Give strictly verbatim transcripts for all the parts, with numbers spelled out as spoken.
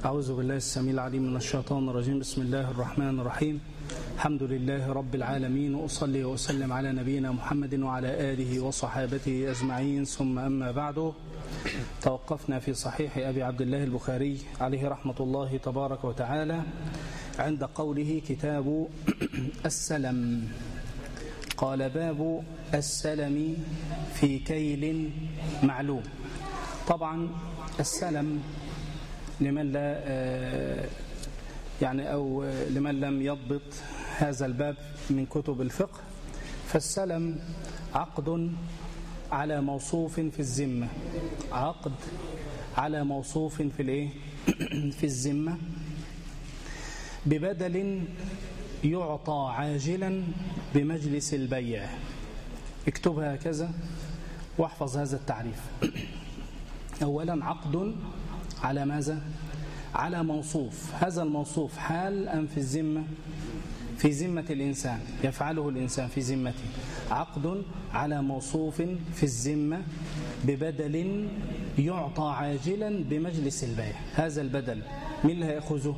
أعوذ بالله السميع العليم من الشيطان الرجيم. بسم الله الرحمن الرحيم. الحمد لله رب العالمين، وأصلي وأسلم على نبينا محمد وعلى آله وصحابته أجمعين، ثم أما بعد. توقفنا في صحيح أبي عبد الله البخاري عليه رحمة الله تبارك وتعالى عند قوله كتاب السلم. قال باب السلم في كيل معلوم. طبعا السلم لمن لا يعني أو لمن لم يضبط هذا الباب من كتب الفقه، فالسلم عقد على موصوف في الذمة، عقد على موصوف في الايه في الذمة ببدل يعطى عاجلا بمجلس البيع. اكتبها هكذا واحفظ هذا التعريف. أولا عقد على ماذا؟ على موصوف. هذا الموصوف حال أم في الذمة؟ في ذمة الإنسان، يفعله الإنسان في ذمته. عقد على موصوف في الذمة ببدل يعطى عاجلا بمجلس البيع. هذا البدل من اللي هيأخذه؟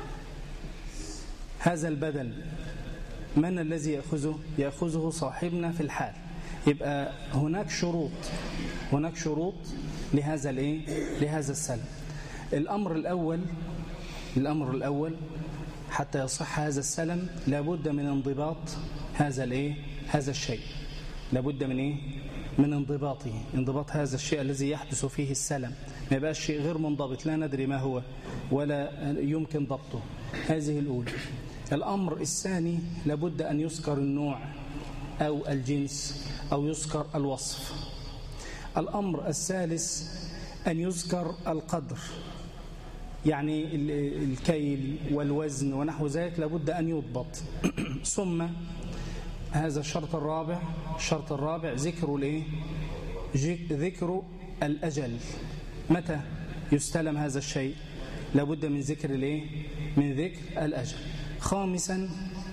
هذا البدل من الذي يأخذه؟ يأخذه صاحبنا في الحال. يبقى هناك شروط، هناك شروط لهذا الايه لهذا السلم. الأمر الأول الأمر الأول حتى يصح هذا السلم لابد من انضباط هذا الايه هذا الشيء. لابد من ايه من انضباطه، انضباط هذا الشيء الذي يحدث فيه السلم. ما يبقاش شيء غير منضبط لا ندري ما هو ولا يمكن ضبطه. هذه الأولى. الأمر الثاني لابد أن يذكر النوع أو الجنس أو يذكر الوصف. الأمر الثالث أن يذكر القدر، يعني الكيل والوزن ونحو ذلك لابد أن يضبط. ثم هذا الشرط الرابع الشرط الرابع ذكر الايه ذكر الأجل. متى يستلم هذا الشيء؟ لابد من ذكر الايه من ذكر الأجل. خامسا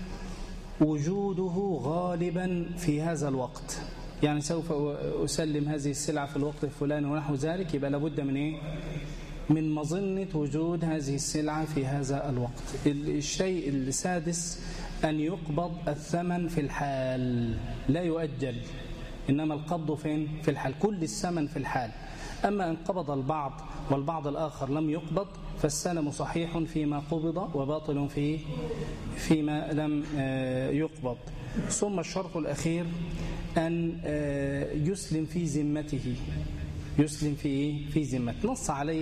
وجوده غالبا في هذا الوقت، يعني سوف أسلم هذه السلعة في الوقت الفلاني ونحو ذلك، يبقى لابد من ايه من مظنة وجود هذه السلعة في هذا الوقت. الشيء السادس أن يقبض الثمن في الحال، لا يؤجل، إنما القبض فين؟ في الحال، كل الثمن في الحال. أما إن قبض البعض والبعض الآخر لم يقبض فالسلم صحيح فيما قبض وباطل فيه فيما لم يقبض. ثم الشرط الأخير أن يسلم في ذمته، يسلم في في ذمته. نص عليه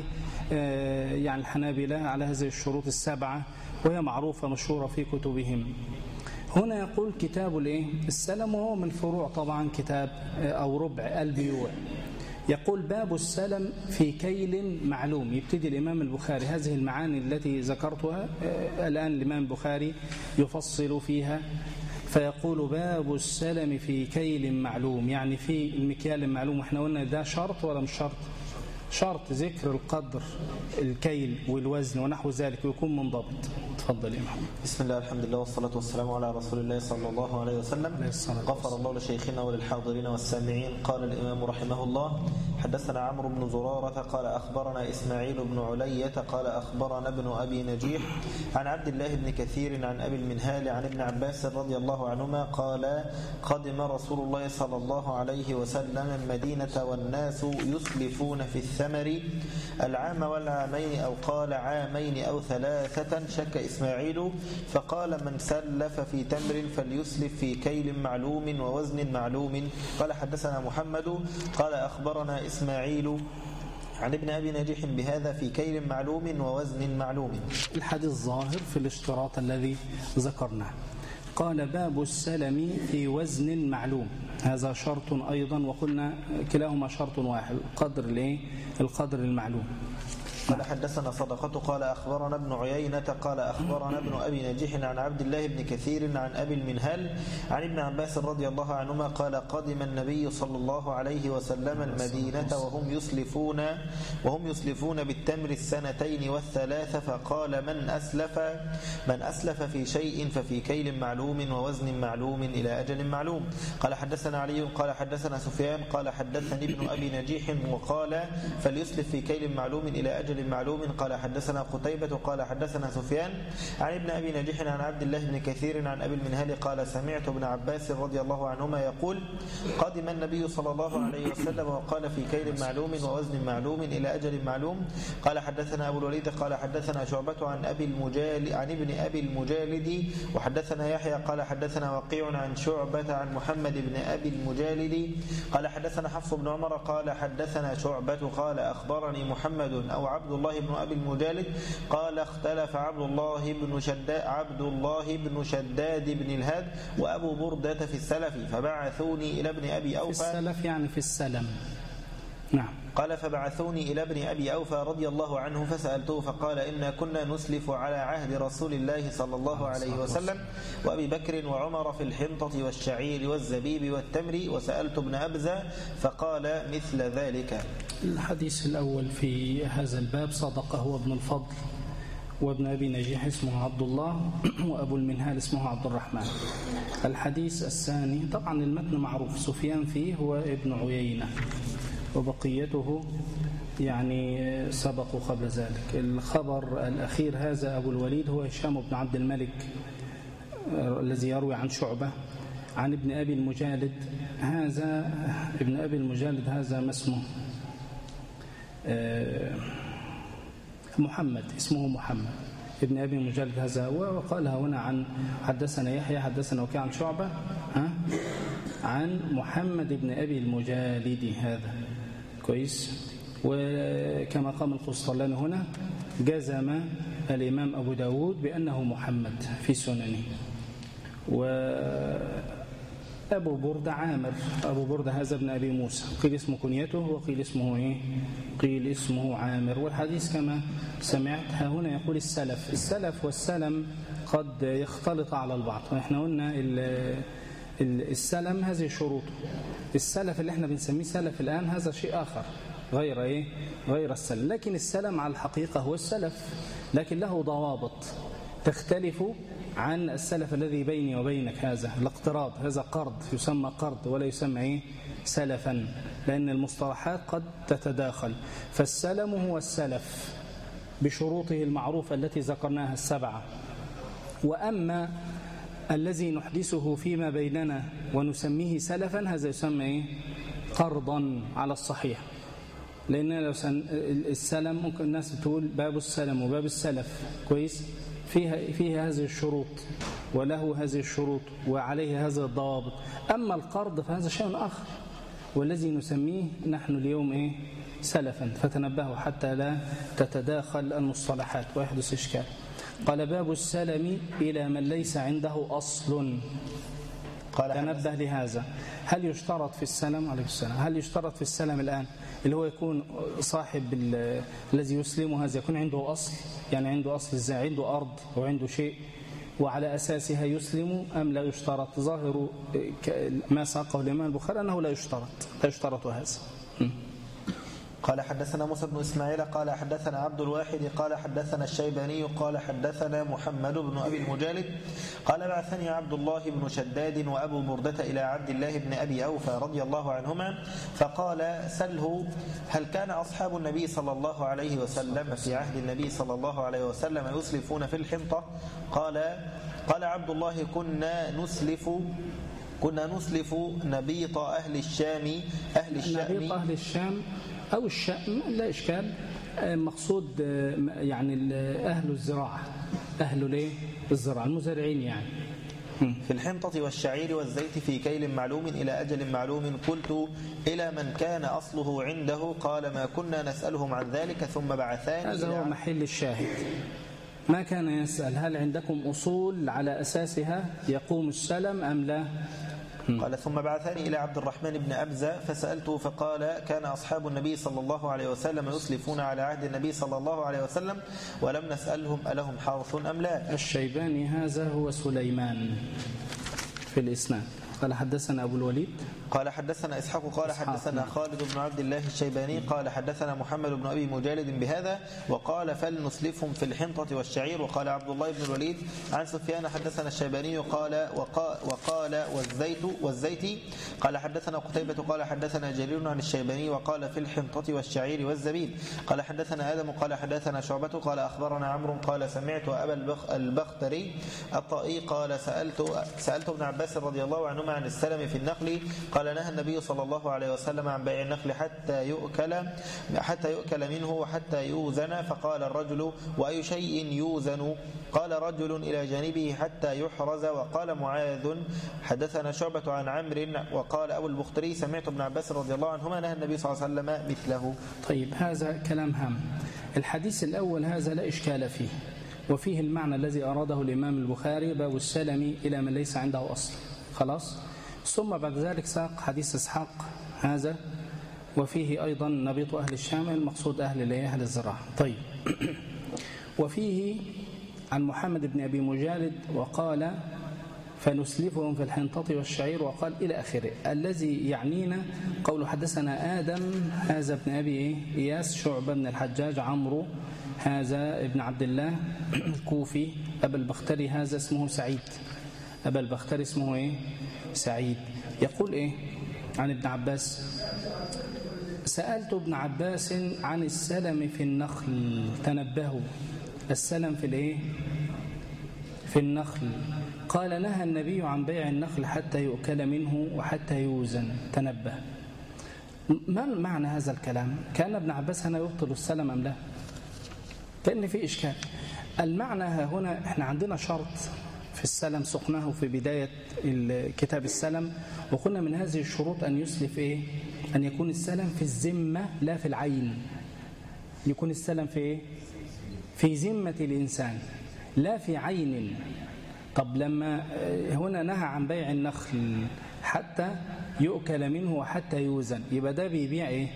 يعني الحنابلة على هذه الشروط السبعة، وهي معروفة مشهورة في كتبهم. هنا يقول كتاب الايه السلم، وهو من فروع طبعا كتاب أو ربع البيوع. يقول باب السلم في كيل معلوم. يبتدي الإمام البخاري هذه المعاني التي ذكرتها الآن الإمام البخاري يفصل فيها، فيقول باب السلم في كيل معلوم، يعني في المكيال المعلوم. واحنا قلنا ده شرط ولا مش شرط؟ شرط ذكر القدر، الكيل والوزن ونحو ذلك، ويكون منضبط. تفضل يا محمد. بسم الله، الحمد لله، والصلاة والسلام على رسول الله صلى الله عليه وسلم. غفر الله لشيخنا وللحاضرين والسامعين. قال الإمام رحمه الله: حدثنا عمرو بن زرارة قال أخبرنا إسماعيل بن علية قال أخبرنا ابن أبي نجيح عن عبد الله بن كثير عن أبي المنهال عن ابن عباس رضي الله عنهما قال: قدم رسول الله صلى الله عليه وسلم المدينة والناس يسلفون في الثمر العام والعامين، أو قال عامين أو ثلاثة، شك إسماعيل فقال: من سلف في تمر فليسلف في كيل معلوم ووزن معلوم. قال حدثنا محمد قال أخبرنا إسماعيل عن ابن أبي نجيح بهذا في كيل معلوم ووزن معلوم. الحديث ظاهر في الاشتراط الذي ذكرناه. قال باب السلم في وزن معلوم، هذا شرط أيضا، وقلنا كلاهما شرط واحد، القدر الايه القدر المعلوم. قال حدثنا صدقة قال أخبرنا ابن عيينة قال أخبرنا ابن أبي نجيح عن عبد الله بن كثير عن أبي المنهال عن ابن عباس رضي الله عنهما قال: قدم النبي صلى الله عليه وسلم المدينة وهم يسلفون وهم يسلفون بالتمر السنتين والثلاث، فقال: من أسلف من أسلف في شيء ففي كيل معلوم ووزن معلوم إلى أجل معلوم. قال حدثنا علي قال حدثنا سفيان قال حدثني ابن أبي نجيح وقال: فليسلف في كيل معلوم إلى أجل أجل معلوم. قال حدثنا قتيبة قال حدثنا سفيان عن ابن أبي نجيح عن عبد الله بن كثير عن أبي المنهال قال سمعت ابن عباس رضي الله عنهما يقول قدم النبي صلى الله عليه وسلم وقال في كيل معلوم ووزن معلوم إلى أجل معلوم. قال حدثنا أبو الوليد قال حدثنا شعبة عن أبي المجالد عن ابن أبي المجالد وحدثنا يحيى قال حدثنا وقيع عن شعبة عن محمد بن أبي المجالد قال حدثنا حفص بن عمر قال حدثنا شعبة قال أخبرني محمد أو عبد الله بن أبي المجالد قال اختلف عبد الله بن شداد عبد الله بن شداد بن الهاد وأبو بردة في السلف فبعثوني إلى ابن أبي أوفى. في السلف يعني في السلم. نعم. قال فبعثوني إلى ابن أبي أوفى رضي الله عنه فسألته فقال إنا كنا نسلف على عهد رسول الله صلى الله عليه وسلم وأبي بكر وعمر في الحنطة والشعير والزبيب والتمر وسألت ابن أبزة فقال مثل ذلك. الحديث الأول في هذا الباب صدق هو ابن الفضل وابن أبي نجيح اسمه عبد الله وأبو المنهال اسمه عبد الرحمن. الحديث الثاني طبعا المتن معروف سفيان فيه هو ابن عيينة وبقيته يعني سبقوا قبل ذلك. الخبر الأخير هذا أبو الوليد هو هشام بن عبد الملك الذي يروي عن شعبة عن ابن أبي المجالد. هذا ابن أبي المجالد هذا ما اسمه محمد اسمه محمد ابن أبي المجالد هذا وقالها هنا عن حدثنا يحيى حدثنا وكيع عن شعبة ها عن محمد بن أبي المجالد هذا كويس. وكما قام القسطلاني هنا جزم الإمام أبو داود بأنه محمد في سننه. وأبو بردة عامر أبو بردة هذا ابن أبي موسى قيل اسمه كنيته وقيل اسمه إيه قيل اسمه عامر. والحديث كما سمعت ها هنا يقول السلف السلف والسلم قد يختلط على البعض. ونحن قلنا السلم هذه شروطه. السلف اللي احنا بنسميه سلف الآن هذا شيء آخر غير ايه غير السلم. لكن السلم على الحقيقة هو السلف لكن له ضوابط تختلف عن السلف الذي بيني وبينك. هذا الاقتراض هذا قرض يسمى قرض ولا يسمى ايه سلفا لأن المصطلحات قد تتداخل. فالسلم هو السلف بشروطه المعروفة التي ذكرناها السبعة. وأما الذي نحدثه فيما بيننا ونسميه سلفا هذا يسمى إيه؟ قرضا على الصحيح. لأن لو السلم ممكن الناس تقول باب السلم وباب السلف كويس فيها فيها هذه الشروط وله هذه الشروط وعليه هذه الضوابط. أما القرض فهذا شيء آخر والذي نسميه نحن اليوم إيه سلفا. فتنبهوا حتى لا تتداخل المصطلحات ويحدث إشكال. قال باب السلم إلى من ليس عنده أصل. قال تنبه لهذا. هل يشترط في السلم عليه السلام هل يشترط في السلم الآن اللي هو يكون صاحب الذي يسلم هذا يكون عنده أصل يعني عنده أصل إزاي عنده أرض وعنده شيء وعلى أساسها يسلم أم لا يشترط؟ ظاهر ما ساقه الإمام البخاري أنه لا يشترط لا يشترط هذا. قال حدثنا موسى بن إسماعيل قال حدثنا عبد الواحد قال حدثنا الشيباني قال حدثنا محمد بن أبي المجالد قال بعثني عبد الله بن شداد وأبو بردة إلى عبد الله بن أبي أوفى رضي الله عنهما فقال سله هل كان أصحاب النبي صلى الله عليه وسلم في عهد النبي صلى الله عليه وسلم يسلفون في الحنطة؟ قال قال عبد الله كنا نسلف كنا نسلف نبيط أهل الشام أهل الشام نبيط أهل الشام أو الشأم لا إشكال. مقصود يعني أهل الزراعة أهل ليه الزراعة المزارعين يعني في الحنطة والشعير والزيت في كيل معلوم إلى أجل معلوم. قلت إلى من كان أصله عنده؟ قال ما كنا نسألهم عن ذلك ثم بعثاني. هذا هو محل الشاهد. ما كان يسأل هل عندكم أصول على أساسها يقوم السلم أم لا. قال ثم بعثني إلى عبد الرحمن بن أبزة فسألته فقال كان أصحاب النبي صلى الله عليه وسلم يسلفون على عهد النبي صلى الله عليه وسلم ولم نسألهم ألهم حرث أم لا. الشيباني هذا هو سليمان في الإسناد قال حدثنا أبو الوليد قال حدثنا إسحاق قال حدثنا خالد بن عبد الله الشيباني قال حدثنا محمد بن أبي مجالد بهذا وقال فلنسلفهم في الحنطة والشعير. وقال عبد الله بن الوليد عن سفيان حدثنا الشيباني قال وقال, وقال والزيت والزيت قال حدثنا قتيبة قال حدثنا جرير عن الشيباني وقال في الحنطة والشعير والزبيب. قال حدثنا آدم قال حدثنا شعبة قال أخبرنا عمرو قال سمعت أبا البختري الطائي قال سألت سألت ابن عباس رضي الله عنهما عن السلم في النخل قال نهى النبي صلى الله عليه وسلم عن بيع النخل حتى يؤكل حتى يؤكل منه وحتى يوزن. فقال الرجل وأي شيء يوزن؟ قال رجل إلى جانبه حتى يحرز. وقال معاذ حدثنا شعبة عن عمرو وقال أبو البختري سمعت ابن عباس رضي الله عنهما نهى النبي صلى الله عليه وسلم مثله. طيب هذا كلام هام. الحديث الأول هذا لا إشكال فيه وفيه المعنى الذي أراده الإمام البخاري باب السلم إلى من ليس عنده أصل. خلاص. ثم بعد ذلك ساق حديث إسحاق هذا وفيه أيضا نبيط أهل الشام المقصود أهل أهل الزراعة. طيب وفيه عن محمد بن أبي مجالد وقال فنسلفهم في الحنطة والشعير وقال إلى آخره. الذي يعنينا قول حدثنا آدم هذا ابن أبي إياس شعبة بن الحجاج عمرو هذا ابن عبد الله الكوفي أبا البختري هذا اسمه سعيد أبا البختري اسمه إيه؟ سعيد. يقول إيه عن ابن عباس سألت ابن عباس عن السلم في النخل. تنبهوا السلم في الإيه؟ في النخل. قال نهى النبي عن بيع النخل حتى يؤكل منه وحتى يوزن. تنبه. ما معنى هذا الكلام؟ كان ابن عباس هنا يبطل السلم أم لا؟ كأن في إشكال. المعنى هنا احنا عندنا شرط في السلم سقناه في بداية كتاب السلم وقلنا من هذه الشروط أن يسلف إيه؟ أن يكون السلم في الذمة لا في العين. يكون السلم في إيه؟ في ذمة الإنسان لا في عين. طب لما هنا نهى عن بيع النخل حتى يؤكل منه وحتى يوزن يبقى ده بيبيع إيه؟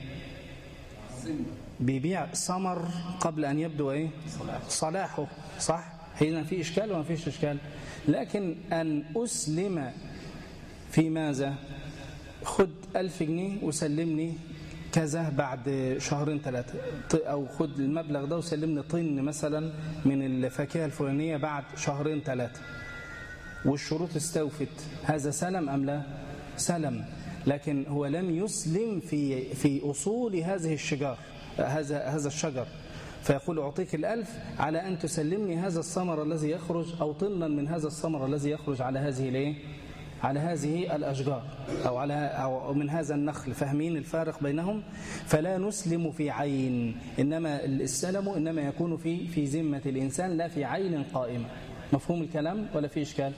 بيبيع ثمر قبل أن يبدو إيه؟ صلاحه. صح؟ هنا في إشكال وما فيش إشكال. لكن أن أسلم في ماذا؟ خد ألف جنيه وسلمني كذا بعد شهرين ثلاثة أو خد المبلغ ده وسلمني طن مثلا من الفاكهة الفلانية بعد شهرين ثلاثة والشروط استوفت. هذا سلم أم لا؟ سلم. لكن هو لم يسلم في في أصول هذه الشجار هذا هذا الشجر فيقول أعطيك الألف على أن تسلمني هذا الثمر الذي يخرج أو طنا من هذا الثمر الذي يخرج على هذه الايه؟ على هذه الأشجار أو على أو من هذا النخل. فاهمين الفارق بينهم؟ فلا نسلم في عين إنما السلم إنما يكون في في ذمة الإنسان لا في عين قائمة. مفهوم الكلام ولا في إشكال؟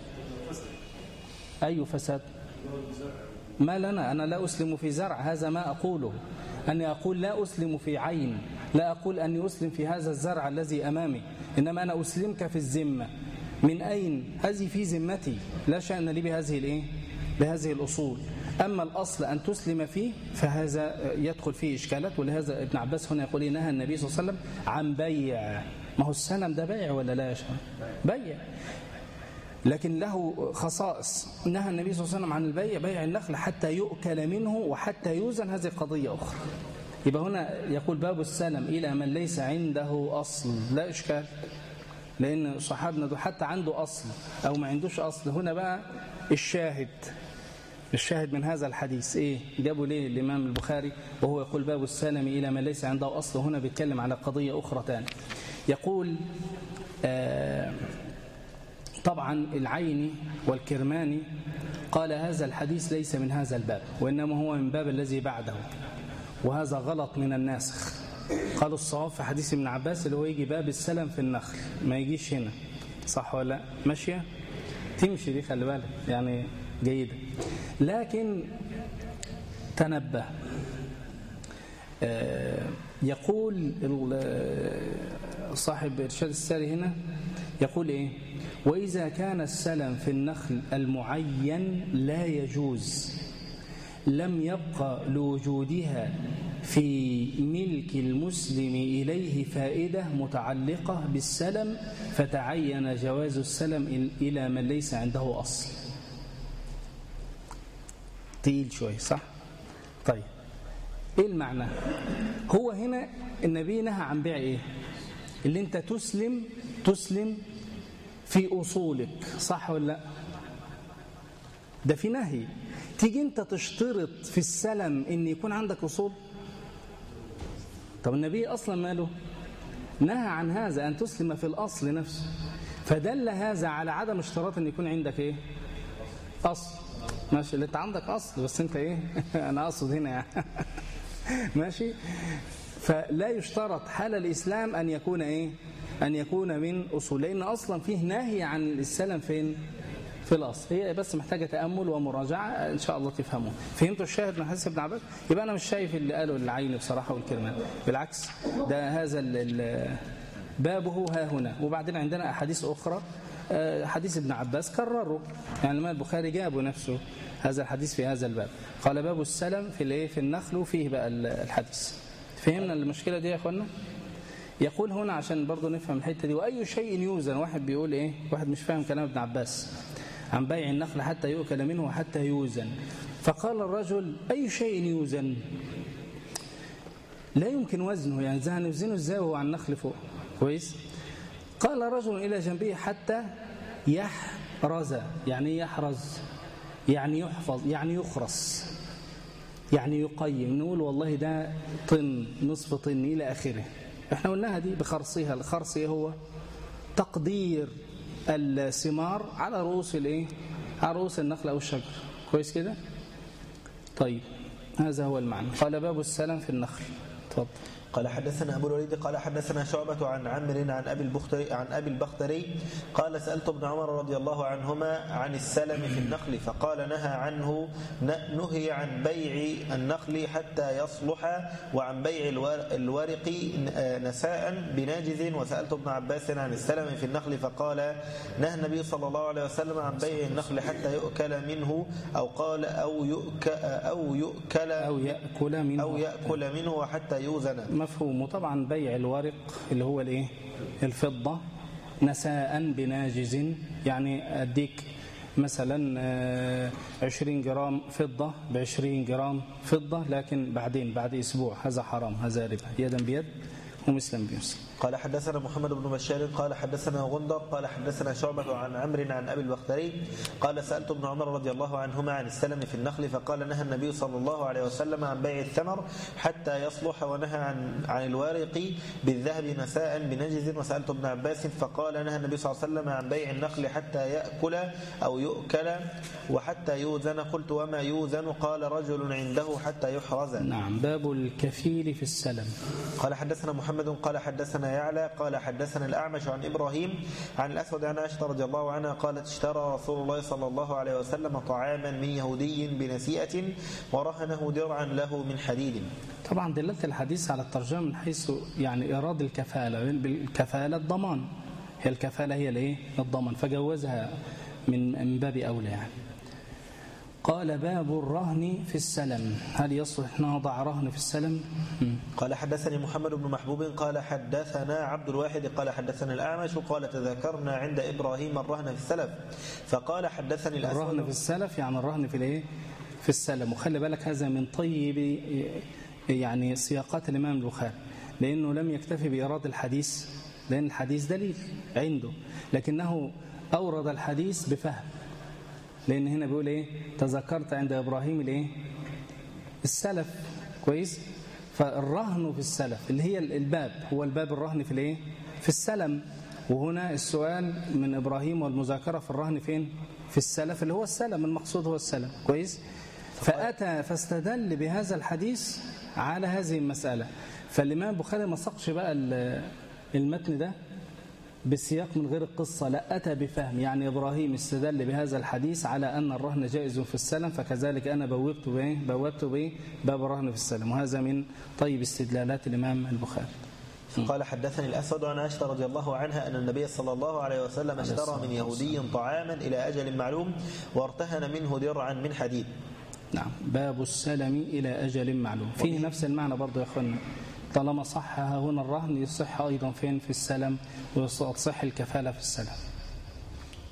أي فساد؟ ما لنا أنا لا أسلم في زرع. هذا ما أقوله أني أقول لا أسلم في عين. لا أقول أني أسلم في هذا الزرع الذي أمامي إنما أنا أسلمك في الذمة. من أين؟ هذه في ذمتي لا شأن لي بهذه الإيه؟ بهذه الأصول. أما الأصل أن تسلم فيه فهذا يدخل فيه إشكالات. ولهذا ابن عباس هنا يقول نهى النبي صلى الله عليه وسلم عن بيع. ما هو السلم ده بيع ولا لا يا شباب؟ بيع لكن له خصائص. نهى النبي صلى الله عليه وسلم عن البيع بيع النخل حتى يؤكل منه وحتى يوزن. هذه قضية أخرى. يبقى هنا يقول باب السلم إلى من ليس عنده أصل. لا إشكال لأن صحابنا ده حتى عنده أصل أو ما عندوش أصل. هنا بقى الشاهد الشاهد من هذا الحديث إيه؟ جابوا ليه الإمام البخاري وهو يقول باب السلم إلى من ليس عنده أصل. هنا بيتكلم على قضية أخرى تاني. يقول آه طبعا العيني والكرماني قال هذا الحديث ليس من هذا الباب وإنما هو من باب الذي بعده وهذا غلط من الناسخ. قالوا الصواب في حديث ابن عباس اللي هو يجي باب السلم في النخل ما يجيش هنا. صح ولا ماشية؟ تمشي دي خلي بالك يعني جيدة. لكن تنبه آه يقول صاحب إرشاد الساري هنا يقول إيه؟ وإذا كان السلم في النخل المعين لا يجوز لم يبقى لوجودها في ملك المسلم إليه فائدة متعلقة بالسلم فتعين جواز السلم إلى من ليس عنده أصل. تقيل شوية صح؟ طيب ايه المعنى؟ هو هنا النبي نهى عن بيع ايه؟ اللي انت تسلم تسلم في اصولك، صح ولا لا؟ ده في نهي. تيجي انت تشترط في السلم ان يكون عندك اصول؟ طب النبي اصلا ماله؟ نهى عن هذا، ان تسلم في الاصل نفسه، فدل هذا على عدم اشتراط ان يكون عندك ايه؟ اصل. ماشي، اللي انت عندك اصل بس انت ايه؟ انا اقصد هنا يعني ماشي. فلا يشترط حال الاسلام ان يكون ايه؟ ان يكون من اصول، لان اصلا فيه نهي عن السلم فين؟ في الاصل. هي بس محتاجه تامل ومراجعه ان شاء الله تفهموه. فهمتوا الشاهد من حديث ابن عباس؟ يبقى انا مش شايف اللي قاله العين بصراحه والكرمان، بالعكس ده هذا بابه ها هنا. وبعدين عندنا احاديث اخرى، حديث ابن عباس كرره، يعني الإمام البخاري جابه نفسه هذا الحديث في هذا الباب، قال باب السلم في الايه؟ في النخل، وفيه بقى الحديث. فهمنا المشكله دي يا اخوانا؟ يقول هنا عشان برضو نفهم الحته دي، واي شيء يوزن. واحد بيقول ايه؟ واحد مش فاهم كلام ابن عباس عن بيع النخل حتى يؤكل منه وحتى يوزن. فقال الرجل اي شيء يوزن؟ لا يمكن وزنه، يعني ازاي هنوزنه ازاي وهو على النخل فوق؟ كويس. قال رجل الى جنبه حتى يحرز. يعني يحرز يعني يحفظ، يعني يخرس، يعني يقيم. نقول والله ده طن، نصف طن، الى اخره. احنا قلناها دي بخرصها. الخرص هو تقدير الثمار على رؤوس الايه؟ على رؤوس النخل او الشجر. كويس كده؟ طيب هذا هو المعنى. قال باب السلم في النخل. اتفضل. قال حدثنا أبو الوليد قال حدثنا شعبة عن عمرو عن أبي البختري عن أبي البختري قال سألت ابن عمر رضي الله عنهما عن السلم في النخل فقال نهى عنه نهي عن بيع النخل حتى يصلح وعن بيع الورق نساء بناجز. وسألت ابن عباس عن السلم في النخل فقال نهى النبي صلى الله عليه وسلم عن بيع النخل حتى يؤكل منه أو قال أو يؤكل أو يؤكل أو يأكل منه أو يأكل منه وحتى يوزن. مفهوم. طبعا بيع الورق اللي هو الايه؟ الفضة نساء بناجز، يعني اديك مثلا عشرين جرام فضة بعشرين جرام فضة، لكن بعدين بعد اسبوع، هذا حرام، هذا ربا، يدا بيد ومسلم بمسلم. قال حدثنا محمد بن بشار قال حدثنا غندر قال حدثنا شعبة عن عمرو عن أبي البختري قال سألت ابن عمر رضي الله عنهما عن السلم في النخل فقال نهى النبي صلى الله عليه وسلم عن بيع الثمر حتى يصلح ونهى عن عن الوارق بالذهب نساء بنجز. وسألت ابن عباس فقال نهى النبي صلى الله عليه وسلم عن بيع النخل حتى يأكل أو يؤكل وحتى يوزن. قلت وما يوزن؟ قال رجل عنده حتى يحرز. نعم. باب الكفيل في السلم. قال حدثنا محمد قال حدثنا يعلى قال حدثنا الأعمش عن إبراهيم عن الأسود عن عائشة رضي الله عنها قالت اشترى رسول الله صلى الله عليه وسلم طعاما من يهودي بنسيئة ورهنه درعا له من حديد. طبعا دلالة الحديث على الترجمة من حيث يعني إيراد الكفالة. بالكفالة الضمان، هي الكفالة هي الايه؟ الضمان، فجوزها من باب أولى يعني. قال باب الرهن في السلم. هل يصلح نضع رهن في السلم؟ قال حدثني محمد بن محبوب قال حدثنا عبد الواحد قال حدثنا الأعمش قال تذكرنا عند إبراهيم الرهن في السلف فقال حدثني الأسود. الرهن في السلف يعني الرهن في الايه؟ في السلم. وخلي بالك هذا من طيب يعني سياقات الإمام البخاري، لأنه لم يكتفي بإيراد الحديث، لأن الحديث دليل عنده، لكنه أورد الحديث بفهم. لأن هنا بيقول إيه؟ تذكرت عند إبراهيم الإيه؟ السلف. كويس؟ فالرهن في السلف اللي هي الباب، هو الباب الرهن في الإيه؟ في السلم. وهنا السؤال من إبراهيم والمذاكرة في الرهن فين؟ في السلف اللي هو السلم، المقصود هو السلم. كويس؟ فأتى فاستدل بهذا الحديث على هذه المسألة. فالإمام البخاري ما سقش بقى المتن ده بالسياق من غير القصة، لا، أتى بفهم. يعني إبراهيم استدل بهذا الحديث على أن الرهن جائز في السلم، فكذلك أنا بوبت به بوبت به باب الرهن في السلم. وهذا من طيب استدلالات الإمام البخاري. قال حدثني الأسود عن عائشة رضي الله عنها أن النبي صلى الله عليه وسلم اشترى من يهودي طعاما إلى أجل معلوم وارتهن منه درعا من حديد. نعم. باب السلم إلى أجل معلوم فيه نفس المعنى برضو يا أخوانا. طالما صح هنا الرهن يصح أيضا فين؟ في السلم، ويصح الكفالة في السلم.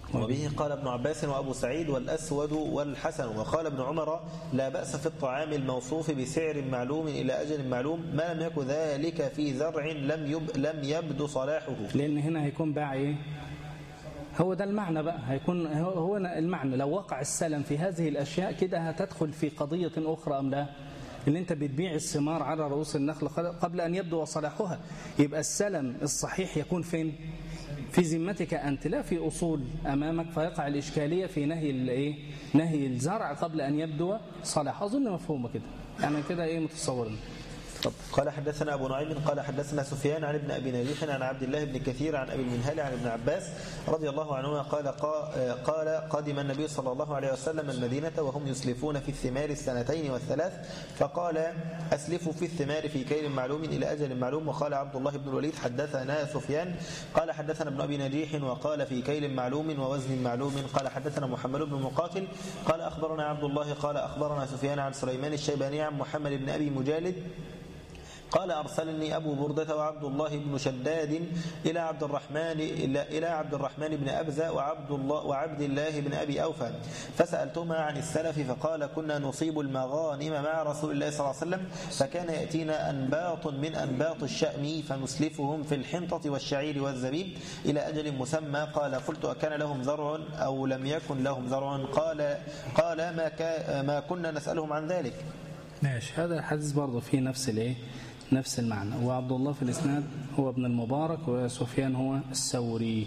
وبه قال ابن عباس وأبو سعيد والأسود والحسن. وقال ابن عمر لا بأس في الطعام الموصوف بسعر معلوم إلى أجل معلوم ما لم يكن ذلك في زرع لم يب لم يبدو صلاحه. لأن هنا هيكون باع إيه؟ هو ده المعنى بقى، هيكون هو المعنى. لو وقع السلم في هذه الأشياء كده هتدخل في قضية أخرى أم لا؟ اللي انت بتبيع الثمار على رؤوس النخل قبل أن يبدو صلاحها، يبقى السلم الصحيح يكون فين؟ في ذمتك أنت، لا في أصول أمامك، فيقع الإشكالية في نهي الايه؟ نهي الزرع قبل أن يبدو صلاح. أظن مفهومة كده، يعني كده إيه متصورين. قال حدثنا أبو نعيم قال حدثنا سفيان عن ابن أبي نجيح عن عبد الله بن كثير عن أبي المنهال عن ابن عباس رضي الله عنهما قال قال قدم النبي صلى الله عليه وسلم المدينة وهم يسلفون في الثمار السنتين والثلاث، فقال أسلفوا في الثمار في كيل معلوم إلى أجل معلوم. وقال عبد الله بن الوليد حدثنا سفيان قال حدثنا ابن أبي نجيح وقال في كيل معلوم ووزن معلوم. قال حدثنا محمد بن مقاتل قال أخبرنا عبد الله قال أخبرنا سفيان عن سليمان الشيباني عن محمد بن أبي مجالد قال أرسلني أبو بردة وعبد الله بن شداد إلى عبد الرحمن إلى عبد الرحمن بن أبزة وعبد الله وعبد الله بن أبي أوفى فسألتهما عن السلف فقال كنا نصيب المغانم مع رسول الله صلى الله عليه وسلم فكان يأتينا أنباط من أنباط الشأم فنسلفهم في الحنطة والشعير والزبيب إلى أجل مسمى. قال قلت أكان لهم زرع أو لم يكن لهم زرع؟ قال قال ما, ما كنا نسألهم عن ذلك. ماشي، هذا الحديث برضه فيه نفس الايه نفس المعنى. وعبد الله في الإسناد هو ابن المبارك وسفيان هو الثوري.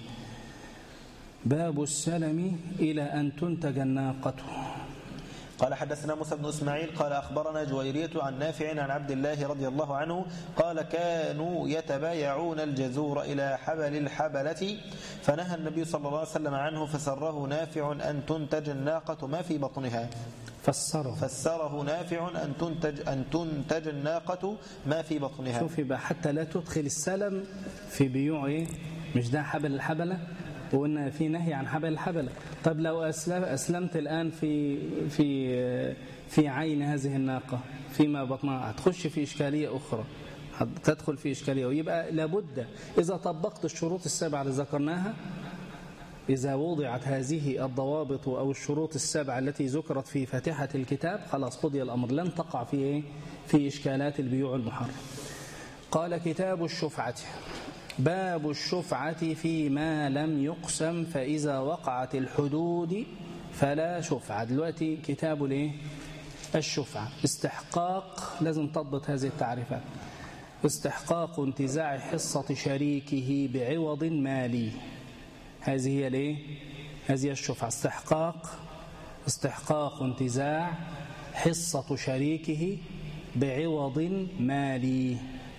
باب السلم إلى أن تنتج الناقة. قال حدثنا موسى بن إسماعيل قال أخبرنا جويرية عن نافع عن عبد الله رضي الله عنه قال كانوا يتبايعون الجزور إلى حبل الحبلة فنهى النبي صلى الله عليه وسلم عنه فسره نافع أن تنتج الناقة ما في بطنها. فسره فسره نافع أن تنتج أن تنتج الناقة ما في بطنها. شوف يبقى حتى لا تدخل السلم في بيوع ايه؟ مش ده حبل الحبلة، وقلنا في نهي عن حبل الحبلة. طب لو أسلم أسلمت الآن في في في عين هذه الناقة فيما بطنها هتخش في إشكالية أخرى، تدخل في إشكالية. ويبقى لابد إذا طبقت الشروط السبعة اللي ذكرناها، إذا وضعت هذه الضوابط أو الشروط السبعة التي ذكرت في فاتحة الكتاب خلاص قضي الأمر، لن تقع في إيه؟ في إشكالات البيوع المحرم. قال كتاب الشفعة. باب الشفعة فيما لم يقسم فإذا وقعت الحدود فلا شفعة. دلوقتي كتاب الايه؟ الشفعة. استحقاق، لازم تضبط هذه التعريفات. استحقاق انتزاع حصة شريكه بعوض مالي، هذه هي الايه؟ هذه الشفعة. استحقاق استحقاق انتزاع حصة شريكه بعوض مالي.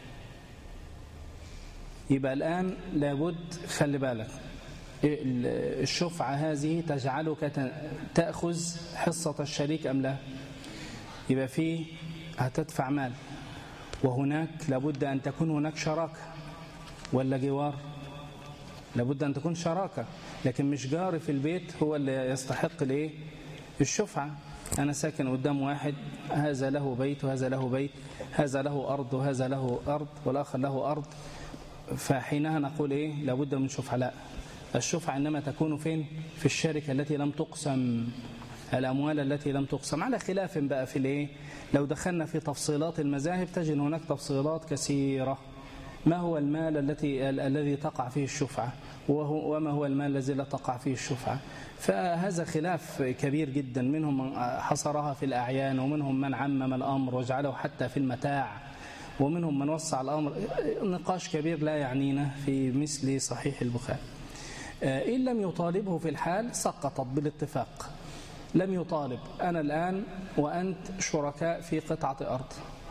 يبقى الآن لابد خلي بالك، الشفعة هذه تجعلك تأخذ حصة الشريك أم لا؟ يبقى فيه هتدفع مال، وهناك لابد أن تكون هناك شراكة ولا جوار، لابد أن تكون شراكة، لكن مش جاري في البيت هو اللي يستحق الايه؟ الشفعة. أنا ساكن قدام واحد، هذا له بيت وهذا له بيت، هذا له أرض وهذا له أرض والآخر له أرض، فحينها نقول إيه؟ لابد من شفعة. لا، الشفعة إنما تكون فين؟ في الشركة التي لم تقسم، الأموال التي لم تقسم، على خلاف بقى في الإيه؟ لو دخلنا في تفصيلات المذاهب تجد هناك تفصيلات كثيرة. ما هو المال التي الذي تقع فيه الشفعة، وما هو المال الذي لا تقع فيه الشفعة؟ فهذا خلاف كبير جدا، منهم من حصرها في الأعيان، ومنهم من عمم الأمر وجعله حتى في المتاع، ومنهم من وسع الأمر. نقاش كبير لا يعنينا في مثل صحيح البخاري. إن لم يطالبه في الحال سقطت بالاتفاق. لم يطالب، أنا الآن وأنت شركاء في قطعة أرض،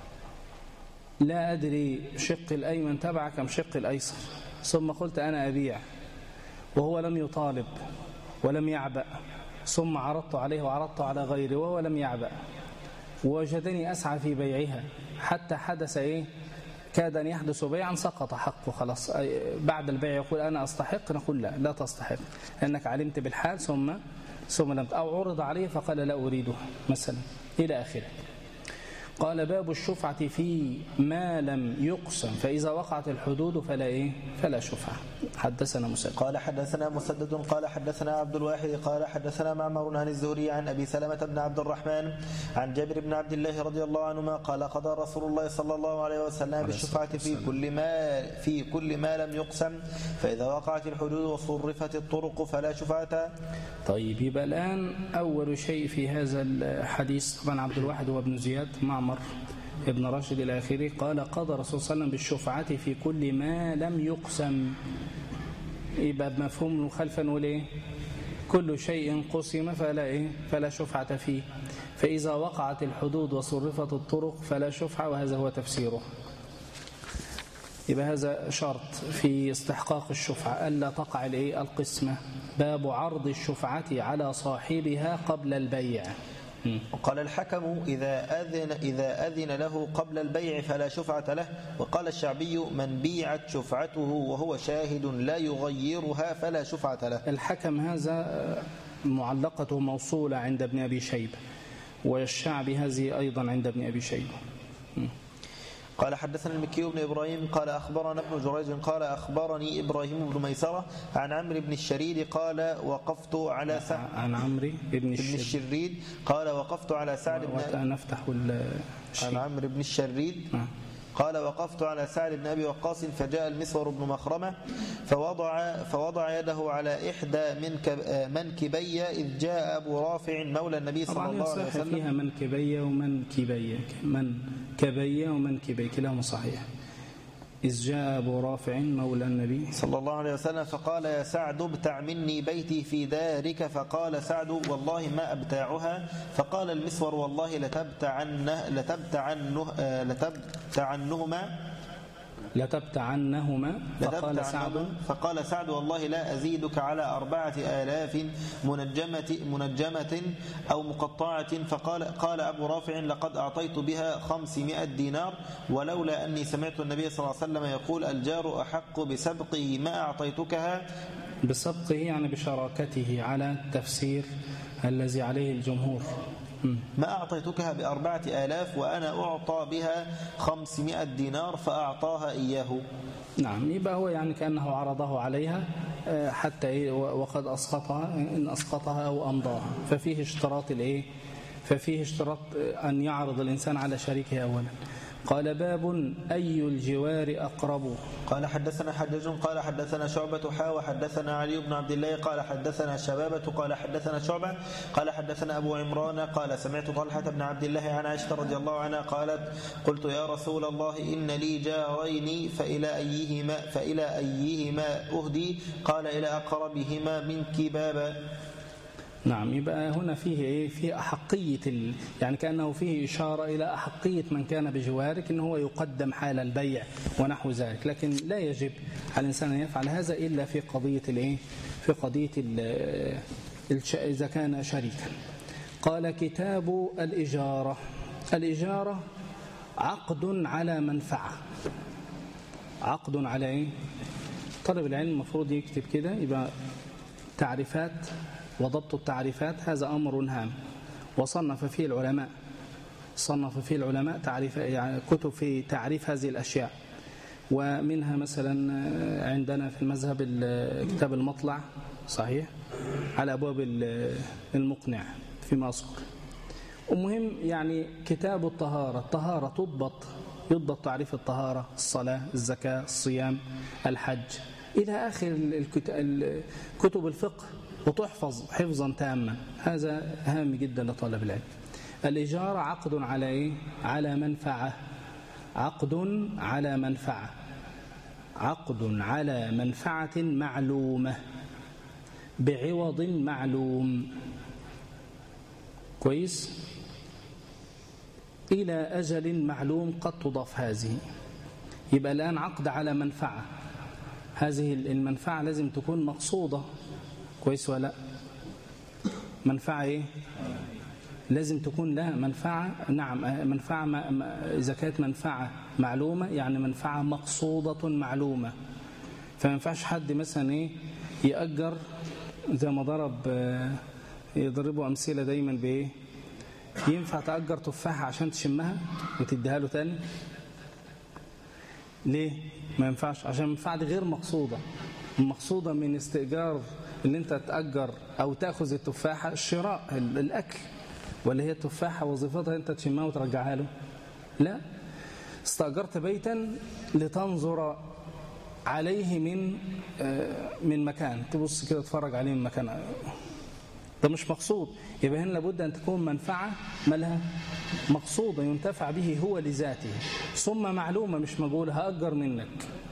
لا أدري شق الأيمن تبعك أم شق الأيسر، ثم قلت أنا أبيع وهو لم يطالب ولم يعبأ، ثم عرضت عليه وعرضت على غيره وهو لم يعبأ، ووجدني أسعى في بيعها حتى حدث إيه؟ كاد أن يحدث بيعا، سقط حقه خلاص. بعد البيع يقول أنا أستحق، نقول لا لا تستحق، لأنك علمت بالحال ثم ثم لم، أو عرض عليه فقال لا أريدها مثلا إلى آخره. قال باب الشفعة في ما لم يقسم فإذا وقعت الحدود فلا إيه فلا شفعة. حدثنا مسدد قال حدثنا مسدد قال حدثنا عبد الواحد قال حدثنا معمر عن الزهري عن أبي سلمة بن عبد الرحمن عن جابر بن عبد الله رضي الله عنهما قال قضى رسول الله صلى الله عليه وسلم بالشفعة في كل ما في كل ما لم يقسم فإذا وقعت الحدود وصرفت الطرق فلا شفعة. طيب يبقى الآن أول شيء في هذا الحديث طبعا عبد الواحد هو ابن زياد معمر ابن راشد إلى آخره قال قضى الرسول صلى الله عليه وسلم بالشفعة في كل ما لم يقسم. يبقى بمفهوم مخالفا وليه كل شيء قسم فلا إيه فلا شفعة فيه فإذا وقعت الحدود وصرفت الطرق فلا شفعة وهذا هو تفسيره. يبقى هذا شرط في استحقاق الشفعة ألا تقع الإيه القسمة. باب عرض الشفعة على صاحبها قبل البيع. وقال الحكم إذا أذن, إذا أذن له قبل البيع فلا شفعة له. وقال الشعبي من بيعت شفعته وهو شاهد لا يغيرها فلا شفعة له. الحكم هذا معلقته موصولة عند ابن أبي شيبة والشعبي هذه أيضا عند ابن أبي شيبة. قال حدثنا المكي بن إبراهيم قال أخبرنا ابن جريج قال أخبرني إبراهيم بن ميسرة عن عمرو بن الشريد قال وقفت على سعد عن عمرو بن الشريد قال وقفت على سعد بن نفتح عن عمرو بن الشريد قال وقفت على سعد بن أبي وقاص فجاء المسور بن مخرمة فوضع فوضع يده على إحدى منكبي إذ جاء أبو رافع مولى النبي صلى الله عليه وسلم. فيها منكبي ومنكبي منكبي ومنكبي كلاهما صحيح. إذ جاء أبو رافع مولى النبي صلى الله عليه وسلم فقال يا سعد ابتع مني بيتي في دارك. فقال سعد والله ما أبتاعها. فقال المسور والله لتبتعنه لتبتعنه لتبتعنهما لتبتعنهما. فقال سعد فقال سعد والله لا أزيدك على أربعة آلاف منجمة منجمة أو مقطعة. فقال قال أبو رافع لقد أعطيت بها خمسمائة دينار ولولا أني سمعت النبي صلى الله عليه وسلم يقول الجار أحق بسبقه ما أعطيتكها. بسبقه يعني بشراكته على التفسير الذي عليه الجمهور. ما أعطيتكها بأربعة آلاف وأنا أعطى بها خمسمائة دينار فأعطاها إياه. نعم يبقى هو يعني كأنه عرضه عليها حتى وقد أسقطها إن أسقطها أو أمضاها. ففيه اشتراط الإيه ففيه اشتراط أن يعرض الإنسان على شريكه أولا. قال باب أي الجوار أقرب. قال حدثنا حجاج قال حدثنا شعبة حا وحدثنا علي بن عبد الله قال حدثنا شبابة قال حدثنا شعبة قال حدثنا أبو عمران قال سمعت طلحة بن عبد الله عن عائشة رضي الله عنها قالت قلت يا رسول الله إن لي جارين فإلى أيهما فإلى أيهما أهدي قال إلى أقربهما منك بابا. نعم يبقى هنا فيه ايه في احقيه ال... يعني كانه فيه اشاره الى احقيه من كان بجوارك ان هو يقدم حال البيع ونحو ذلك. لكن لا يجب على الانسان ان يفعل هذا الا في قضيه الايه في قضيه ال... الش... اذا كان شريكا. قال كتاب الاجاره. الاجاره عقد على منفعه. عقد على ايه طالب العلم المفروض يكتب كده يبقى تعريفات وضبط التعريفات هذا أمر هام. وصنف فيه العلماء صنف فيه العلماء تعريف يعني كتب في تعريف هذه الأشياء. ومنها مثلا عندنا في المذهب كتاب المطلع صحيح على أبواب المقنع فيما أذكر. ومهم يعني كتاب الطهارة. الطهارة تضبط يضبط تعريف الطهارة الصلاة الزكاة الصيام الحج إلى آخر كتب الفقه وتحفظ حفظا تاما. هذا هام جدا لطالب العلم. الإجارة عقد على إيه؟ على منفعة. عقد على منفعة عقد على منفعة معلومة بعوض معلوم كويس إلى أجل معلوم قد تضاف هذه. يبقى الآن عقد على منفعة. هذه المنفعة لازم تكون مقصودة كويس ولا منفعة إيه؟ لازم تكون لها منفعة. نعم منفعة إذا كانت منفعة معلومة يعني منفعة مقصودة معلومة. فما ينفعش حد مثلا إيه يأجر زي ما ضرب يضربوا أمثلة دايما بإيه ينفع تأجر تفاحة عشان تشمها وتديها له تاني؟ ليه ما ينفعش؟ عشان المنفعة دي غير مقصودة. المقصودة من استئجار اللي انت تأجر او تأخذ التفاحة الشراء الأكل، ولا هي التفاحة وظيفتها انت تشمها وترجعها له؟ لا، استأجرت بيتا لتنظر عليه من من مكان، تبص كده تتفرج عليه من مكان، ده مش مقصود. يبقى هنا لابد أن تكون منفعة مالها مقصودة ينتفع به هو لذاته، ثم معلومة مش مقولة هأجر منك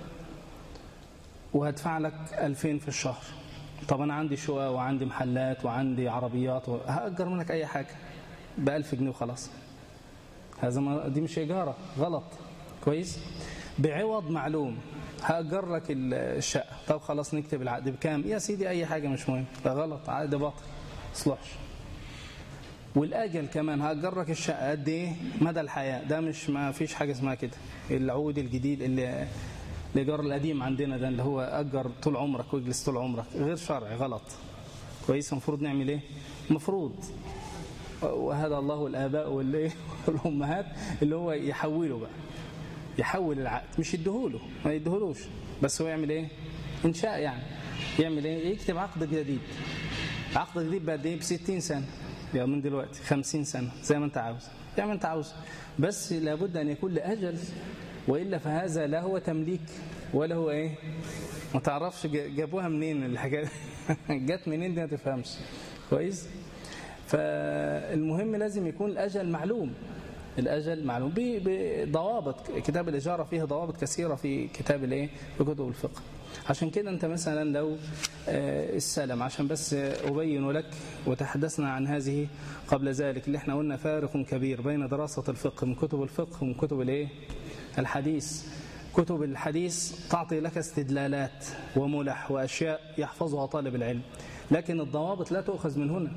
وهدفع لك ألفين في الشهر. طب أنا عندي شقق وعندي محلات وعندي عربيات، هأجر منك أي حاجة بألف جنيه وخلاص. هذا ما دي مش إيجارة، غلط. كويس. بعوض معلوم، هأجر لك الشقة، طب خلاص نكتب العقد بكام يا سيدي، أي حاجة مش مهم، ده غلط، عقد باطل صلحش. والأجل كمان، هأجر لك الشقة قد إيه مدى الحياة، ده مش ما فيش حاجة اسمها كده. العقود الجديد اللي الإيجار القديم عندنا ده اللي هو أجر طول عمرك واجلس طول عمرك، غير شرعي، غلط. كويس. المفروض نعمل إيه؟ المفروض وهذا الله الآباء والأمهات اللي هو يحوله بقى، يحول العقد، مش يديهوله، ما يديهولوش، بس هو يعمل إيه؟ إن شاء يعني يعمل إيه؟ يكتب عقد جديد. عقد جديد بعد إيه؟ بستين سنة، يعني من دلوقتي خمسين سنة، زي ما أنت عاوز، زي ما أنت عاوز، بس لابد أن يكون لأجل، وإلا فهذا لا هو تمليك ولا هو إيه؟ ما تعرفش جابوها منين الحكاية جت منين دي ما تفهمش. كويس. فالمهم لازم يكون الأجل معلوم، الأجل معلوم بضوابط. كتاب الإجارة فيه ضوابط كثيرة في كتاب الإيه؟ في كتب الفقه. عشان كده أنت مثلا لو السلم، عشان بس أبين لك، وتحدثنا عن هذه قبل ذلك، اللي احنا قلنا فارق كبير بين دراسة الفقه من كتب الفقه ومن كتب الإيه؟ الحديث. كتب الحديث تعطي لك استدلالات وملح وأشياء يحفظها طالب العلم، لكن الضوابط لا تؤخذ من هنا.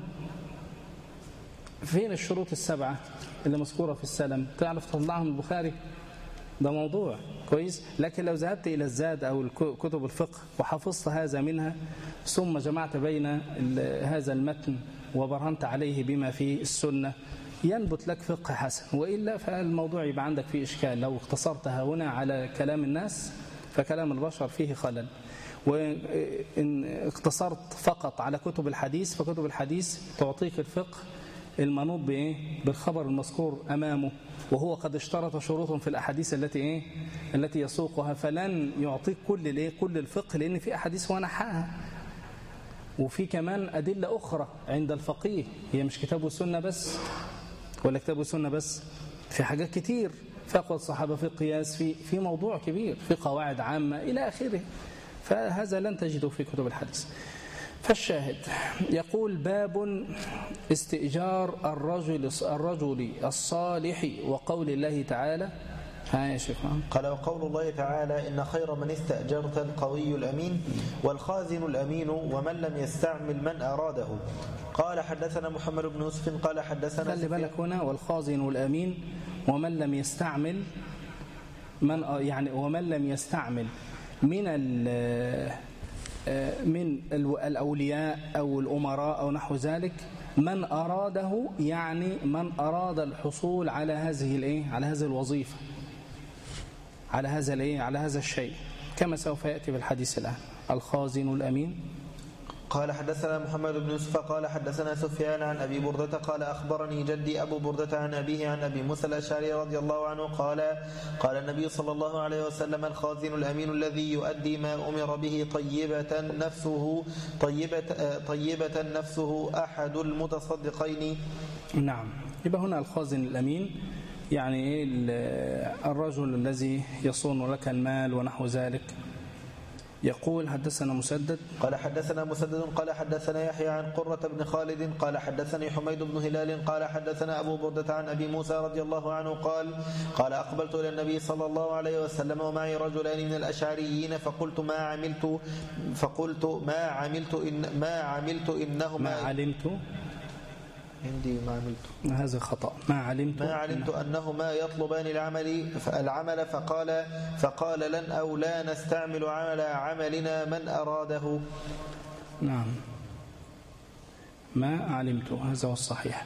فين الشروط السبعة اللي مذكورة في السلم؟ تعرف تطلعهم البخاري؟ ده موضوع. كويس. لكن لو ذهبت إلى الزاد أو كتب الفقه وحفظت هذا منها، ثم جمعت بين هذا المتن وبرهنت عليه بما في السنة، ينبت لك فقه حسن. وإلا فالموضوع يبقى عندك فيه إشكال. لو اختصرتها هنا على كلام الناس فكلام البشر فيه خلل، وإن اقتصرت فقط على كتب الحديث فكتب الحديث تعطيك الفقه المنوط بإيه؟ بالخبر المذكور أمامه، وهو قد اشترط شروطا في الأحاديث التي إيه؟ التي يسوقها، فلن يعطيك كل الإيه؟ كل الفقه، لأن في أحاديث هو نحاها، وفي كمان أدلة أخرى عند الفقيه، هي مش كتاب والسنة بس، ولا كتاب والسنة بس، في حاجات كتير، في أقوال الصحابة، في قياس، في في موضوع كبير، في قواعد عامة إلى آخره. فهذا لن تجده في كتب الحديث. فالشاهد يقول: باب استئجار الرجل الرجل الصالح وقول الله تعالى. ها يا شيخ. قال: وقول الله تعالى: إن خير من استأجرت القوي الأمين والخازن الأمين ومن لم يستعمل من أراده. قال: حدثنا محمد بن يوسف قال حدثنا، خلي بالك هنا، والخازن الأمين ومن لم يستعمل من، يعني ومن لم يستعمل من من الأولياء أو الأمراء أو نحو ذلك، من أراده، يعني من أراد الحصول على هذه الإيه؟ على هذه الوظيفة، على هذا الإيه؟ على هذا الشيء، كما سوف يأتي بالحديث الآن. الخازن الأمين. قال: حدثنا محمد بن يوسف قال حدثنا سفيان عن أبي بردة قال: أخبرني جدي أبو بردة عن أبيه عن أبي موسى الأشعري رضي الله عنه قال: قال النبي صلى الله عليه وسلم: الخازن الأمين الذي يؤدي ما أمر به طيبة نفسه طيبة طيبة نفسه أحد المتصدقين. نعم. يبقى هنا الخازن الأمين يعني الرجل الذي يصون لك المال ونحو ذلك. يقول: حدثنا مسدد قال حدثنا مسدد قال حدثنا يحيى عن قرة بن خالد قال حدثني حميد بن هلال قال حدثنا أبو بردة عن أبي موسى رضي الله عنه قال: قال أقبلت إلى النبي صلى الله عليه وسلم ومعي رجلان من الأشعريين فقلت ما عملت فقلت ما عملت إن ما عملت إنهما ما علمت عندي ما عملت هذا خطأ ما علمت ما علمت أنهما يطلبان العمل العمل فقال فقال لن أو لا نستعمل على عملنا من أراده. نعم. ما علمت هذا هو الصحيح.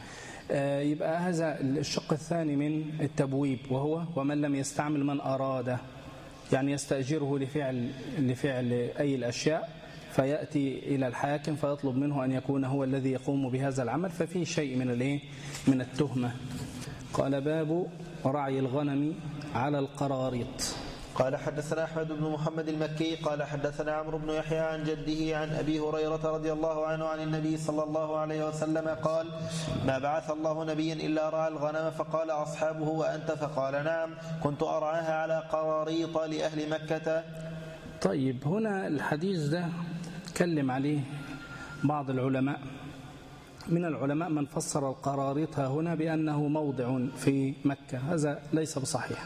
يبقى هذا الشق الثاني من التبويب، وهو ومن لم يستعمل من أراده، يعني يستأجره لفعل لفعل أي الأشياء، فيأتي إلى الحاكم فيطلب منه أن يكون هو الذي يقوم بهذا العمل، ففيه شيء من الايه من التهمة. قال باب رعي الغنم على القراريط. قال حدثنا أحمد بن محمد المكي قال حدثنا عمرو بن يحيى عن جده عن أبي هريرة رضي الله عنه عن النبي صلى الله عليه وسلم قال: ما بعث الله نبيا إلا رعى الغنم، فقال أصحابه: وأنت؟ فقال: نعم، كنت أرعاها على قراريط لأهل مكة. طيب، هنا الحديث ده تكلم عليه بعض العلماء. من العلماء من فسر القراريط هنا بأنه موضع في مكة، هذا ليس بصحيح.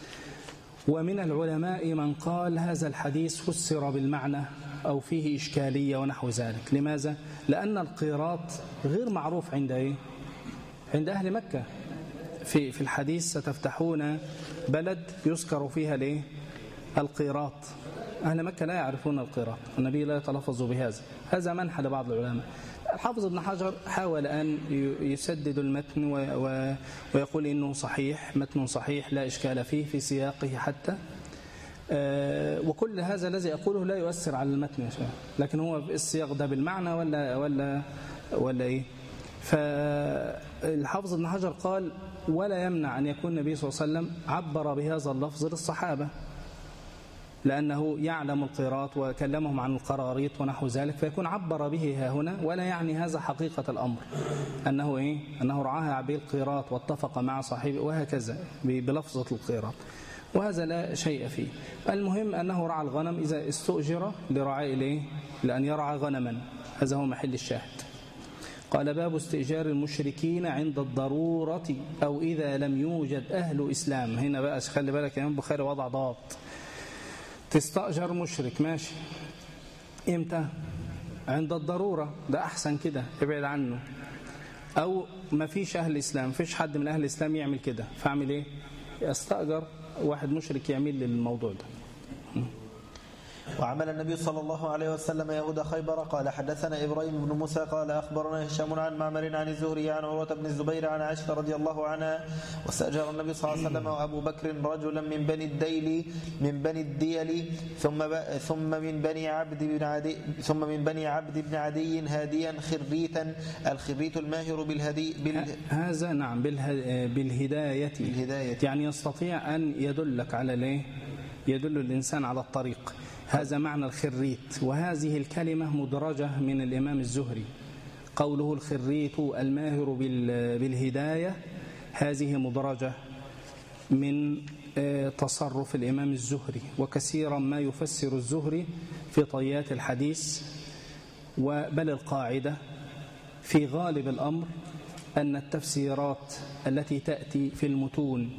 ومن العلماء من قال هذا الحديث فسر بالمعنى أو فيه إشكالية ونحو ذلك. لماذا؟ لأن القيراط غير معروف عند إيه؟ عند أهل مكة. في في الحديث ستفتحون بلد يذكر فيها الإيه؟ القيراط. أهل مكة لا يعرفون القيراط، النبي لا يتلفظ بهذا. هذا منح لبعض العلماء. الحافظ ابن حجر حاول أن يسدد المتن ويقول إنه صحيح، متن صحيح لا إشكال فيه في سياقه حتى، وكل هذا الذي أقوله لا يؤثر على المتن يا شباب، لكن هو السياق ده بالمعنى ولا ولا ولا إيه؟ فالحافظ ابن حجر قال: ولا يمنع أن يكون النبي صلى الله عليه وسلم عبر بهذا اللفظ للصحابة، لأنه يعلم القيراط وكلمهم عن القراريط ونحو ذلك، فيكون عبر به ها هنا، ولا يعني هذا حقيقة الأمر أنه إيه؟ أنه رعاها بالقيراط واتفق مع صاحبه وهكذا بلفظة القيراط، وهذا لا شيء فيه. المهم أنه رعى الغنم إذا استؤجر لرعاء إليه لأن يرعى غنما، هذا هو محل الشاهد. قال: باب استئجار المشركين عند الضرورة أو إذا لم يوجد أهل إسلام. هنا بقى خلي بالك، الإمام البخاري وضع ضابط. تستأجر مشرك ماشي، إمتى؟ عند الضرورة، ده أحسن كده، ابعد عنه. أو ما فيش أهل الإسلام، فيش حد من أهل الإسلام يعمل كده، فاعمل إيه؟ استأجر واحد مشرك يعمل للموضوع ده. وعمل النبي صلى الله عليه وسلم يهود خيبر. قال حدثنا إبراهيم بن موسى قال أخبرنا هشام عن معمر عن الزهري عن عروة بن الزبير عن عائشة رضي الله عنها: واستأجر النبي صلى الله عليه وسلم وأبو بكر رجلا من بني الديل من بني الديل ثم ثم من بني عبد بن عدي ثم من بني عبد بن عدي هاديا خريتا. الخريت الماهر بالهدي بال... هذا نعم بالهداية. بالهداية يعني يستطيع أن يدلك على ليه، يدل الإنسان على الطريق، هذا معنى الخريت. وهذه الكلمة مدرجة من الإمام الزهري، قوله الخريت الماهر بالهداية، هذه مدرجة من تصرف الإمام الزهري. وكثيرا ما يفسر الزهري في طيات الحديث، وبل القاعدة في غالب الأمر أن التفسيرات التي تأتي في المتون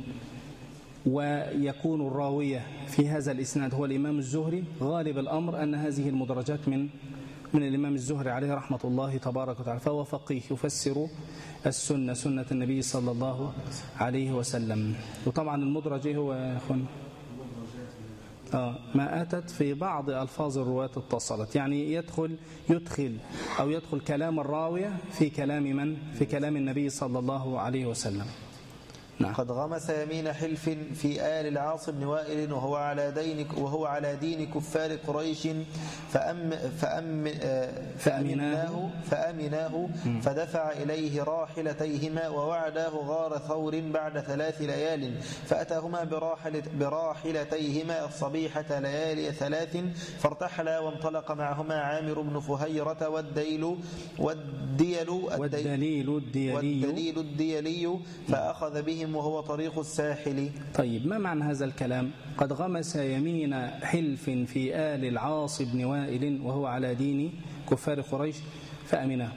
ويكون الراوية في هذا الإسناد هو الإمام الزهري، غالب الأمر أن هذه المدرجات من من الإمام الزهري عليه رحمة الله تبارك وتعالى. فهو فقيه يفسر السنة، سنة النبي صلى الله عليه وسلم. وطبعا المدرج هو يا أخوان آه ما أتت في بعض ألفاظ الرواة اتصلت، يعني يدخل يدخل أو يدخل كلام الراوية في كلام من؟ في كلام النبي صلى الله عليه وسلم. نعم. قد غمس يمين حلف في آل العاص بن وائل وهو على دين وهو على دين كفار قريش فأم فأم فأمناه فأمناه فدفع إليه راحلتيهما ووعداه غار ثور بعد ثلاث ليال، فأتاهما براحل براحلتيهما الصبيحة ليالي ثلاث، فارتحلا وانطلق معهما عامر بن فهيرة والديل والديل والدليل الديلي والدليل الديلي فأخذ بهم وهو طريق الساحل. طيب، ما معنى هذا الكلام؟ قد غمس يمين حلف في آل العاص بن وائل وهو على دين كفار قريش فأمناه.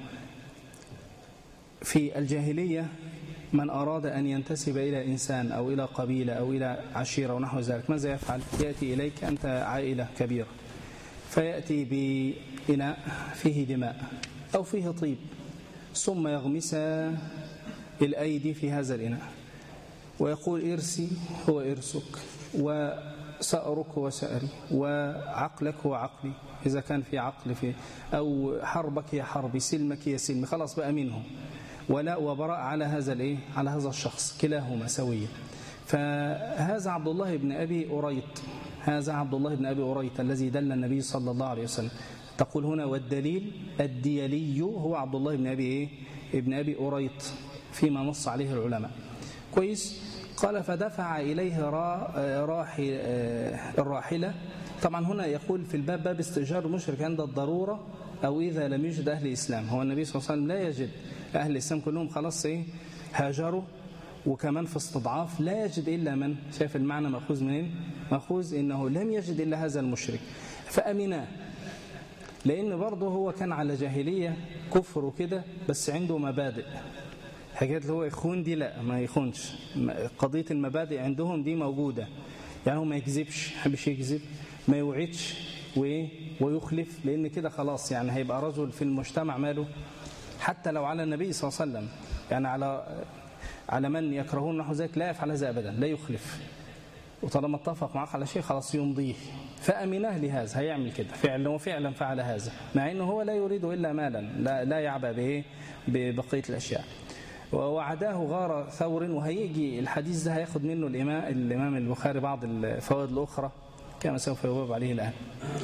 في الجاهلية من أراد أن ينتسب إلى إنسان أو إلى قبيلة أو إلى عشيرة ونحو ذلك، ماذا يفعل؟ يأتي إليك أنت عائلة كبيرة، فيأتي بإناء فيه دماء أو فيه طيب، ثم يغمس الأيدي في هذا الإناء ويقول: إرسي هو إرسك، وسأرك هو سأري، وعقلك هو عقلي إذا كان في عقل، في أو حربك هي حربي، سلمك هي سلمي، خلاص بقى منهم. ولا وبراء على هذا الايه على هذا الشخص كلاهما سويا. فهذا عبد الله بن أبي أريط هذا عبد الله بن أبي أريط الذي دل النبي صلى الله عليه وسلم. تقول هنا والدليل الديلي هو عبد الله بن أبي إيه؟ ابن أبي أريط فيما نص عليه العلماء. كويس. قال فدفع إليه راحل الراحلة. طبعا هنا يقول في الباب باب استئجار المشرك عند الضرورة أو إذا لم يجد أهل الإسلام. هو النبي صلى الله عليه وسلم لا يجد أهل الإسلام كلهم خلاص إيه هاجروا، وكمان في استضعاف لا يجد إلا من شايف المعنى مأخوذ منين؟ مأخوذ إنه لم يجد إلا هذا المشرك فأمناه، لأن برضه هو كان على جاهلية كفر وكده، بس عنده مبادئ. حكاية اللي هو يخون دي لا ما يخونش، قضية المبادئ عندهم دي موجودة. يعني هو ما يكذبش، حبش يكذب، ما يوعدش ويخلف، لأن كده خلاص يعني هيبقى رجل في المجتمع ماله، حتى لو على النبي صلى الله عليه وسلم يعني على على من يكرهون نحو ذلك لا يفعل هذا أبدا، لا يخلف، وطالما اتفق معك على شيء خلاص يمضيه. فأمناه لهذا، هيعمل كده فعلا، وفعلا فعل هذا، مع أنه هو لا يريد إلا مالا، لا, لا يعبأ به ببقية الأشياء. ووعداه غار ثور، وهيجي الحديث ده هياخد منه الإمام, الإمام البخاري بعض الفوائد الأخرى كما سوف يجاوب عليه الآن.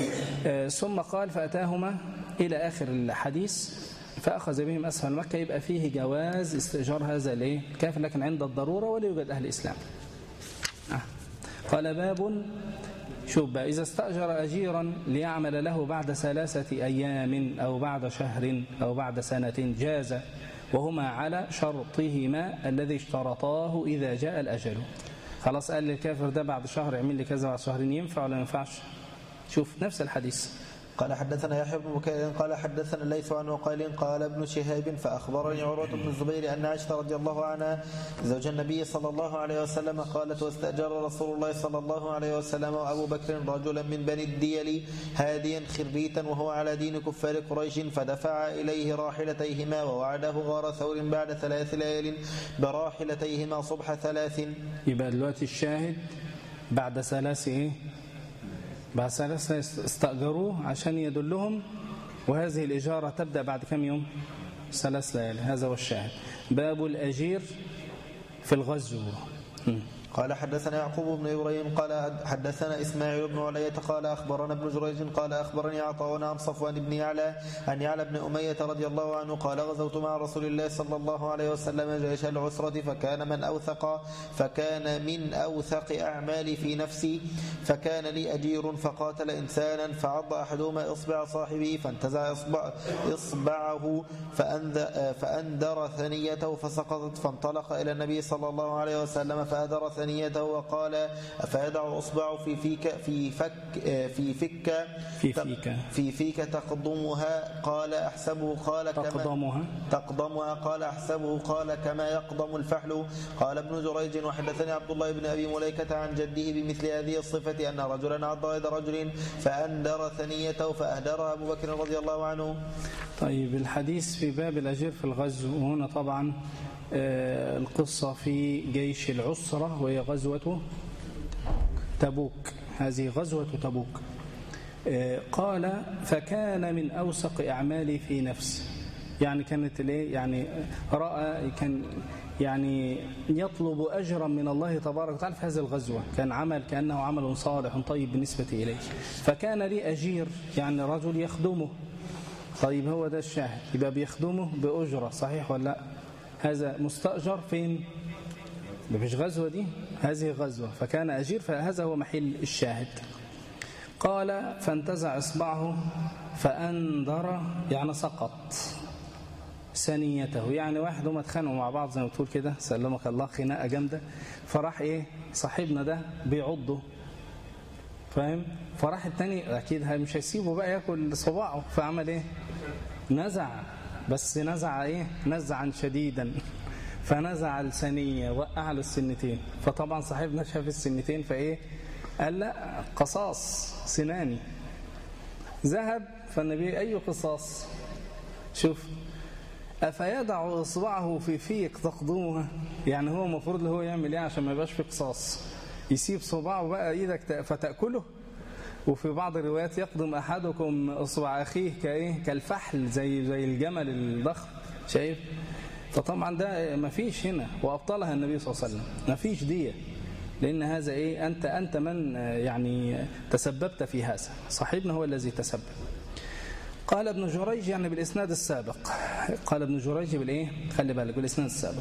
ثم قال فأتاهما إلى آخر الحديث فأخذ بهم أسفل مكة، يبقى فيه جواز استئجار هذا الايه الكافر لكن عند الضرورة ولا يوجد أهل الإسلام. آه. قال باب شوف بقى إذا استأجر أجيرا ليعمل له بعد ثلاثة أيام أو بعد شهر أو بعد سنة جاز، وهما على شرطهما الذي اشترطاه إذا جاء الأجل. خلاص قال للكافر ده بعد شهر اعمل لي كذا بعد شهرين، ينفع ولا ما ينفعش؟ شوف نفس الحديث. قال حدثنا يحيى بن بكير قال حدثنا الليث عن وقيل قال ابن شهاب فأخبرني عروة بن الزبير أن عائشة رضي الله عنها زوج النبي صلى الله عليه وسلم قالت واستأجر رسول الله صلى الله عليه وسلم وأبو بكر رجلا من بني الديل هاديا خربيتا وهو على دين كفار قريش، فدفع إليه راحلتيهما ووعده غار ثور بعد ثلاث ليال براحلتيهما صبح ثلاث. يبقى دلوقتي الشاهد بعد ثلاث ايه بعد ثلاثة استأجروه عشان يدلهم، وهذه الإجارة تبدأ بعد كم يوم؟ ثلاث ليالي. هذا هو الشاهد. باب الأجير في الغزو. قال حدثنا يعقوب بن إبراهيم قال حدثنا إسماعيل بن علية قال أخبرنا ابن جريج قال أخبرني عطاء عن صفوان بن يعلى عن يعلى بن أمية رضي الله عنه قال غزوت مع رسول الله صلى الله عليه وسلم جيش العسرة، فكان من أوثق فكان من أوثق أعمالي في نفسي، فكان لي أجير فقاتل إنسانا فعض أحدهما إصبع صاحبه فانتزع إصبع إصبعه فأندر ثنيته فسقطت، فانطلق إلى النبي صلى الله عليه وسلم فأدر ثنيته وقال أفيدع أصبع في فيك في فك في فك في فيك في فيك تقضمها قال أحسبه قال تقضمها تقضمها قال أحسبه قال كما يقضم الفحل. قال ابن جريج وحدثني عبد الله بن أبي مليكة عن جده بمثل هذه الصفة أن رجلا عض يد رجل فأندر ثنيته فأهدرها أبو بكر رضي الله عنه. طيب الحديث في باب الأجير في الغزو، وهنا طبعا القصة في جيش العسرة وهي غزوة تبوك. هذه غزوة تبوك. قال فكان من أوثق أعمالي في نفسي، يعني كانت ليه يعني رأى كان يعني يطلب أجرا من الله تبارك وتعالى في هذه الغزوة، كان عمل كأنه عمل صالح طيب بالنسبة إليه، فكان لي أجير يعني رجل يخدمه. طيب هو ده الشاهد، يبقى بيخدمه بأجرة صحيح ولا لا؟ هذا مستأجر فين؟ مفيش غزوة دي، هذه غزوة فكان أجير، فهذا هو محل الشاهد. قال فانتزع إصبعه فأندر يعني سقط ثنيته، يعني واحد هم اتخانقوا مع بعض زي ما تقول كده سلمك الله خناقة جامدة، فراح إيه صاحبنا ده بيعضه فاهم، فراح التاني أكيد مش هيسيبه بقى يأكل صباعه، فعمل إيه نزع، بس نزع إيه نزعا شديدا، فنزع الثنية وقع له السنتين، فطبعا صاحبنا شاف السنتين فإيه قال لا قصاص سناني. ذهب فالنبي أي قصاص؟ شوف أفيدع إصبعه في فيك تقضمها، يعني هو المفروض له هو يعمل إيه عشان ما يبقاش في قصاص؟ يسيب صباعه بقى إيدك فتأكله؟ وفي بعض الروايات يقدم أحدكم إصبع أخيه كإيه كالفحل، زي زي الجمل الضخم شايف، فطبعا ده ما فيش هنا، وأبطلها النبي صلى الله عليه وسلم، ما فيش دية، لأن هذا إيه، أنت أنت من يعني تسببت في هذا، صاحبنا هو الذي تسبب. قال ابن جريج يعني بالإسناد السابق، قال ابن جريج بالإيه، خلي بالك بالإسناد السابق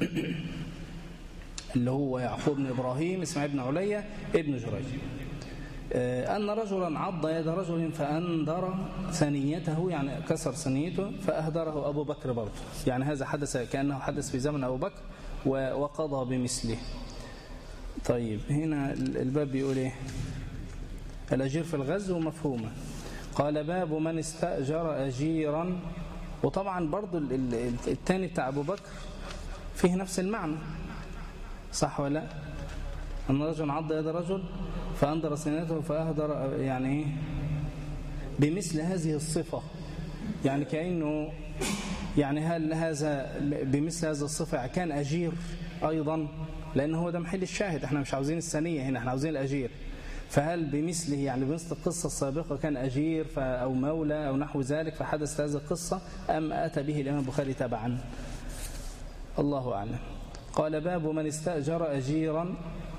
اللي هو يعقوب بن إبراهيم إسماعيل بن عليا ابن جريج، أن رجلا عض يد رجل فأندر ثنيته، يعني كسر ثنيته فأهدره أبو بكر برضه، يعني هذا حدث كأنه حدث في زمن أبو بكر وقضى بمثله. طيب هنا الباب بيقول إيه؟ الأجير في الغزو مفهومة. قال باب من استأجر أجيرا، وطبعا برضه الثاني بتاع أبو بكر فيه نفس المعنى، صح ولا؟ أن رجل عض يد رجل فأندر سنته فأهدر، يعني بمثل هذه الصفة، يعني كأنه يعني هل هذا بمثل هذه الصفة كان أجير أيضا، لأن هو ده محل الشاهد، احنا مش عاوزين الثانية هنا، احنا عاوزين الأجير. فهل بمثله يعني بمثل القصة السابقة كان أجير أو مولى أو نحو ذلك فحدث هذه القصة، أم أتى به الإمام البخاري تبعا؟ الله أعلم. قال باب من استأجر أجيرا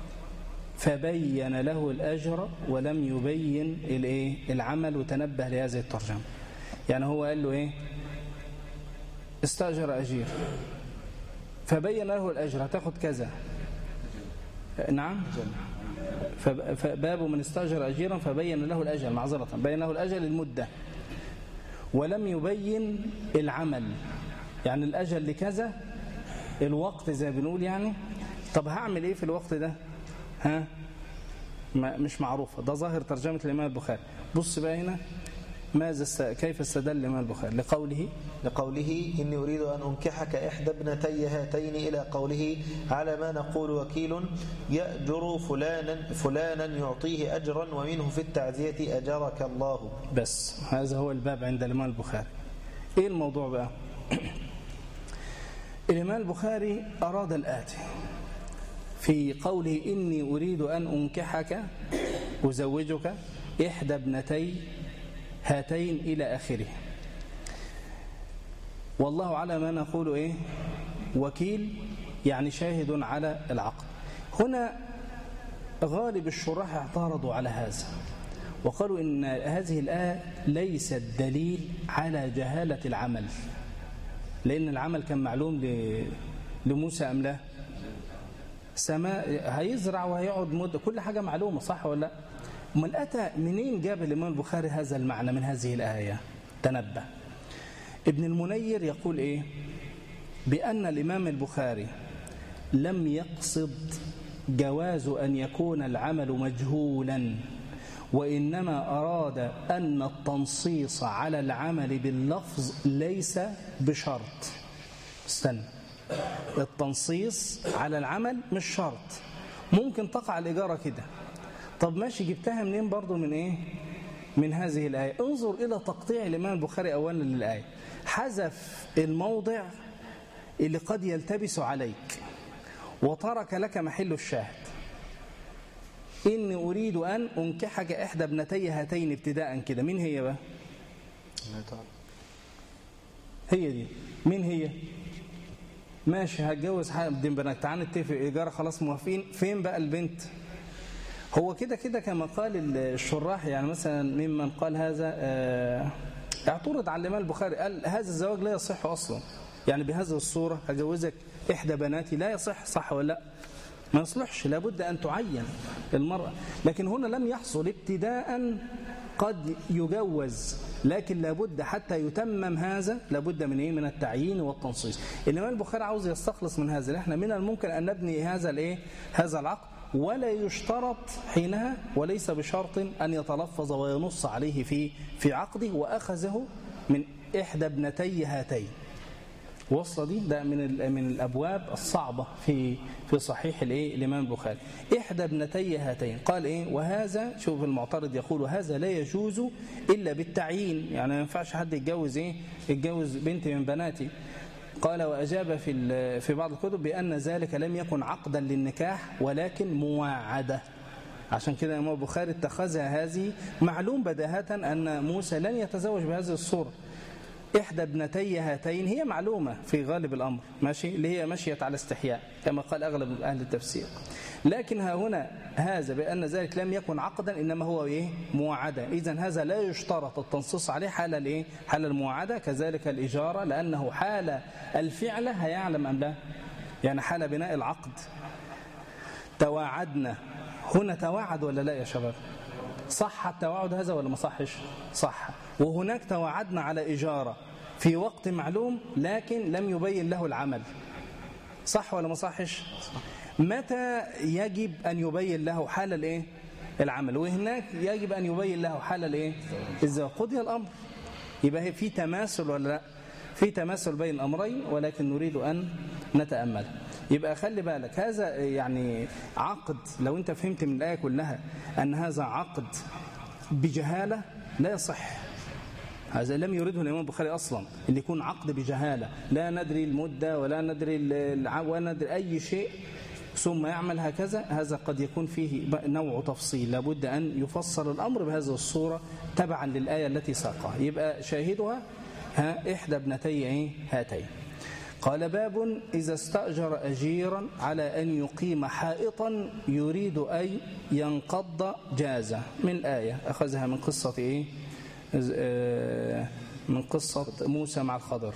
فبين له الأجر ولم يبين الإيه العمل، وتنبه لهذه الترجمة. يعني هو قال له إيه، استأجر أجير فبين له الأجر، هتاخد كذا، نعم، فباب من استأجر أجيرا فبين له الأجل، معذرة بين له الأجل المدة ولم يبين العمل، يعني الأجل لكذا الوقت زي بنقول يعني. طب هعمل إيه في الوقت ده؟ ها ما مش معروفة، ده ظاهر ترجمة الإمام البخاري. بص بقى هنا ماذا كيف استدل الإمام البخاري لقوله لقوله إني أريد أن أنكحك إحدى ابنتي هاتين، إلى قوله على ما نقول وكيل يأجر فلانا فلانا يعطيه أجرا ومنه في التعزية أجرك الله. بس هذا هو الباب عند الإمام البخاري. إيه الموضوع بقى؟ الإمام البخاري أراد الآتي في قوله إني أريد أن أنكحك أزوجك إحدى ابنتي هاتين إلى آخره. والله على ما نقول إيه وكيل، يعني شاهد على العقد. هنا غالب الشراح اعترضوا على هذا وقالوا إن هذه الآية ليست دليل على جهالة العمل، لأن العمل كان معلوم لموسى أم لا؟ سماء هيزرع وهيقعد مدة، كل حاجة معلومة، صح ولا لا؟ امال أتى منين جاب الإمام البخاري هذا المعنى من هذه الآية؟ تنبه. ابن المنير يقول إيه؟ بأن الإمام البخاري لم يقصد جواز أن يكون العمل مجهولا، وإنما أراد أن التنصيص على العمل باللفظ ليس بشرط. استنى، التنصيص على العمل مش شرط، ممكن تقع الإجارة كده. طب ماشي، جبتها منين برضو؟ من إيه؟ من هذه الآية. انظر إلى تقطيع الإمام البخاري أولا للآية، حذف الموضع اللي قد يلتبس عليك وترك لك محل الشاهد. إني أريد أن أنكحك إحدى ابنتي هاتين ابتداء كده، مين هي بقى؟ هي دي، مين هي؟ ماشي هتجوز حد بنك، تعال نتفق إيجار، خلاص موافقين، فين بقى البنت؟ هو كده كده كما قال الشراح، يعني مثلا ممن قال هذا اعترض على الإمام البخاري، قال هذا الزواج لا يصح أصلا، يعني بهذه الصورة هجوزك إحدى بناتي لا يصح، صح ولا لا؟ ما يصلحش، لابد أن تعين المرأة. لكن هنا لم يحصل ابتداء، قد يجوز، لكن لابد حتى يتمم هذا لابد من ايه؟ من التعيين والتنصيص. الإمام البخاري عاوز يستخلص من هذا، احنا من الممكن أن نبني هذا الايه؟ هذا العقد، ولا يشترط حينها، وليس بشرط أن يتلفظ وينص عليه في في عقده، وأخذه من إحدى ابنتي هاتين. وصل دي، ده من من الابواب الصعبه في في صحيح الايه الامام البخاري. احدى ابنتي هاتين، قال ايه؟ وهذا، شوف المعترض يقول وهذا لا يجوز الا بالتعيين، يعني ما ينفعش حد يتجوز ايه يتجوز بنت من بناتي. قال واجاب في في بعض الكتب بان ذلك لم يكن عقدا للنكاح ولكن مواعده. عشان كده الامام البخاري اتخذها هذه، معلوم بداهه ان موسى لن يتزوج بهذه الصوره، إحدى ابنتي هاتين هي معلومة في غالب الأمر، ماشي، اللي هي مشيت على استحياء كما قال أغلب أهل التفسير. لكن ها هنا هذا بأن ذلك لم يكن عقدا إنما هو إيه؟ موعدة. إذن هذا لا يشترط التنصيص عليه حال الإيه؟ حال الموعدة. كذلك الإجارة، لأنه حال الفعل هيعلم أم لا؟ يعني حال بناء العقد تواعدنا، هنا تواعد ولا لا يا شباب؟ صح التواعد هذا ولا ما صحش؟ صح. وهناك تواعدنا على إجارة في وقت معلوم لكن لم يبين له العمل، صح ولا ما صحش؟ متى يجب أن يبين له حال الإيه؟ العمل، وهناك يجب أن يبين له حال الإيه؟ إذا قضي الأمر. يبقى في تماثل ولا لا؟ في تماثل بين الأمرين، ولكن نريد أن نتأمل. يبقى خلي بالك هذا يعني عقد، لو أنت فهمت من الآية كلها أن هذا عقد بجهالة لا يصح. هذا لم يريده الإمام البخاري أصلا، اللي يكون عقد بجهالة لا ندري المدة ولا ندري ولا ندري أي شيء ثم يعمل هكذا، هذا قد يكون فيه نوع تفصيل، لابد أن يفصل الأمر بهذه الصورة تبعا للآية التي ساقها. يبقى شاهدها ها إحدى ابنتي هاتين. قال باب إذا استأجر أجيرا على أن يقيم حائطا يريد أن ينقض جازة، من آية أخذها من قصة إيه؟ من قصة موسى مع الخضر.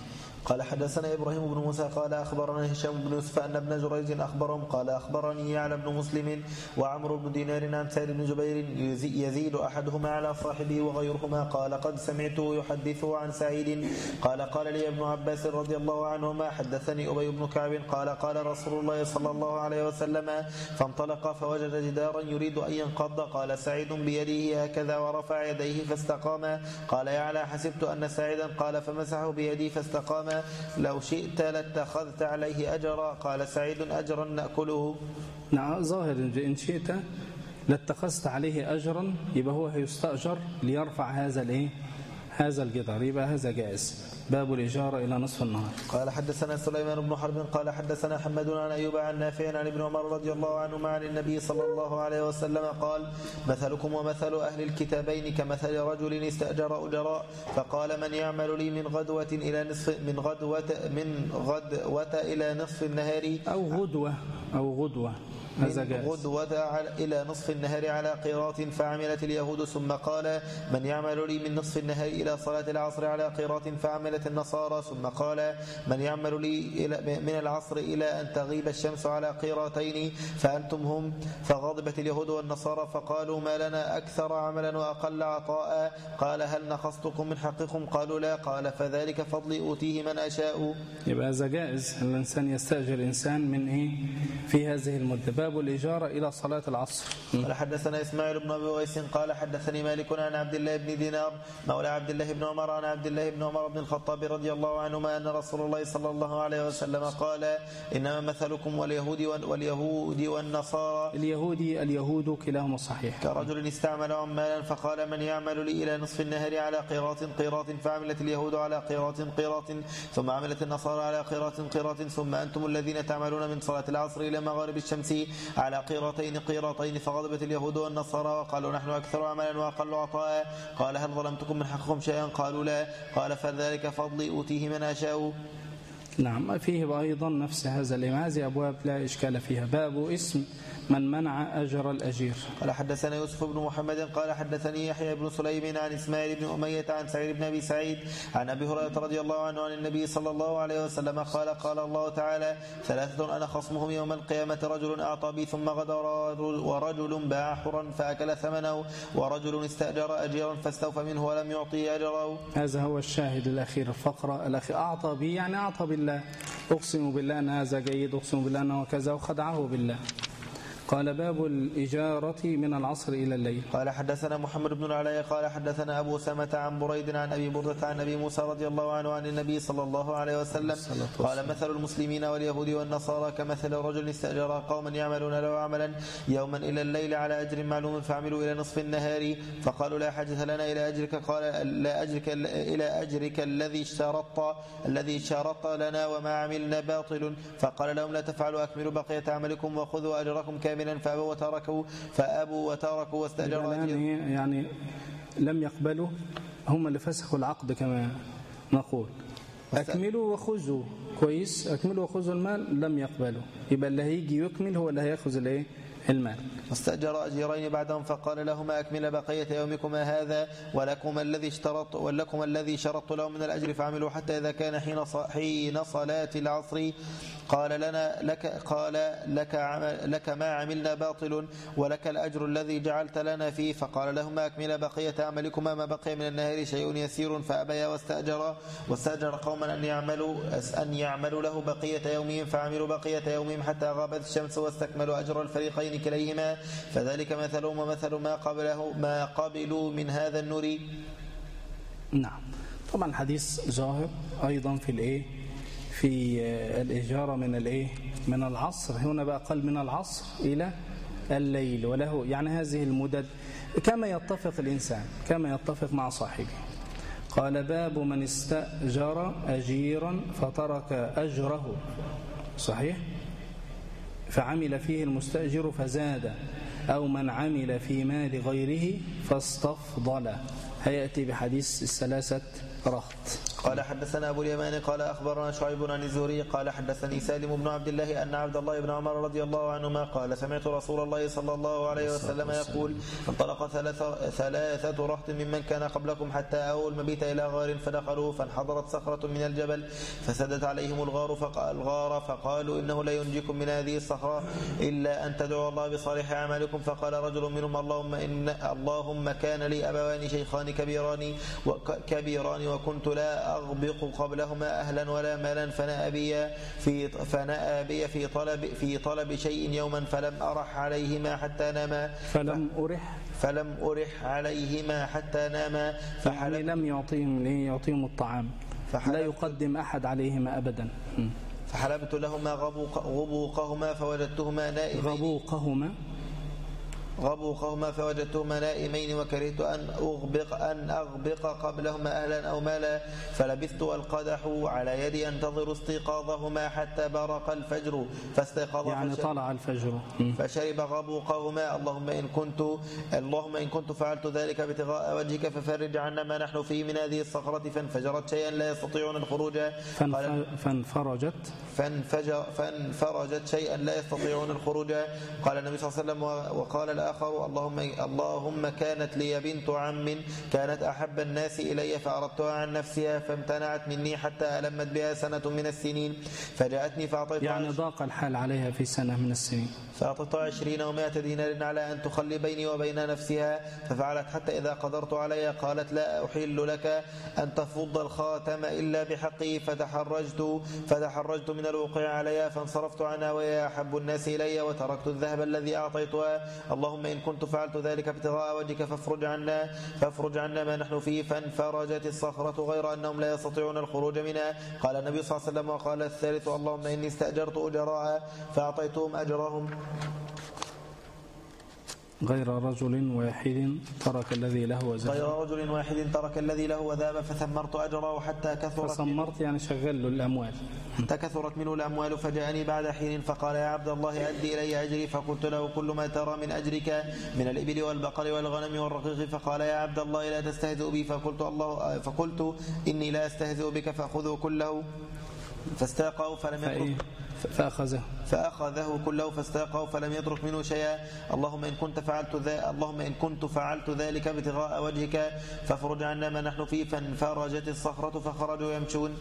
قال حدثنا إبراهيم بن موسى قال أخبرنا هشام بن يوسف أن ابن جريج أخبرهم قال أخبرني يعلى بن مسلم وعمرو بن دينار عن سعيد بن جبير يزيد أحدهما على صاحبه وغيرهما قال قد سمعته يحدثه عن سعيد قال قال لي ابن عباس رضي الله عنهما حدثني أبي بن كعب قال قال رسول الله صلى الله عليه وسلم فانطلق فوجد جدارا يريد أن ينقض قال سعيد بيده هكذا ورفع يديه فاستقام قال يعلى حسبت أن سعيدا قال فمسحه بيدي فاستقام لو شئت لاتخذت عليه أجرا قال سعيد أجرا نأكله. نعم ظاهر إن شئت لاتخذت عليه أجرا، يبقى هو هيستأجر ليرفع هذا الايه هذا الجدار، يبقى هذا جائز. باب الإجارة إلى نصف النهار. قال حدثنا سليمان بن حرب قال حدثنا حمد عن أيوب عن نافع عن ابن عمر رضي الله عنهما عن النبي صلى الله عليه وسلم قال مثلكم ومثل أهل الكتابين كمثل رجل استأجر أجراء فقال من يعمل لي من غدوة إلى نصف من غدوة من غدوة إلى نصف النهار أو غدوة أو غدوة من غدوة إلى نصف النهار على قيراط فعملت اليهود ثم قال من يعمل لي من نصف النهار إلى صلاة العصر على قيراط فعملت النصارى ثم قال من يعمل لي من العصر إلى أن تغيب الشمس على قيراتين فأنتم هم فغضبت اليهود والنصارى فقالوا ما لنا أكثر عملا وأقل عطاء قال هل نقصتكم من حقكم قالوا لا قال فذلك فضلي أوتيه من أشاء. يبقى هذا جائز الإنسان يستأجر إنسان من إيه في هذه المدة. باب الإجارة إلى صلاة العصر. قال حدثنا إسماعيل بن أبي ويس قال حدثني مالك عن عبد الله بن دينار مولى عبد الله بن عمر عن عبد الله بن عمر بن الخطاب رضي الله عنهما أن رسول الله صلى الله عليه وسلم قال إنما مثلكم واليهود واليهود والنصارى اليهودي اليهود كلاهما صحيح كرجل استعمل عمالا فقال من يعمل لي إلى نصف النهر على قيراط قيراط فعملت اليهود على قيراط قيراط ثم عملت النصارى على قيراط قيراط ثم أنتم الذين تعملون من صلاة العصر إلى مغارب الشمس على قيراطين قيراطين فغضبت اليهود والنصارى وقالوا نحن أكثر عملا وأقل عطاء قال هل ظلمتكم من حقكم شيئا قالوا لا قال فذلك فضلي أوتيه من أشاء. نعم فيه أيضا نفس هذا الإمام. هذه أبواب لا إشكال فيها. باب اسم من منع أجر الأجير. قال حدثنا يوسف بن محمد قال حدثني يحيى بن سليم عن إسماعيل بن أمية عن سعيد بن أبي سعيد عن أبي هريرة رضي الله عنه عن النبي صلى الله عليه وسلم قال قال الله تعالى ثلاثة أنا خصمهم يوم القيامة رجل أعطى بي ثم غدر ورجل باع حرا فأكل ثمنه ورجل استأجر أجيرا فاستوفى منه ولم يعطيه أجره. هذا هو الشاهد الأخير الفقرة الأخير. أعطى بي يعني أعطى بالله، أقسم بالله أن هذا جيد، أقسم بالله أنه كذا وخدعه بالله. قال باب الإجارة من العصر إلى الليل. قال حدثنا محمد بن العلاء قال حدثنا أبو سمة عن بريد عن أبي بردة عن أبي موسى رضي الله عنه عن النبي صلى الله عليه وسلم قال مثل المسلمين واليهود والنصارى كمثل رجل استأجر قوما يعملون له عملا يوما إلى الليل على أجر معلوم فعملوا إلى نصف النهار فقالوا لا حاجة لنا إلى أجرك قال لا أجرك إلى أجرك الذي اشترطت الذي اشترطت لنا وما عملنا باطل فقال لهم لا تفعلوا أكملوا بقية عملكم وخذوا أجركم كاملا فأبوا وتركوا فأبوا وتركوا واستأجروا يعني, يعني لم يقبلوا، هم اللي فسخوا العقد كما نقول أكملوا وخذوا كويس، أكملوا وخذوا المال، لم يقبلوا، يبقى اللي هيجي يكمل هو اللي هيأخذ الايه المال. واستأجر أجيرين بعدهم فقال لهما أكمل بقية يومكما هذا ولكم الذي اشترط ولكم الذي شرطت له من الأجر فعملوا حتى إذا كان حين حين صلاة العصر قال لنا لك قال لك لك ما عملنا باطل ولك الأجر الذي جعلت لنا فيه. فقال لهما أكمل بقية عملكما ما بقي من النهار شيء يسير فأبيا واستأجر واستأجر قوما أن يعملوا أن يعملوا له بقية يومهم فعملوا بقية يومهم حتى غابت الشمس واستكملوا أجر الفريقين كليهما فذلك مثلهم ومثل ما قبله ما قبلوا من هذا النور. نعم، طبعا الحديث ظاهر أيضا في الإيه في الإجارة من الإيه من العصر، هنا بقى قال من العصر إلى الليل، وله يعني هذه المدد كما يتفق الإنسان كما يتفق مع صاحبه. قال باب من استأجر أجيرا فترك أجره، صحيح، فعمل فيه المستأجر فزاد، أو من عمل في مال غيره فاستفضل. هيأتي بحديث الثلاثة رهط. قال حدثنا أبو اليمان قال أخبرنا شعيب عن الزهري قال حدثني سالم بن عبد الله أن عبد الله بن عمر رضي الله عنهما قال سمعت رسول الله صلى الله عليه وسلم يقول انطلق ثلاثة, ثلاثة رهط ممن كان قبلكم حتى أووا المبيت إلى غار فدخلوا فانحضرت صخرة من الجبل فسدت عليهم الغار فقال الغار فقالوا إنه لا ينجيكم من هذه الصخرة إلا أن تدعوا الله بصالح أعمالكم. فقال رجل منهم اللهم إن اللهم كان لي أبوان شيخان كبيران كبيران وكنت لا أغبق قبلهما أهلا ولا مالا فنأى بي في فنأى بي في طلب في طلب شيء يوما فلم أرح عليهما حتى ناما فلم أرح فلم أرح عليهما حتى ناما فحلم يعني لم يعطيهم يعطيهم الطعام، لا يقدم أحد عليهما أبدا. فحلبت لهما غبوق غبوقهما فوجدتهما نائمين غبوقهما غبوقهما فوجدتهما نائمين وكرهت أن أغبق أن أغبق قبلهما أهلا أو مالا فلبثت والقدح على يدي أنتظر استيقاظهما حتى برق الفجر فاستيقظ يعني طلع الفجر فشرب غبوقهما. اللهم إن كنت اللهم إن كنت فعلت ذلك ابتغاء وجهك ففرج عنا ما نحن فيه من هذه الصخرة فانفجرت شيئا لا يستطيعون الخروج فانفرجت فانفجر فانفرجت شيئا لا يستطيعون الخروج. قال النبي صلى الله عليه وسلم وقال الآخر اللهم اللهم كانت لي بنت عم كانت أحب الناس إلي فأردتها عن نفسها فامتنعت مني حتى ألمت بها سنة من السنين فجاءتني فأعطيتها يعني ضاق الحال عليها في سنة من السنين فأعطيتها عشرين ومائة دينار على أن تخلي بيني وبين نفسها ففعلت حتى إذا قدرت عليها قالت لا أحل لك أن تفض الخاتم إلا بحقه فتحرجت فتحرجت من الوقوع عليها فانصرفت عنها وهي أحب الناس إلي وتركت الذهب الذي أعطيتها. اللهم إن كنت فعلت ذلك ابتغاء وجهك فافرج عنا فافرج عنا ما نحن فيه. فانفرجت الصخرة غير أنهم لا يستطيعون الخروج منها. قال النبي صلى الله عليه وسلم وقال الثالث اللهم إني استأجرت أجراء فأعطيتهم أجرهم غير رجل واحد ترك الذي له وذهب غير رجل واحد ترك الذي له وذهب فثمرت أجره حتى كثرت فثمرت يعني شغل له الأموال حتى كثرت منه الأموال فجاءني بعد حين فقال يا عبد الله أدي إلي أجري فقلت له كل ما ترى من أجرك من الإبل والبقر والغنم والرقيق. فقال يا عبد الله لا تستهزئ بي فقلت الله فقلت إني لا أستهزئ بك فخذه كله فاستاقه فلم يترك فأخذه فأخذه كله فاستاقه فلم يترك منه شيئا. اللهم إن كنت فعلت ذا اللهم إن كنت فعلت ذلك ابتغاء وجهك فافرج عنا ما نحن فيه. فانفرجت الصخرة فخرجوا يمشون.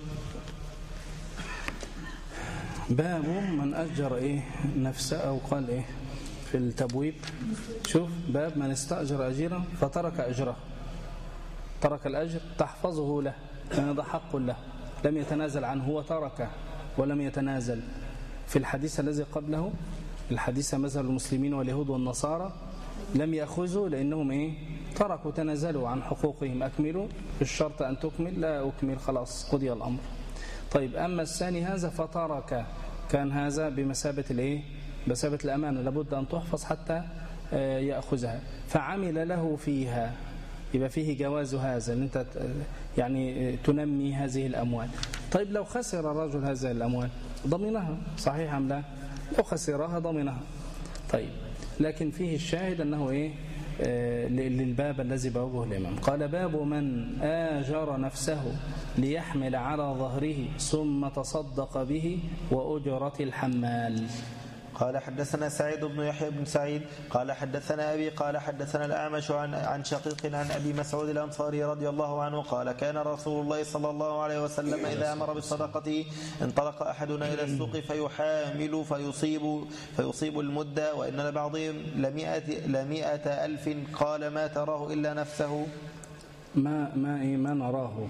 باب من أجر إيه نفسه أو قال إيه في التبويب. شوف باب من استأجر أجيرا فترك أجره، ترك الأجر تحفظه له لأن هذا حق له لم يتنازل عنه، هو تركه ولم يتنازل. في الحديث الذي قبله الحديث مذهب المسلمين واليهود والنصارى لم يأخذوا لأنهم إيه تركوا تنازلوا عن حقوقهم. أكملوا الشرط أن تكمل، لا أكمل خلاص قضي الأمر. طيب أما الثاني هذا فترك كان هذا بمثابة الإيه بمثابة الأمانة لابد أن تحفظ حتى يأخذها فعمل له فيها، يبقى فيه جواز هذا ان انت يعني تنمي هذه الاموال. طيب لو خسر الرجل هذه الاموال ضمنها صحيح ام لا؟ لو خسرها ضمنها. طيب لكن فيه الشاهد انه ايه للباب الذي بوابه الإمام. قال باب من آجر نفسه ليحمل على ظهره ثم تصدق به وأجرة الحمال. قال حدثنا سعيد بن يحيى بن سعيد قال حدثنا أبي قال حدثنا الأعمش عن عن شقيق عن أبي مسعود الأنصاري رضي الله عنه قال كان رسول الله صلى الله عليه وسلم إذا أمر بالصدقة انطلق أحدنا إلى السوق فيحامل فيصيب فيصيب المدة وإن لبعضهم لمئة, لمئة ألف قال ما تراه إلا نفسه ما ما ما نراه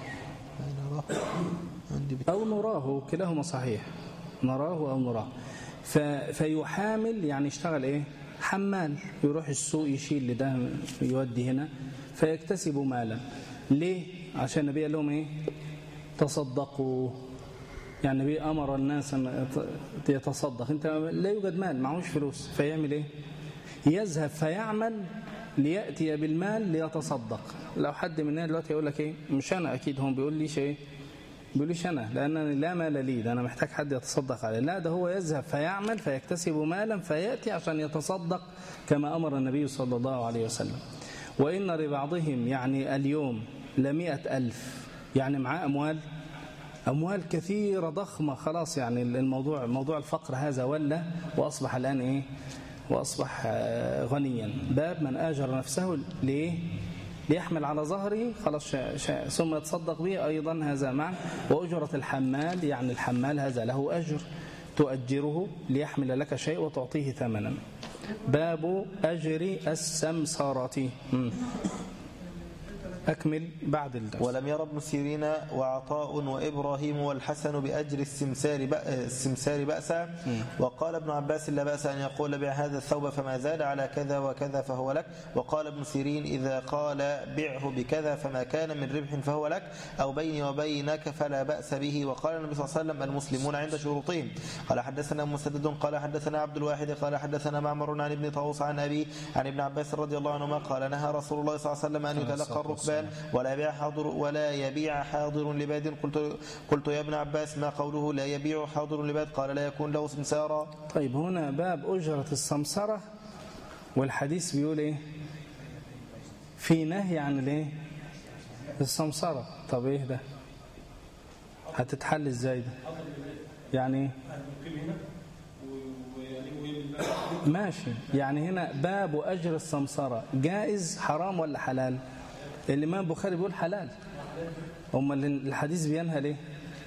أو نراه كلاهما صحيح، نراه أو نراه. فيحامل يعني يشتغل ايه؟ حمال، يروح السوق يشيل لده يودي هنا فيكتسب مالا. ليه؟ عشان النبي قال لهم ايه؟ تصدقوا. يعني النبي امر الناس ان يتصدق. انت لا يوجد مال، معهوش فلوس، فيعمل ايه؟ يذهب فيعمل لياتي بالمال ليتصدق. لو حد مننا دلوقتي يقول لك ايه؟ مش انا، اكيد هم بيقول لي شيء بيقوليش أنا لأنني لا مال لي، ده أنا محتاج حد يتصدق عليه. لا، ده هو يذهب فيعمل فيكتسب مالا فيأتي عشان يتصدق كما أمر النبي صلى الله عليه وسلم. وإن لبعضهم يعني اليوم لمئة ألف، يعني معاه أموال أموال كثيرة ضخمة، خلاص يعني الموضوع موضوع الفقر هذا ولا وأصبح الآن إيه؟ وأصبح غنيا. باب من آجر نفسه ليه؟ ليحمل على ظهره خلاص شا شا ثم يتصدق به أيضا، هذا معنى. وأجرة الحمال يعني الحمال هذا له أجر، تؤجره ليحمل لك شيء وتعطيه ثمنا. باب أجر السمسرة. أكمل بعد الدرس. ولم ير ابن سيرين وعطاء وإبراهيم والحسن بأجر السمسار السمسار بأسا. وقال ابن عباس لا بأس أن يقول بع هذا الثوب فما زاد على كذا وكذا فهو لك. وقال ابن سيرين إذا قال بعه بكذا فما كان من ربح فهو لك، أو بيني وبينك فلا بأس به. وقال النبي صلى الله عليه وسلم المسلمون عند شروطهم. قال حدثنا مسدد قال حدثنا عبد الواحد قال حدثنا معمر عن ابن طاووس عن أبي عن ابن عباس رضي الله عنهما قال نهى رسول الله صلى الله عليه وسلم أن يتلقى الركبان ولا يبيع حاضر ولا يبيع حاضر لباد. قلت قلت يا ابن عباس ما قوله لا يبيع حاضر لباد؟ قال لا يكون له سمسارا. طيب هنا باب أجرة السمسرة، والحديث بيقول ايه؟ في نهي عن الايه؟ السمسرة. طب ايه ده؟ هتتحل ازاي ده؟ يعني ماشي، يعني هنا باب أجر السمسرة جائز حرام ولا حلال؟ الإمام البخاري بيقول حلال، أما الحديث بينهى ليه؟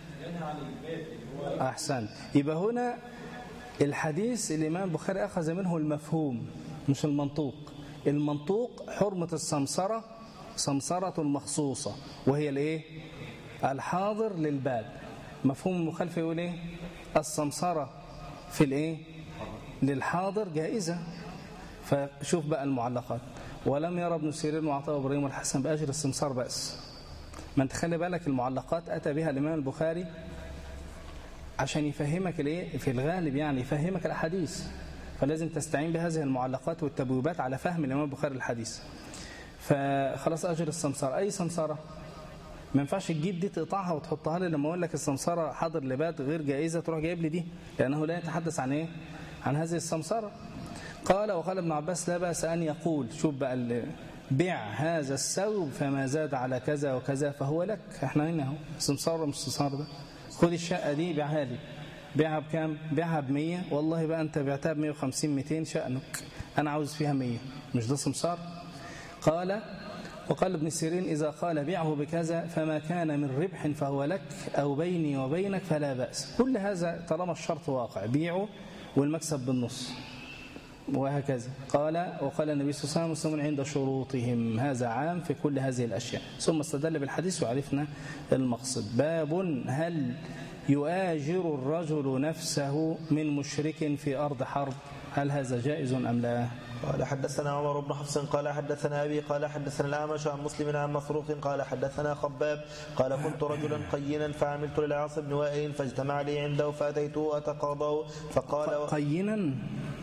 أحسن. يبقى هنا الحديث الإمام البخاري أخذ منه المفهوم مش المنطوق. المنطوق حرمة السمسرة سمسرة مخصوصة وهي الايه؟ الحاضر للباب. مفهوم المخالف يقول ايه؟ السمسرة في الايه؟ للحاضر جائزة. فشوف بقى المعلقات. ولم يرى ابن سيرين وعطاء وابراهيم والحسن بأجر السمسار بأس. ما انت خلي بالك المعلقات أتى بها الإمام البخاري عشان يفهمك الايه في الغالب، يعني يفهمك الأحاديث، فلازم تستعين بهذه المعلقات والتبويبات على فهم الإمام البخاري الحديث. فخلاص أجر السمسار أي سمسارة، ما ينفعش تجيب دي تقطعها وتحطها لي لما أقول لك السمسارة حاضر لبات غير جائزة تروح جايب لي دي، لأنه لا يتحدث عن إيه؟ عن هذه السمسارة. قال وقال ابن عباس لا بأس أن يقول شوف بقى بيع هذا الثوب فما زاد على كذا وكذا فهو لك. احنا هنا اهو سمسار ولا مش سمسار ده؟ خد الشقة دي بيعها لي، بيعها بكام؟ بيعها بمية، والله بقى أنت بعتها بمية وخمسين ميتين شأنك، أنا عاوز فيها مية، مش ده سمسار؟ قال وقال ابن سيرين إذا قال بيعه بكذا فما كان من ربح فهو لك أو بيني وبينك فلا بأس. كل هذا طالما الشرط واقع بيعه والمكسب بالنص وهكذا. قال وقال النبي صلى الله عليه وسلم عند شروطهم، هذا عام في كل هذه الأشياء. ثم استدل بالحديث وعرفنا المقصد. باب هل يؤاجر الرجل نفسه من مشرك في أرض حرب؟ هل هذا جائز أم لا؟ قال حدثنا عمر بن حفص قال حدثنا أبي قال حدثنا الأعمش عن مسلم عن مسروق قال حدثنا خباب قال كنت رجلا قينا فعملت للعاص بن وائل فاجتمع لي عنده فأتيته أتقاضاه فقال قينا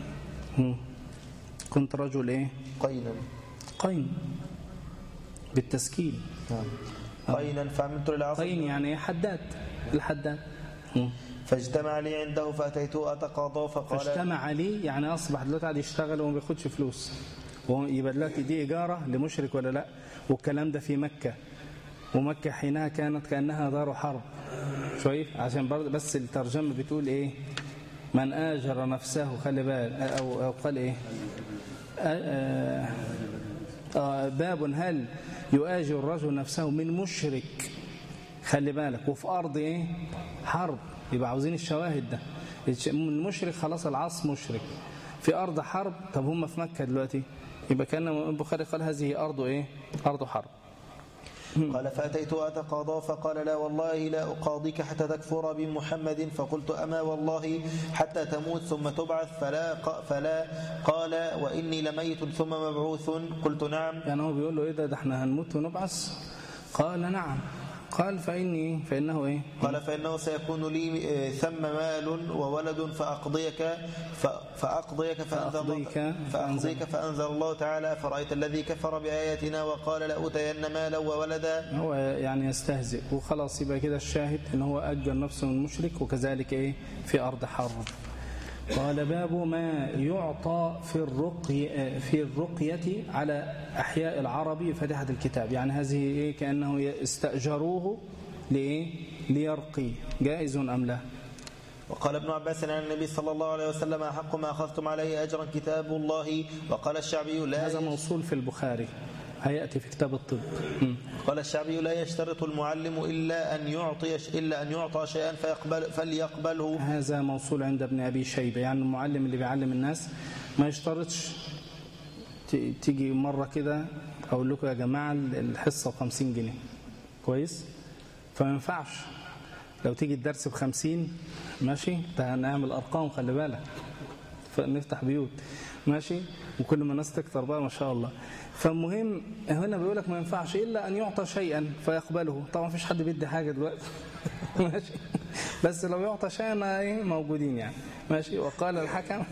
كنت رجل ايه؟ قينا قين بالتسكين. قينا فعملت للعاص قين يعني حداد، الحداد. فاجتمع لي عنده فأتيته أتقاضاه فقال فاجتمع لي يعني أصبح دلوقتي قاعد يشتغل وما بياخدش فلوس. ويبقى دلوقتي دي إجارة لمشرك ولا لا؟ والكلام ده في مكة، ومكة حينها كانت كأنها دار حرب شوية، عشان برضه بس الترجمة بتقول إيه؟ من آجر نفسه، خلي بال، أو, أو قال إيه؟ آه آه باب هل يؤاجر الرجل نفسه من مشرك، خلي بالك، وفي أرض إيه؟ حرب. يبقى عاوزين الشواهد ده. من مشرك خلاص العصر مشرك، في أرض حرب. طب هم في مكة دلوقتي، يبقى كان البخاري قال هذه أرض إيه؟ أرض حرب. قال فأتيت أتقاضى فقال لا والله لا أقاضيك حتى تكفر بمحمد، فقلت أما والله حتى تموت ثم تبعث، فلا, فلا قال وإني لميت ثم مبعوث، قلت نعم. يعني هو بيقول له إيه ده, ده احنا هنموت ونبعث؟ قال نعم. قال فإني فإنه إيه؟ قال فإنه سيكون لي ثم مال وولد فأقضيك فأقضيك فأنزل, فأقضيك فأنزل الله تعالى فرأيت الذي كفر بآياتنا وقال لأوتين مالا وولدا. هو يعني يستهزئ وخلاص. يبقى كده الشاهد إن هو أجر نفسه من مشرك، وكذلك إيه في أرض حرب. قال باب ما يعطى في الرقية في الرقية على أحياء العرب فاتحة الكتاب. يعني هذه إيه؟ كأنه استأجروه لإيه؟ ليرقي، جائز أم لا؟ وقال ابن عباس عن النبي صلى الله عليه وسلم حق ما أخذتم عليه أجرا كتاب الله. وقال الشعبي لا، هذا موصول في البخاري، هيأتي في كتاب الطب. م. قال الشعبي لا يشترط المعلم إلا أن يعطي إلا أن يعطى شيئا فيقبل فليقبله. هذا موصول عند ابن أبي شيبة. يعني المعلم اللي بيعلم الناس ما يشترطش تيجي مرة كده أقول لكم يا جماعة الحصة بخمسين جنيه، كويس؟ فما ينفعش لو تيجي الدرس بخمسين، ماشي؟ هنعمل أرقام، خلي بالك، فنفتح بيوت، ماشي؟ وكل ما الناس تكتر بقى ما شاء الله. فالمهم هنا بيقولك ما ينفعش إلا أن يعطى شيئا فيقبله. طبعا مفيش حد بيدي حاجة دلوقتي ماشي، بس لو يعطى شيئا ايه موجودين يعني، ماشي. وقال الحكم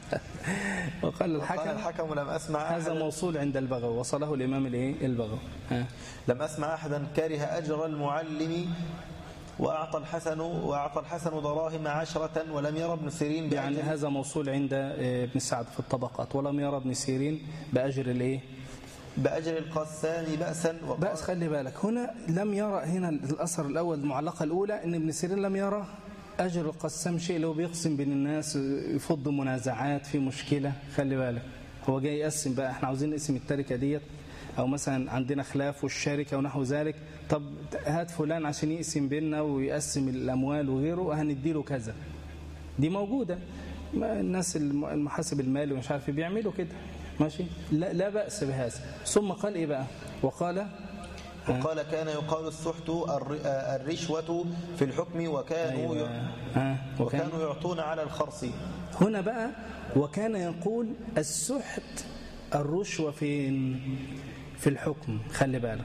وقال الحكم, وقال الحكم لم أسمع هذا موصول عند البغوي، وصله الإمام الايه البغوي. لم أسمع أحدا كره أجر المعلم وأعطى الحسن وأعطى الحسن دراهم عشرة ولم يرى ابن سيرين. يعني هذا موصول عند ابن سعد في الطبقات، ولم يرى ابن سيرين بأجر الايه بأجر القسام بأسا. بأس. خلي بالك هنا لم يرى، هنا الأثر الأول المعلقة الأولى إن ابن سيرين لم يرى أجر القسام شيء، لو بيقسم بين الناس يفض منازعات في مشكلة. خلي بالك هو جاي يقسم بقى، احنا عاوزين نقسم التركة ديت، أو مثلا عندنا خلاف والشركة ونحو ذلك، طب هات فلان عشان يقسم بيننا ويقسم الأموال وغيره، هنديله كذا. دي موجودة، الناس المحاسب المالي ومش عارف بيعملوا كده، ماشي، لا, لا بأس بهذا. ثم قال إيه بقى؟ وقال وقال كان يقال السحت الرشوة في الحكم وكانوا أيوة. آه. وكانوا يعطون على الخرص. هنا بقى وكان يقول السحت الرشوة في في الحكم. خلي بالك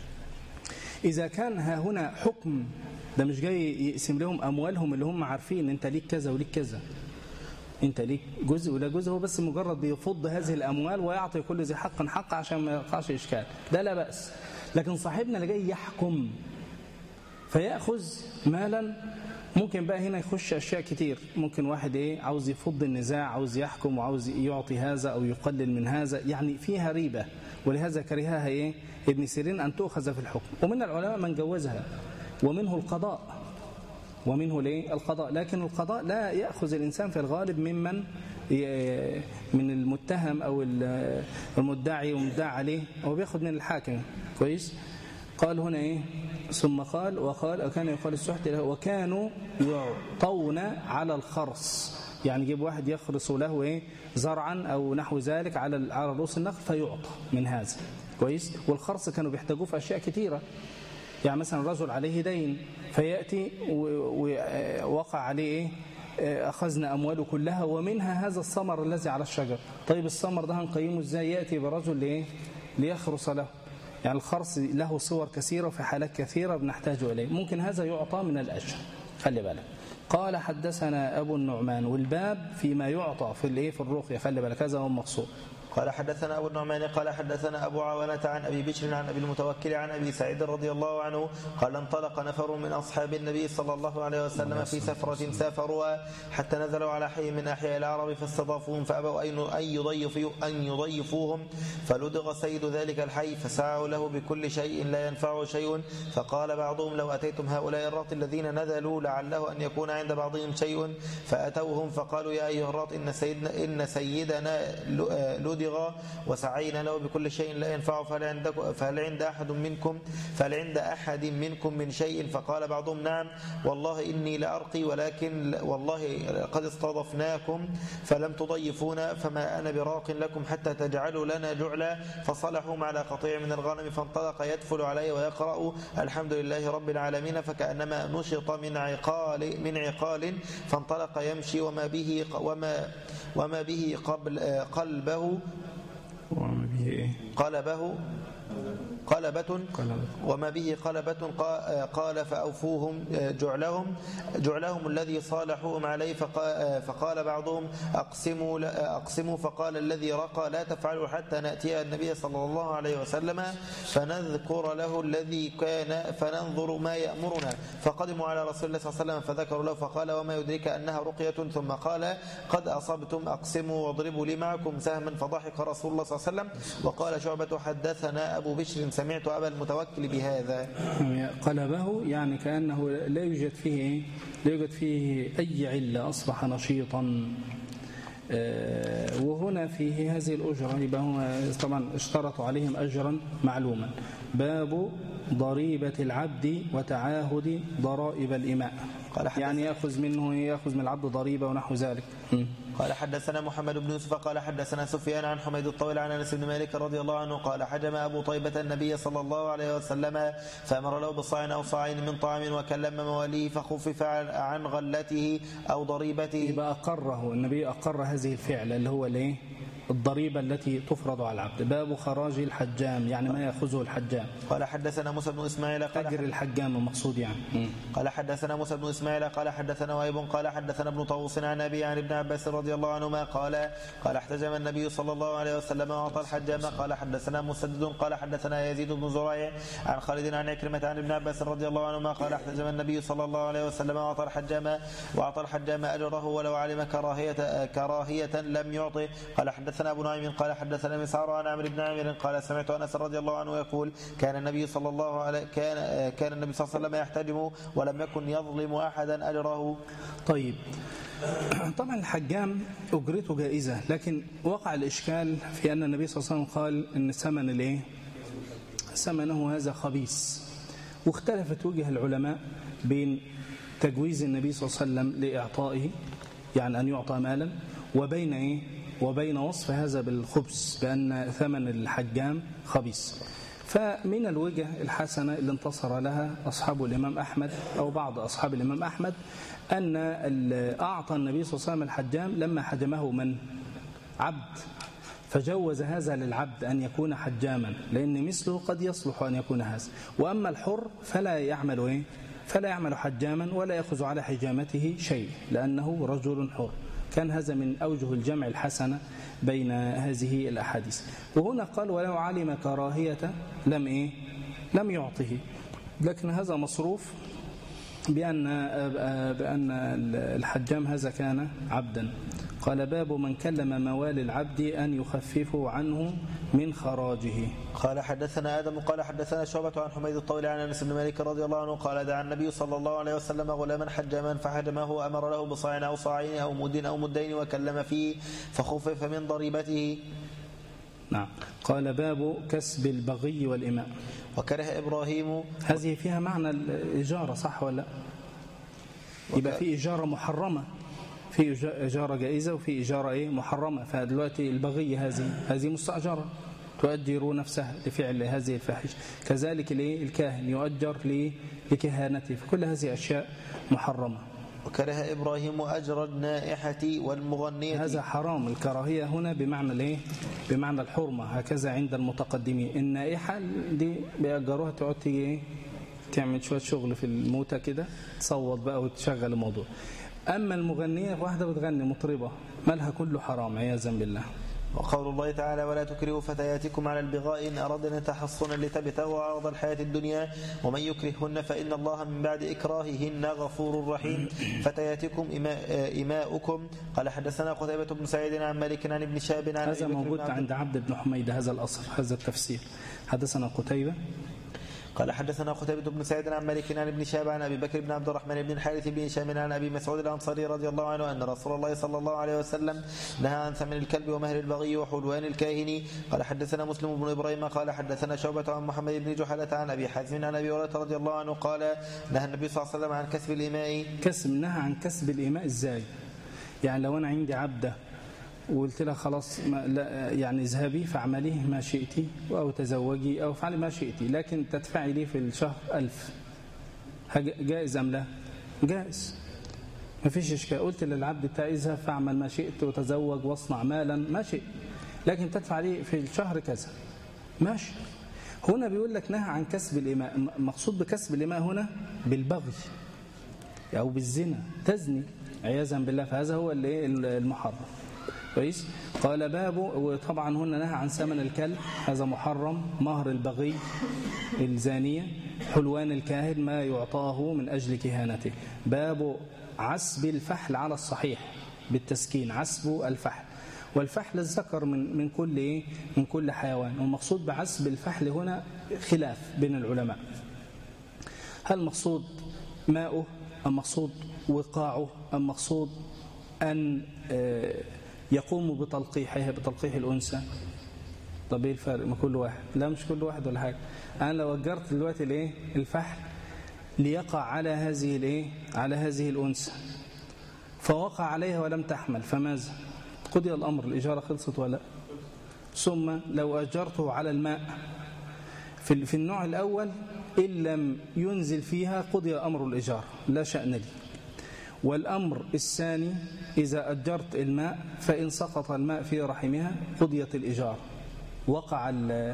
إذا كان ها هنا حكم، ده مش جاي يقسم لهم أموالهم اللي هم عارفين أنت ليك كذا وليك كذا، انت ليك جزء ولا جزء، هو بس مجرد بيفض هذه الاموال ويعطي كل ذي حق حق عشان ما يقعش اشكال، ده لا باس. لكن صاحبنا اللي جاي يحكم فياخذ مالا، ممكن بقى هنا يخش اشياء كتير. ممكن واحد ايه عاوز يفض النزاع، عاوز يحكم وعاوز يعطي هذا او يقلل من هذا، يعني فيها ريبه، ولهذا كرهها ايه ابن سيرين ان تؤخذ في الحكم. ومن العلماء من جوزها، ومنه القضاء ومنه ليه القضاء. لكن القضاء لا يأخذ الإنسان في الغالب ممن من المتهم أو المدعي ومدعى عليه، أو بيأخذ من الحاكم، كويس. قال هنا إيه ثم قال وقال وكان يقال السحت وكانوا يعطون على الخرص، يعني يجيب واحد يخرص له إيه زرعا أو نحو ذلك على على رؤوس النخل فيعطى من هذا، كويس. والخرص كانوا بيحتاجوه في أشياء كثيرة، يعني مثلا رجل عليه دين فيأتي ووقع عليه إيه أخذنا أمواله كلها ومنها هذا الثمر الذي على الشجر. طيب الثمر ده هنقيمه إزاي؟ يأتي برجل ليه ليخرص له، يعني الخرص له صور كثيرة وفي حالات كثيرة بنحتاج إليه، ممكن هذا يعطى من الأجر. خلي بالك. قال حدثنا أبو النعمان، والباب فيما يعطى في الايه في الرقية، خلي بالك هذا هو المقصود. قال حدثنا أبو النعمان قال حدثنا أبو عوانة عن أبي بشر عن أبي المتوكل عن أبي سعيد رضي الله عنه قال انطلق نفر من أصحاب النبي صلى الله عليه وسلم في سفرة سافروها حتى نزلوا على حي من أحياء العرب فاستضافوهم فأبوا أن يضيفوا أن يضيفوهم فلدغ سيد ذلك الحي فسعوا له بكل شيء لا ينفعه شيء فقال بعضهم لو أتيتم هؤلاء الرهط الذين نزلوا لعله أن يكون عند بعضهم شيء فأتوهم فقالوا يا أيها الرهط إن سيدنا, إن سيدنا لدغ وسعينا له بكل شيء لا ينفعه فهل, عندك فهل عند أحد منكم فهل عند أحد منكم من شيء فقال بعضهم نعم والله إني لأرقي ولكن والله قد استضفناكم فلم تضيفونا فما أنا براق لكم حتى تجعلوا لنا جعلا فصلحوا على قطيع من الغنم فانطلق يدفل عليه ويقرأ الحمد لله رب العالمين فكأنما نشط من عقال من عقال فانطلق يمشي وما به وما وما به قبل قلبه وما به قلبه قلبة وما به قلبة قال فأوفوهم جعلهم جعلهم الذي صالحوهم عليه فقال بعضهم أقسموا أقسموا فقال الذي رقى لا تفعلوا حتى نأتي النبي صلى الله عليه وسلم فنذكر له الذي كان فننظر ما يأمرنا فقدموا على رسول الله صلى الله عليه وسلم فذكروا له فقال وما يدرك أنها رقية ثم قال قد أصبتم أقسموا واضربوا لي معكم سهما فضحك رسول الله صلى الله عليه وسلم وقال شعبة حدثنا أبو بشر سمعت أبا المتوكل بهذا. قلبه يعني كأنه لا يوجد فيه لا يوجد فيه أي علة أصبح نشيطا وهنا فيه هذه الأجرة يبقى هو طبعا اشترطوا عليهم أجرا معلوما باب ضريبة العبد وتعاهد ضرائب الإماء يعني يأخذ منه يأخذ من العبد ضريبة ونحو ذلك. قال حدثنا محمد بن يوسف قال حدثنا سفيان عن حميد الطويل عن أنس بن مالك رضي الله عنه قال حجم أبو طيبة النبي صلى الله عليه وسلم فأمر له بصاع أو صاعين من طعام وكلم مواليه فخفف عن غلته أو ضريبته. يبقى أقره النبي أقر هذه الفعل اللي هو الايه الضريبة التي تفرض على العبد. باب خراج الحجام يعني ما يأخذه الحجام. قال حدثنا موسى بن إسماعيل قال أجر الحجام المقصود يعني. قال حدثنا موسى بن إسماعيل قال حدثنا وهيب قال حدثنا ابن طاووس عن أبي عن ابن عباس رضي الله عنهما قال قال احتجم النبي صلى الله عليه وسلم وأعطى الحجام. قال حدثنا مسدد قال حدثنا يزيد بن زريع عن خالد عن عكرمة عن ابن عباس رضي الله عنهما قال احتجم النبي صلى الله عليه وسلم وأعطى الحجام وأعطى الحجام أجره ولو علم كراهية كراهية لم يعطه. قال حدثنا أبو نعيم قال حدثنا مسعر عن عمرو بن عامر قال سمعت أنس رضي الله عنه يقول كان النبي صلى الله عليه كان كان النبي صلى الله عليه وسلم يحتجم ولم يكن يظلم أحدا أجره. طيب طبعا الحجام أجرته جائزة لكن وقع الإشكال في أن النبي صلى الله عليه وسلم قال إن ثمن الايه ثمنه هذا خبيث واختلفت وجه العلماء بين تجويز النبي صلى الله عليه وسلم لإعطائه يعني أن يعطى مالا وبين إيه وبين وصف هذا بالخبث بأن ثمن الحجام خبيث. فمن الوجه الحسنة اللي انتصر لها أصحاب الإمام أحمد أو بعض أصحاب الإمام أحمد أن أعطى النبي صلى الله عليه وسلم الحجام لما حجمه من عبد فجوز هذا للعبد أن يكون حجاما لأن مثله قد يصلح أن يكون هذا وأما الحر فلا يعمل إيه فلا يعمل حجاما ولا يأخذ على حجامته شيء لأنه رجل حر. كان هذا من أوجه الجمع الحسنة بين هذه الأحاديث. وهنا قال ولو علم كراهية لم إيه لم يعطه لكن هذا مصروف بأن بأن الحجام هذا كان عبدا. قال باب من كلم موالي العبد أن يخففوا عنه من خراجه. قال حدثنا آدم قال حدثنا شعبة عن حميد الطويل عن أنس بن مالك رضي الله عنه قال دعا النبي صلى الله عليه وسلم غلاما حجاما فحجمه وأمر له بصاع أو صاعين أو مد أو مدين وكلم فيه فخفف من ضريبته. نعم. قال باب كسب البغي والإماء. وكره إبراهيم هذه فيها معنى الإجارة صح ولا يبقى في إجارة محرمة في إجارة جائزة وفي إجارة إيه محرمة. فدلوقتي البغي هذه هذه مستأجرة تؤجر نفسها لفعل هذه الفاحشة. كذلك الكاهن يؤجر لكهانته فكل هذه أشياء محرمة. وكره إبراهيم أجر النائحة والمغنية. هذا حرام. الكراهية هنا بمعنى الايه بمعنى الحرمة هكذا عند المتقدمين. النائحة دي بيأجروها تقعد تيجي تعمل شوية شغل في الموتى كده تصوت بقى وتشغل الموضوع. أما المغنية واحدة بتغني مطربة مالها كله حرام عياذا بالله. وقول الله تعالى ولا تكرهوا فتياتكم على البغاء إن أردنا تحصنا لتبتغوا عرض الحياة الدنيا ومن يكرههن فإن الله من بعد إكراههن غفور رحيم. فتياتكم إماء إماؤكم. قال حدثنا قتيبة بن سعيد عن مالك عن ابن شهاب عن هذا موجود عند عبد بن حميد هذا الأصل هذا التفسير. حدثنا قتيبة قال حدثنا قتيبة بن سعيد عن مالك عن ابن شهاب عن أبي بكر بن عبد الرحمن بن الحارث بن هشام عن أبي مسعود الأنصاري رضي الله عنه أن رسول الله صلى الله عليه وسلم نهى عن ثمن الكلب ومهر البغي وحلوان الكاهن. قال حدثنا مسلم بن إبراهيم قال حدثنا شعبة عن محمد بن جحلة عن أبي حازم عن أبي هريرة رضي الله عنه قال نهى النبي صلى الله عليه وسلم عن كسب الإماء. كسب نهى عن كسب الإماء إزاي؟ يعني لو أنا عندي عبدة وقلت لها خلاص ما لا يعني اذهبي فاعملي ما شئتي أو تزوجي أو فعلي ما شئتي لكن تدفعي لي في الشهر ألف، جائز أم لا؟ جائز ما فيش إشكال. قلت للعبد بتاعي اذهب فاعمل ما شئت وتزوج واصنع مالا ما شئت لكن تدفع لي في الشهر كذا ماشي. هنا بيقول لك نهى عن كسب الإماء. مقصود بكسب الإماء هنا بالبغي أو بالزنا تزني عياذا بالله، فهذا هو اللي المحرم. كويس. قال باب. وطبعا هنا نهى عن ثمن الكلب هذا محرم، مهر البغي الزانية، حلوان الكاهن ما يعطاه من أجل كهانته. باب عسب الفحل على الصحيح بالتسكين عسب الفحل، والفحل الذكر من من كل ايه من كل حيوان. والمقصود بعسب الفحل هنا خلاف بين العلماء، هل مقصود ماؤه أم مقصود وقاعه أم مقصود أن يقوم بتلقيحه بتلقيح الأنثى؟ طب ايه الفرق؟ ما كل واحد، لا مش كل واحد ولا حاجه. انا لو وجرت دلوقتي الايه الفحل ليقع على هذه الايه على هذه الأنثى فوقع عليها ولم تحمل فماذا؟ قضي الأمر، الإجارة خلصت ولا؟ ثم لو أجرته على الماء في في النوع الأول إن لم ينزل فيها قضي أمر الإجارة لا شأن لي. والأمر الثاني إذا أجرت الماء فإن سقط الماء في رحمها قضيت الإجارة، وقع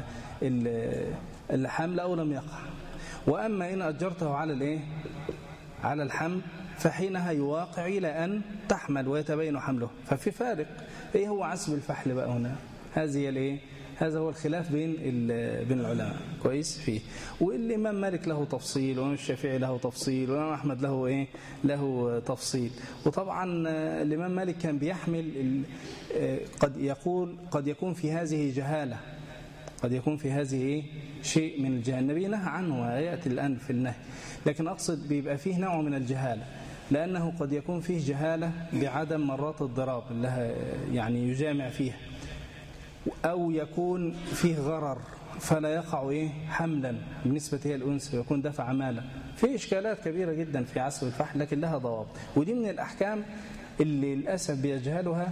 الحمل أو لم يقع. وأما إن أجرته على الإيه على الحمل فحينها يواقع إلى أن تحمل ويتبين حمله. ففي فارق. إيه هو عسب الفحل بقى هنا؟ هذه الإيه هذا هو الخلاف بين بين العلماء. كويس فيه. والإمام مالك له تفصيل، والإمام الشافعي له تفصيل، والإمام أحمد له إيه له تفصيل. وطبعا الإمام مالك كان بيحمل قد يقول قد يكون في هذه جهالة، قد يكون في هذه إيه شيء من الجهالة. النبي نهى عنه ويأتي الآن في النهي، لكن أقصد بيبقى فيه نوع من الجهالة، لأنه قد يكون فيه جهالة بعدم مرات الضراب اللي يعني يجامع فيها، أو يكون فيه غرر فلا يقع إيه حملا بالنسبة هي الأنثى ويكون دفع مالا. في إشكالات كبيرة جدا في عسب الفحل لكن لها ضوابط، ودي من الأحكام اللي للأسف بيجهلها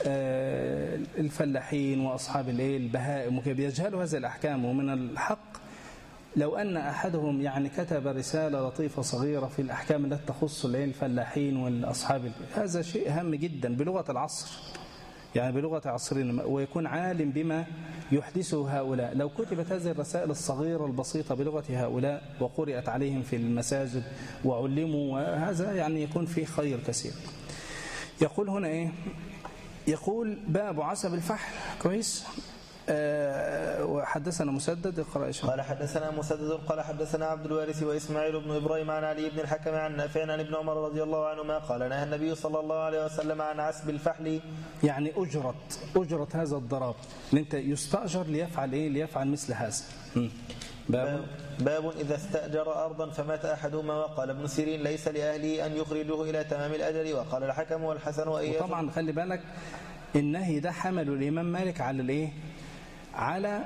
الفلاحين وأصحاب البهائم بيجهلوا هذه الأحكام. ومن الحق لو أن أحدهم يعني كتب رسالة لطيفة صغيرة في الأحكام التي تخص الفلاحين والأصحاب، هذا شيء هام جدا بلغة العصر، يعني بلغة عصرنا، ويكون عالم بما يحدثه هؤلاء. لو كتبت هذه الرسائل الصغيرة البسيطة بلغة هؤلاء وقرأت عليهم في المساجد وعلموا، هذا يعني يكون فيه خير كثير. يقول هنا إيه يقول باب عسب الفحل. كويس. أه وحدثنا مسدد اقرأ. قال حدثنا مسدد قال حدثنا عبد الوارث وإسماعيل بن إبراهيم عن علي بن الحكم عن نافع عن ابن عمر رضي الله عنهما قال نهى النبي صلى الله عليه وسلم عن عسب الفحل، يعني أجرة أجرة هذا الضراب ان انت يستأجر ليفعل ايه ليفعل مثل هذا. باب, باب إذا استأجر أرضا فمات أحدهما. وقال ابن سيرين ليس لأهله أن يخرجوه إلى تمام الأجل. وقال الحكم والحسن وإياه. وطبعا خلي بالك النهي ده حمله الإمام مالك على الايه على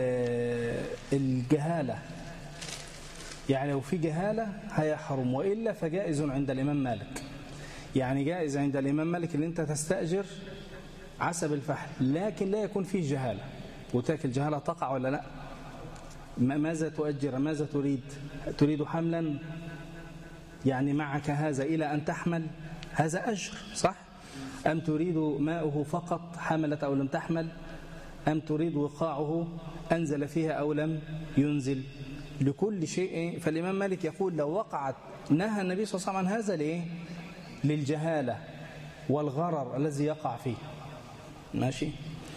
الجهالة، يعني لو في جهالة هيحرم، وإلا فجائز عند الإمام مالك. يعني جائز عند الإمام مالك اللي أنت تستأجر عسب الفحل لكن لا يكون فيه جهالة. وتاك الجهالة تقع ولا لا؟ ماذا تؤجر؟ ماذا تريد؟ تريد حملا يعني معك هذا إلى أن تحمل، هذا أجر صح؟ أم تريد ماؤه فقط حملت أو لم تحمل، أم تريد وقاعه أنزل فيها أو لم ينزل؟ لكل شيء. فالإمام مالك يقول لو وقعت نهى النبي صلى الله عليه وسلم عن هذا ليه؟ للجهالة والغرر الذي يقع فيه. ماشي.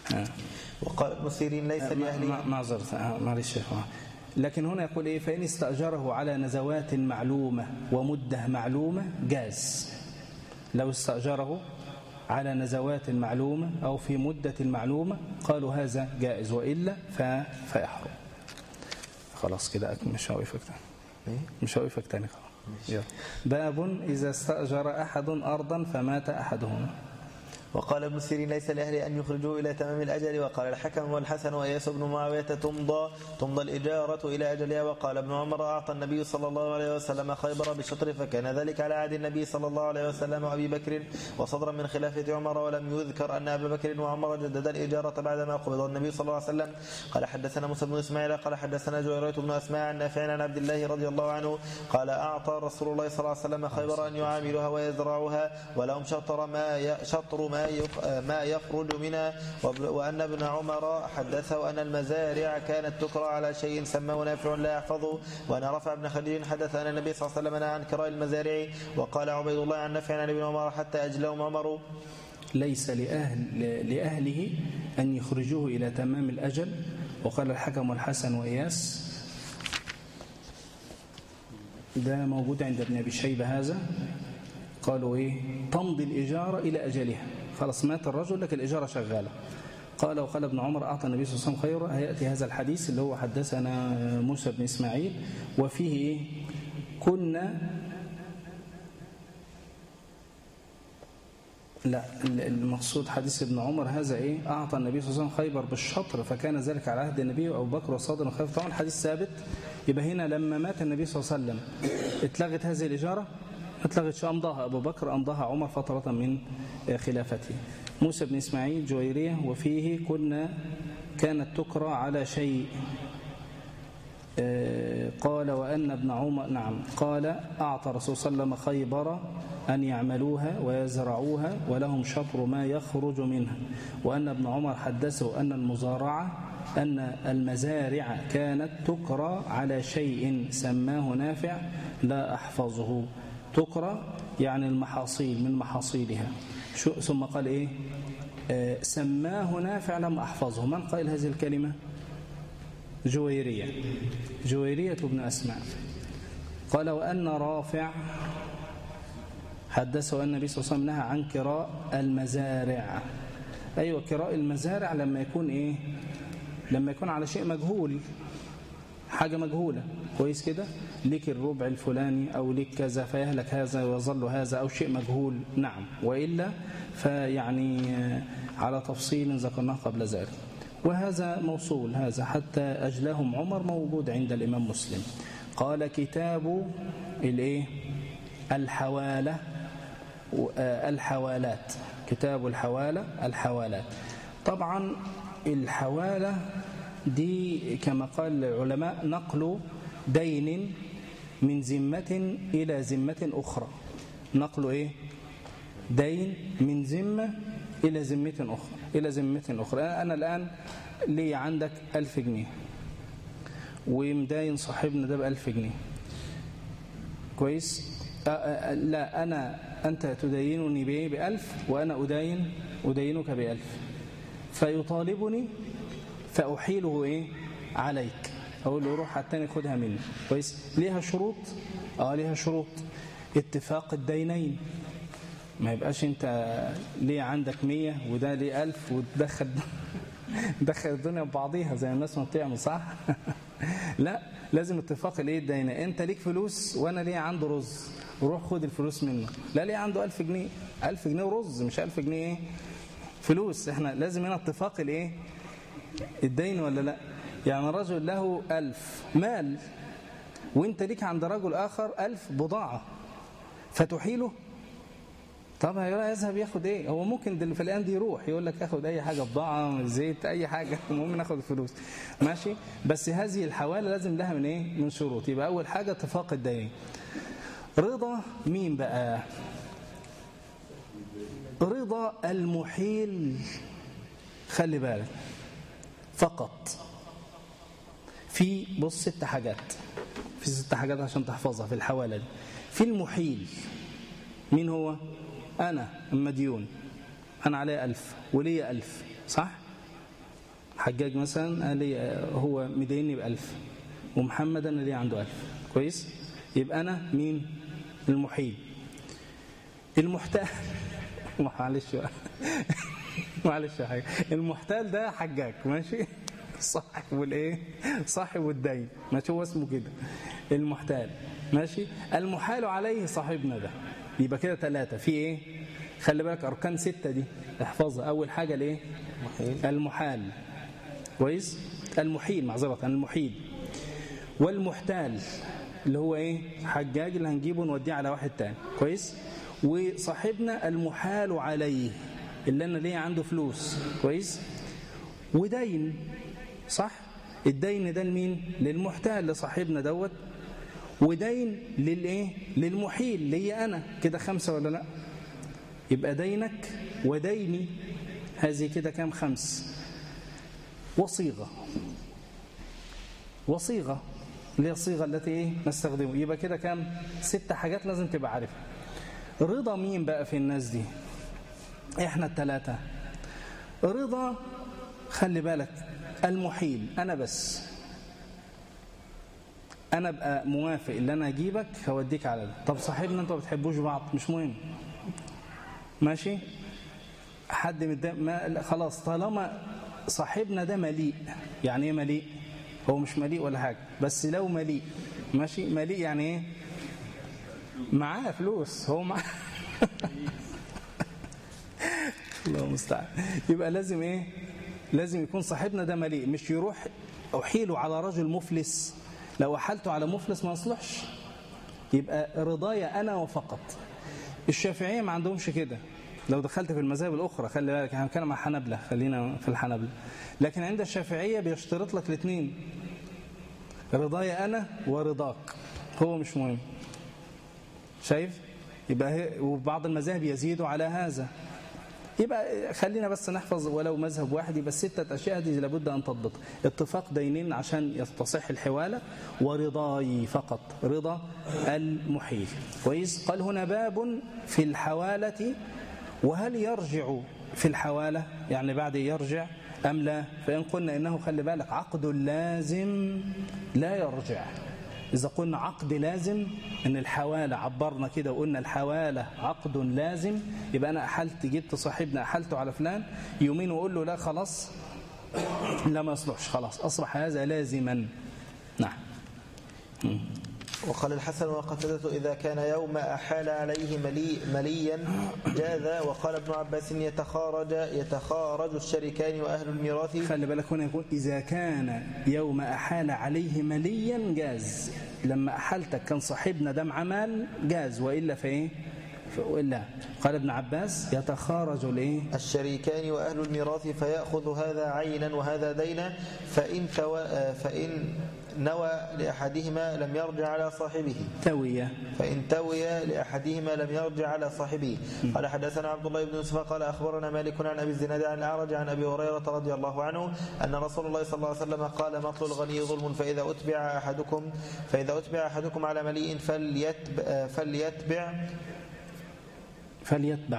وقال ابن سيرين ليس لأهله معذرة معلش. لكن هنا يقول إيه؟ فإن استأجره على نزوات معلومة ومدة معلومة جاز. لو استأجره على نزوات معلومة أو في مدة معلومة قالوا هذا جائز، وإلا فيحرم. خلاص كده مش هوقفك تاني، مش هوقفك تاني خلاص. باب إذا استأجر أحد أرضا فمات أحدهما. وقال ابن سيرين ليس لأهله أن يخرجوه إلى تمام الأجل. وقال الحكم والحسن وإياس بن معاوية تمضى تمضى الإجارة إلى أجلها. وقال ابن عمر أعطى النبي صلى الله عليه وسلم خيبر بالشطر، فكان ذلك على عهد النبي صلى الله عليه وسلم وأبي بكر وصدرا من خلافة عمر، ولم يذكر أن أبا بكر وعمر جدد الإجارة بعدما قبض النبي صلى الله عليه وسلم. قال حدثنا موسى بن إسماعيل قال حدثنا جويرية بن أسماء عن نافع عن عبد الله رضي الله عنه قال أعطى رسول الله صلى الله عليه وسلم خيبر أن يعاملها ويزرعها ولهم شطر ما شطر ما ما يخرج منها. وأن ابن عمر حدثه أن المزارع كانت تكرى على شيء سماه نافع لا يحفظه. وأن رفع بن خديج حدث أن النبي صلى الله عليه وسلم نهى عن كراء المزارع. وقال عبيد الله عن نافع عن ابن عمر حتى أجلهم عمر ليس لأهل لأهله أن يخرجوه إلى تمام الأجل. وقال الحكم والحسن وإياس، ده موجود عند ابن أبي شيبة هذا، قالوا إيه؟ تمضي الإجارة إلى أجلها، خلاص مات الرجل لكن الإجارة شغالة. قال وقال ابن عمر أعطى النبي صلى الله عليه وسلم خيرا. هيأتي هذا الحديث اللي هو حدثنا موسى بن إسماعيل، وفيه إيه؟ كنا لا المقصود حديث ابن عمر هذا إيه؟ أعطى النبي صلى الله عليه وسلم خيبر بالشطر، فكان ذلك على عهد النبي وأبو بكر وصادر وخير. طبعا الحديث ثابت. يبقى هنا لما مات النبي صلى الله عليه وسلم اتلغت هذه الإجارة، اتلغت، أمضاها أبو بكر أمضاها عمر فترة من خلافته. موسى بن إسماعيل جويرية، وفيه كنا كانت تكرى على شيء. قال وأن ابن عمر نعم قال أعطى رسول صلى الله عليه وسلم خيبر أن يعملوها ويزرعوها ولهم شطر ما يخرج منها. وأن ابن عمر حدثه أن المزارعة أن المزارع كانت تكرى على شيء سماه نافع لا أحفظه. تكرى يعني المحاصيل، من محاصيلها. ثم قال إيه؟ آه سماه نافع لم أحفظه. من قال هذه الكلمة؟ جويرية جويرية بن أسماء. قال وأن رافع حدثه أن النبي صلى الله عليه وسلم نهى عن كراء المزارع. أيوة، كراء المزارع لما يكون إيه؟ لما يكون على شيء مجهول، حاجة مجهولة، كويس كده، ليك الربع الفلاني أو ليك كذا فيهلك هذا ويظل هذا، أو شيء مجهول. نعم، وإلا فيعني على تفصيل ذكرناه قبل ذلك. وهذا موصول هذا حتى أجلهم عمر، موجود عند الإمام مسلم. قال كتاب الإيه؟ الحوالة الحوالات، كتاب الحوالة الحوالات. طبعا الحوالة دي كما قال العلماء نقل دين من ذمة إلى ذمة أخرى. نقل إيه؟ دين من ذمة إلى ذمة أخرى إلى ذمة أخرى. أنا الآن لي عندك ألف جنيه ومداين صاحبنا ده بألف جنيه، كويس؟ أه لا أنا أنت تدينني بإيه؟ بألف، وأنا أدين أدينك بألف، فيطالبني فأحيله إيه؟ عليك، أقول له روح التاني خدها مني، كويس؟ ليها شروط؟ آه ليها شروط. اتفاق الدينين، ما يبقاش أنت ليه عندك مية وده ليه ألف وتدخل دخل الدنيا ببعضيها زي الناس ما بتعمل، صح؟ لا، لازم اتفاق الايه الدينة. انت ليك فلوس وانا ليه عنده رز، روح خد الفلوس منه. لا، ليه عنده ألف جنيه، ألف جنيه ورز، مش ألف جنيه ايه فلوس. احنا لازم هنا اتفاق الايه الدين ولا لا؟ يعني رجل له ألف مال وانت ليك عند رجل آخر ألف بضاعة، فتحيله. طب يذهب ياخد ايه؟ هو ممكن في الآن دي يروح يقول لك اخد اي حاجة، بضاعة، زيت، اي حاجة، المهم ناخد الفلوس، ماشي؟ بس هذه الحوالة لازم لها من ايه؟ من شروط. يبقى اول حاجة اتفاق الدين. رضا مين بقى؟ رضا المحيل. خلي بالك فقط في بص ست حاجات، في ست حاجات عشان تحفظها في الحوالة دي. في المحيل، مين هو؟ أنا المديون، أنا علي ألف ولي ألف، صح؟ حجاج مثلا قال لي هو مديني بألف، ومحمد أنا ليه عنده ألف، كويس؟ يبقى أنا مين؟ المحيل. المحتال معلش بقى معلش يا حاجة، المحتال ده حجاج، ماشي؟ صاحب الايه؟ صاحب الدين، ماشي؟ هو اسمه كده المحتال، ماشي؟ المحال عليه صاحبنا ده. يبقى كده ثلاثة في ايه؟ خلي بالك أركان ستة دي احفظها. أول حاجة الايه؟ المحال، كويس؟ المحيل، معذرة، المحيل. والمحتال اللي هو ايه؟ حجاج اللي هنجيبه نوديه على واحد تاني، كويس؟ وصاحبنا المحال عليه اللي انا ليه عنده فلوس، كويس؟ ودين، صح؟ الدين ده لمين؟ للمحتال لصاحبنا دوت، ودين للايه؟ للمحيل لي انا. كده خمسة ولا لا؟ يبقى دينك وديني، هذه كده كام؟ خمس. وصيغة، وصيغة اللي هي الصيغة التي ايه؟ نستخدمه. يبقى كده كام؟ ست حاجات لازم تبقى عارفها. رضا مين بقى في الناس دي؟ احنا الثلاثة. رضا خلي بالك المحيل انا بس، انا ابقى موافق اللي انا اجيبك هوديك على ده. طب صاحبنا انتوا ما بتحبوش بعض، مش مهم، ماشي؟ حد من ما خلاص، طالما صاحبنا ده مليء. يعني ايه مليء؟ هو مش مليء ولا حاجه، بس لو مليء، ماشي؟ مليء يعني ايه؟ معاه فلوس، هو معاه الله المستعان. يبقى لازم ايه؟ لازم يكون صاحبنا ده مليء، مش يروح احيله على رجل مفلس. لو احلته على مفلس ما يصلحش. يبقى رضايا انا وفقط. الشافعيه ما عندهمش كده. لو دخلت في المذاهب الاخرى، خلي بالك احنا بنتكلم عن حنبلة، خلينا في الحنبلة. لكن عند الشافعيه بيشترط لك الاثنين، رضايا انا ورضاك، هو مش مهم. شايف؟ يبقى وبعض المذاهب يزيدوا على هذا. يبقى خلينا بس نحفظ ولو مذهب واحد. يبقى الستة أشياء دي لابد أن تضبط. اتفاق دينين عشان يستصح الحوالة، ورضاي فقط، رضا المحيل، كويس؟ قال هنا باب في الحوالة، وهل يرجع في الحوالة يعني بعد يرجع أم لا؟ فإن قلنا إنه خلي بالك عقد لازم لا يرجع. إذا قلنا عقد لازم، إن الحوالة عبرنا كده وقلنا الحوالة عقد لازم، يبقى أنا أحلت، جبت صاحبنا أحلته على فلان، يومين وأقول له لا خلاص، لا ما يصلحش، خلاص أصبح هذا لازما. نعم. وقال الحسن وقتادة إذا كان يوم أحال عليه ملي مليا جاز. وقال ابن عباس يتخارج يتخارج الشريكان وأهل الميراث. خلي بالك هنا يقول إذا كان يوم أحال عليه مليا جاز. لما أحلتك كان صاحبنا ده مع مال جاز، وإلا فإيه؟ وإلا قال ابن عباس يتخارج الإيه؟ الشريكان وأهل الميراث فيأخذ هذا عينا وهذا دينا، فإن توا فإن نوى لأحدهما لم يرجع على صاحبه. توية فإن توي لأحدهما لم يرجع على صاحبه. قال حدثنا عبد الله بن يوسف قال أخبرنا مالك عن أبي الزناد عن الأعرج عن أبي هريرة رضي الله عنه أن رسول الله صلى الله عليه وسلم قال مطل الغني ظلم، فإذا أتبع أحدكم فإذا أتبع أحدكم على مليء فليتبع فليتبع فليتبع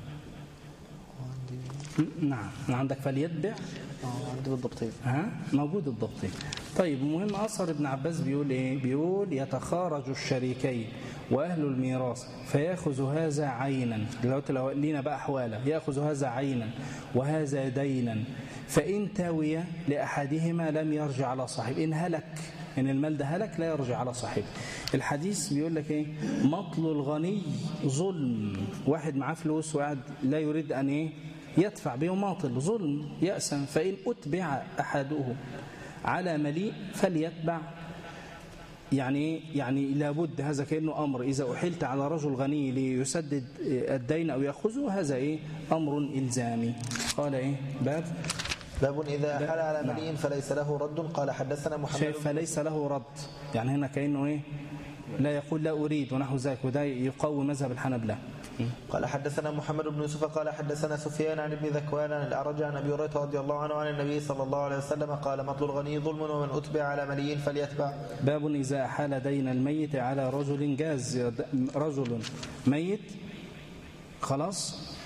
نعم عندك فليتبع عندي بالضبطين، ها موجود الضبطين. طيب المهم أثر ابن عباس بيقول إيه؟ بيقول يتخارج الشريكين وأهل الميراث فيأخذ هذا عينا. دلوقتي لو لينا بقى أحواله، يأخذ هذا عينا وهذا دينا، فإن تاوي لأحدهما لم يرجع على صاحب. إن هلك، إن المال ده هلك لا يرجع على صاحبه. الحديث بيقول لك إيه؟ مطل الغني ظلم. واحد معاه فلوس وقاعد لا يريد أن إيه؟ يدفع بيماطل، ظلم، يأسا. فإن أتبع أحده على مليء فليتبع. يعني يعني لابد، هذا كأنه أمر، إذا أحلت على رجل غني ليسدد الدين أو يأخذه، هذا إيه؟ أمر إلزامي. قال إيه؟ باب باب إذا أحال على مليء فليس له رد. قال حدثنا محمد. شايف فليس له رد، يعني هنا كأنه إيه؟ لا يقول لا أريد ونحو ذلك، وده يقوي مذهب الحنبلة. قال حدثنا محمد بن يوسف قال حدثنا سفيان عن ابن ذكوان عن الأعرج عن أبي هريرة رضي الله عنه عن النبي صلى الله عليه وسلم قال مطل الغني ظلم ومن أتبع على مليء فليتبع. باب إذا أحال دين الميت على رجل جاز. رجل ميت خلاص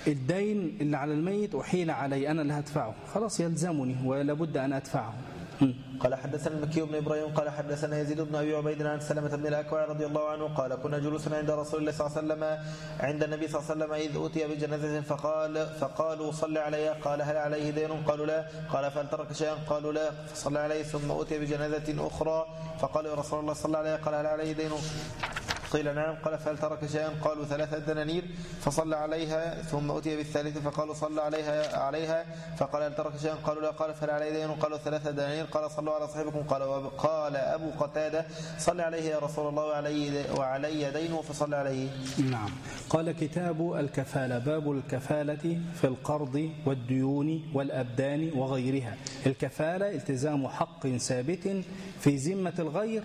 الدين اللي على الميت أحيل علي أنا اللي هدفعه، خلاص يلزمني ولا بد أن أدفعه. قال حدثنا المكي بن إبراهيم قال حدثنا يزيد بن أبي عبيد عن سلمة بن الأكوع رضي الله عنه قال كنا جلوسا عند رسول الله صلى الله عليه وسلم عند النبي صلى الله عليه وسلم إذ أتي بجنازة فقال فقالوا صل عليها قال هل عليه دين؟ قالوا لا. قال فهل ترك شيئا؟ قالوا لا. فصلى عليه ثم أتي بجنازة أخرى فقالوا يا رسول الله صلى عليه قال هل عليه دين؟ قيل نعم. قال فهل ترك شيئا؟ قالوا ثلاثة دنانير. فصلى عليها ثم أتي بالثالثة فقالوا صلى عليها عليها فقال هل ترك شيئا؟ قالوا لا. قال فهل عليه دين؟ قالوا ثلاثة دنانير. قال صلوا على صاحبكم. قال قال أبو قتادة صلى عليه يا رسول الله وعلي, وعلي دينه فصلى عليه. نعم. قال كتاب الكفالة باب الكفالة في القرض والديون والأبدان وغيرها. الكفالة التزام حق ثابت في ذمة الغير،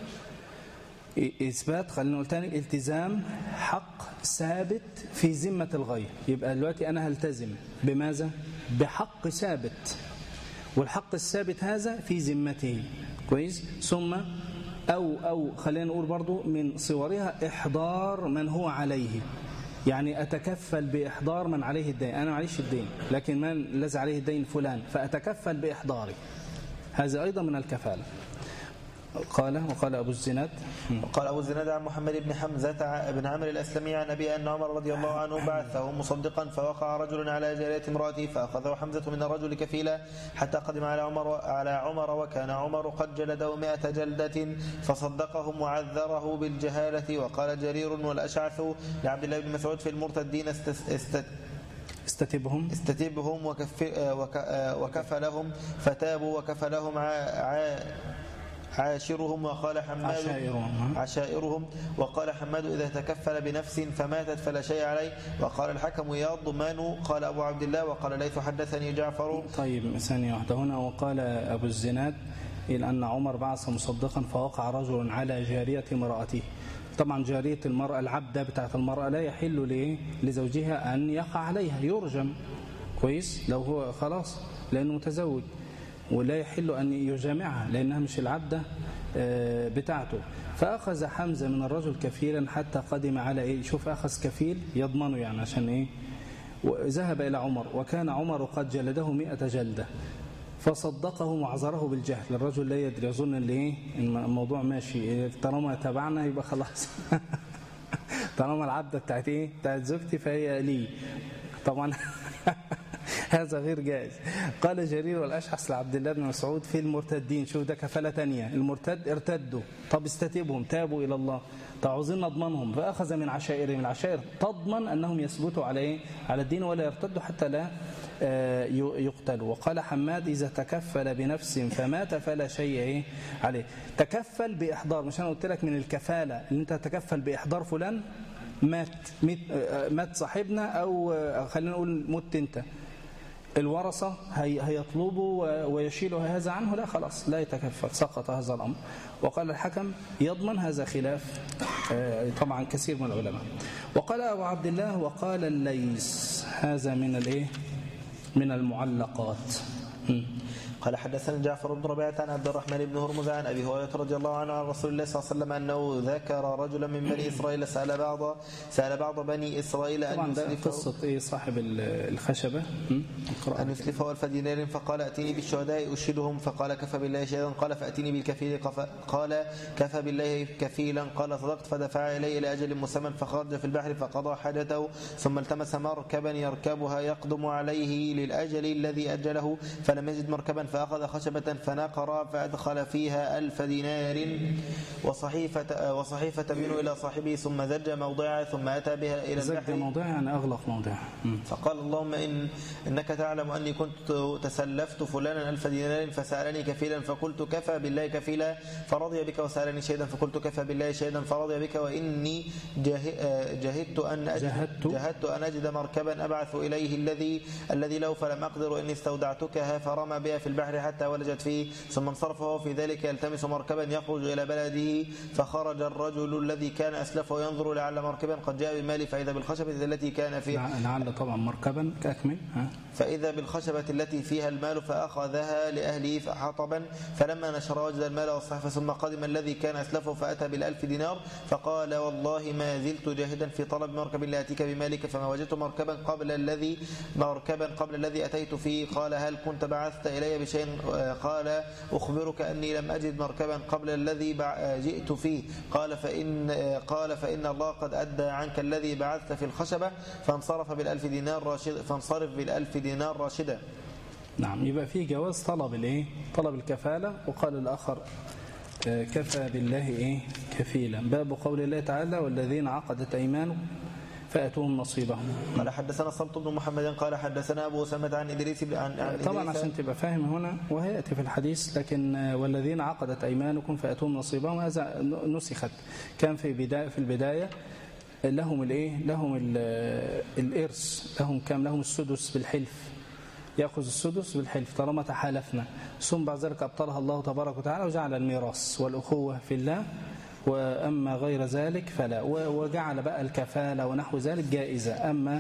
إثبات خلينا نقول تاني التزام حق ثابت في ذمة الغير. يبقى دلوقتي أنا هلتزم بماذا؟ بحق ثابت، والحق الثابت هذا في ذمته كويس. ثم أو أو خلينا نقول برضو من صورها إحضار من هو عليه، يعني أتكفل بإحضار من عليه الدين. أنا معليش الدين لكن من الذي عليه الدين فلان فأتكفل بإحضاره، هذا أيضا من الكفالة. قال وقال أبو الزناد قال أبو الزناد عن محمد بن حمزة بن عمرو الأسلمي عن أبي أن عمر رضي الله عنه بعثه مصدقا فوقع رجل على جارية امرأته فأخذه حمزة من الرجل كفيلا حتى قدم على عمر على عمر وكان عمر قد جلده مئة جلدة فصدقه وعذره بالجهالة. وقال جرير والأشعث لعبد الله بن مسعود في المرتدين است استتبهم استتبهم وكف وكفلهم فتابوا وكفلهم ع عاشرهم. وقال حماد عشائرهم. عشائرهم وقال حماد إذا تكفل بنفس فماتت فلا شيء عليه. وقال الحكم يضمن. قال أبو عبد الله وقال ليث حدثني جعفر. طيب ثانية واحدة هنا. وقال أبو الزناد إلى أن عمر بعث مصدقا فوقع رجل على جارية امرأته. طبعا جارية المرأة العبدة بتاعت المرأة لا يحل لزوجها أن يقع عليها، يرجم كويس لو هو خلاص لأنه متزوج، ولا يحل أن يجامعها لأنها مش العبدة بتاعته. فأخذ حمزة من الرجل كفيلا حتى قدم على إيه، شوف أخذ كفيل يضمنه يعني عشان إيه. وذهب إلى عمر وكان عمر قد جلده مئة جلدة فصدقه وعذره بالجهل. الرجل لا يدري، يظن اللي إيه الموضوع ماشي طالما تبعنا يبقى خلاص طالما العبدة بتاعت إيه بتاعت زوجتي فهي لي. طبعا هذا غير جائز. قال جرير والأشعث لعبد الله بن مسعود في المرتدين. شوف ده كفالة تانية. المرتد ارتدوا، طب استتبهم تابوا إلى الله، تعوزين نضمنهم. فأخذ من عشائرهم. العشائر تضمن أنهم يثبتوا على إيه؟ على الدين ولا يرتدوا حتى لا يقتلوا. وقال حماد إذا تكفل بنفس فمات فلا شيء إيه عليه. تكفل بإحضار، مش أنا قلت لك من الكفالة أن أنت تكفل بإحضار فلان مات مات صاحبنا أو خلينا نقول مت أنت، الورثة هيطلبوا ويشيلوا هذا عنه، لا خلاص لا يتكفل، سقط هذا الأمر. وقال الحكم يضمن. هذا خلاف طبعا كثير من العلماء. وقال أبو عبد الله وقال الليث هذا من الايه من المعلقات. قال حدثنا جعفر بن ربيعة عن عبد الرحمن بن هرمز عن أبي هريرة رضي الله عنه عن رسول الله صلى الله عليه وسلم أنه ذكر رجلا من بني إسرائيل سأل بعض سأل بعض بني إسرائيل أن يسلفه. قصة إيه صاحب الخشبة أن يسلفه ألف دينار فقال أتيني بالشهداء أشهدهم فقال كفى بالله شهيدا. قال فأتيني بالكفيل قال كفى بالله كفيلا. قال صدقت. فدفع إليه إلى أجل مسمى فخرج في البحر فقضى حاجته ثم التمس مركبا يركبها يقدم عليه للأجل الذي أجله فلم يجد مركبا فأخذ خشبة فنقر فأدخل فيها ألف دينار وصحيفة وصحيفة منه إلى صاحبه ثم زج موضعها ثم أتى بها إلى البحر. موضعها يعني أغلق موضعها. فقال اللهم إن إنك تعلم أني كنت تسلفت فلانا ألف دينار فسألني كفيلا فقلت كفى بالله كفيلا فرضي بك وسألني شهيدا فقلت كفى بالله شهيدا فرضي بك وإني جهدت أن أجد, جهدت أن أجد مركبا أبعث إليه الذي الذي له فلم أقدر إني استودعتكها فرمى بها في البحر البحر حتى ولجت فيه، ثم انصرف وهو في ذلك يلتمس مركبا يخرج إلى بلده، فخرج الرجل الذي كان أسلفه ينظر لعل مركبا قد جاء بالمال، فإذا بالخشبة التي كان فيها لعل طبعا مركبا كأكمل ها فإذا بالخشبة التي فيها المال فأخذها لأهله حطبا، فلما نشر وجد المال والصحف، ثم قدم الذي كان أسلفه فأتى بالألف دينار، فقال والله ما زلت جاهدا في طلب مركب لأتيك بمالك، فما وجدت مركبا قبل الذي مركبا قبل الذي أتيت فيه. قال هل كنت بعثت إلي بشيء؟ قال أخبرك أني لم أجد مركبا قبل الذي جئت فيه. قال فإن قال فإن الله قد أدى عنك الذي بعثت في الخشبة، فانصرف بالألف دينار راشد فانصرف بالألف دينار راشدا. نعم، يبقى فيه جواز طلب الايه طلب الكفالة. وقال الآخر كفى بالله ايه كفيلا. باب قول الله تعالى والذين عقدت أيمانهم فأتوهم نصيبهم. قال حدثنا الصلت بن محمد قال حدثنا أبو أسامة عن إدريس عن, عن طبعا عشان تبقى فاهم هنا وهيأتي في الحديث، لكن والذين عقدت أيمانكم فأتوهم نصيبهم هذا نسخت. كان في بداية في البداية لهم الايه لهم الإرث، لهم كام لهم السدس بالحلف، يأخذ السدس بالحلف طالما تحالفنا، ثم بعد ذلك أبطلها الله تبارك وتعالى وجعل الميراث والأخوة في الله، وأما غير ذلك فلا، وجعل بقى الكفالة ونحو ذلك جائزة. أما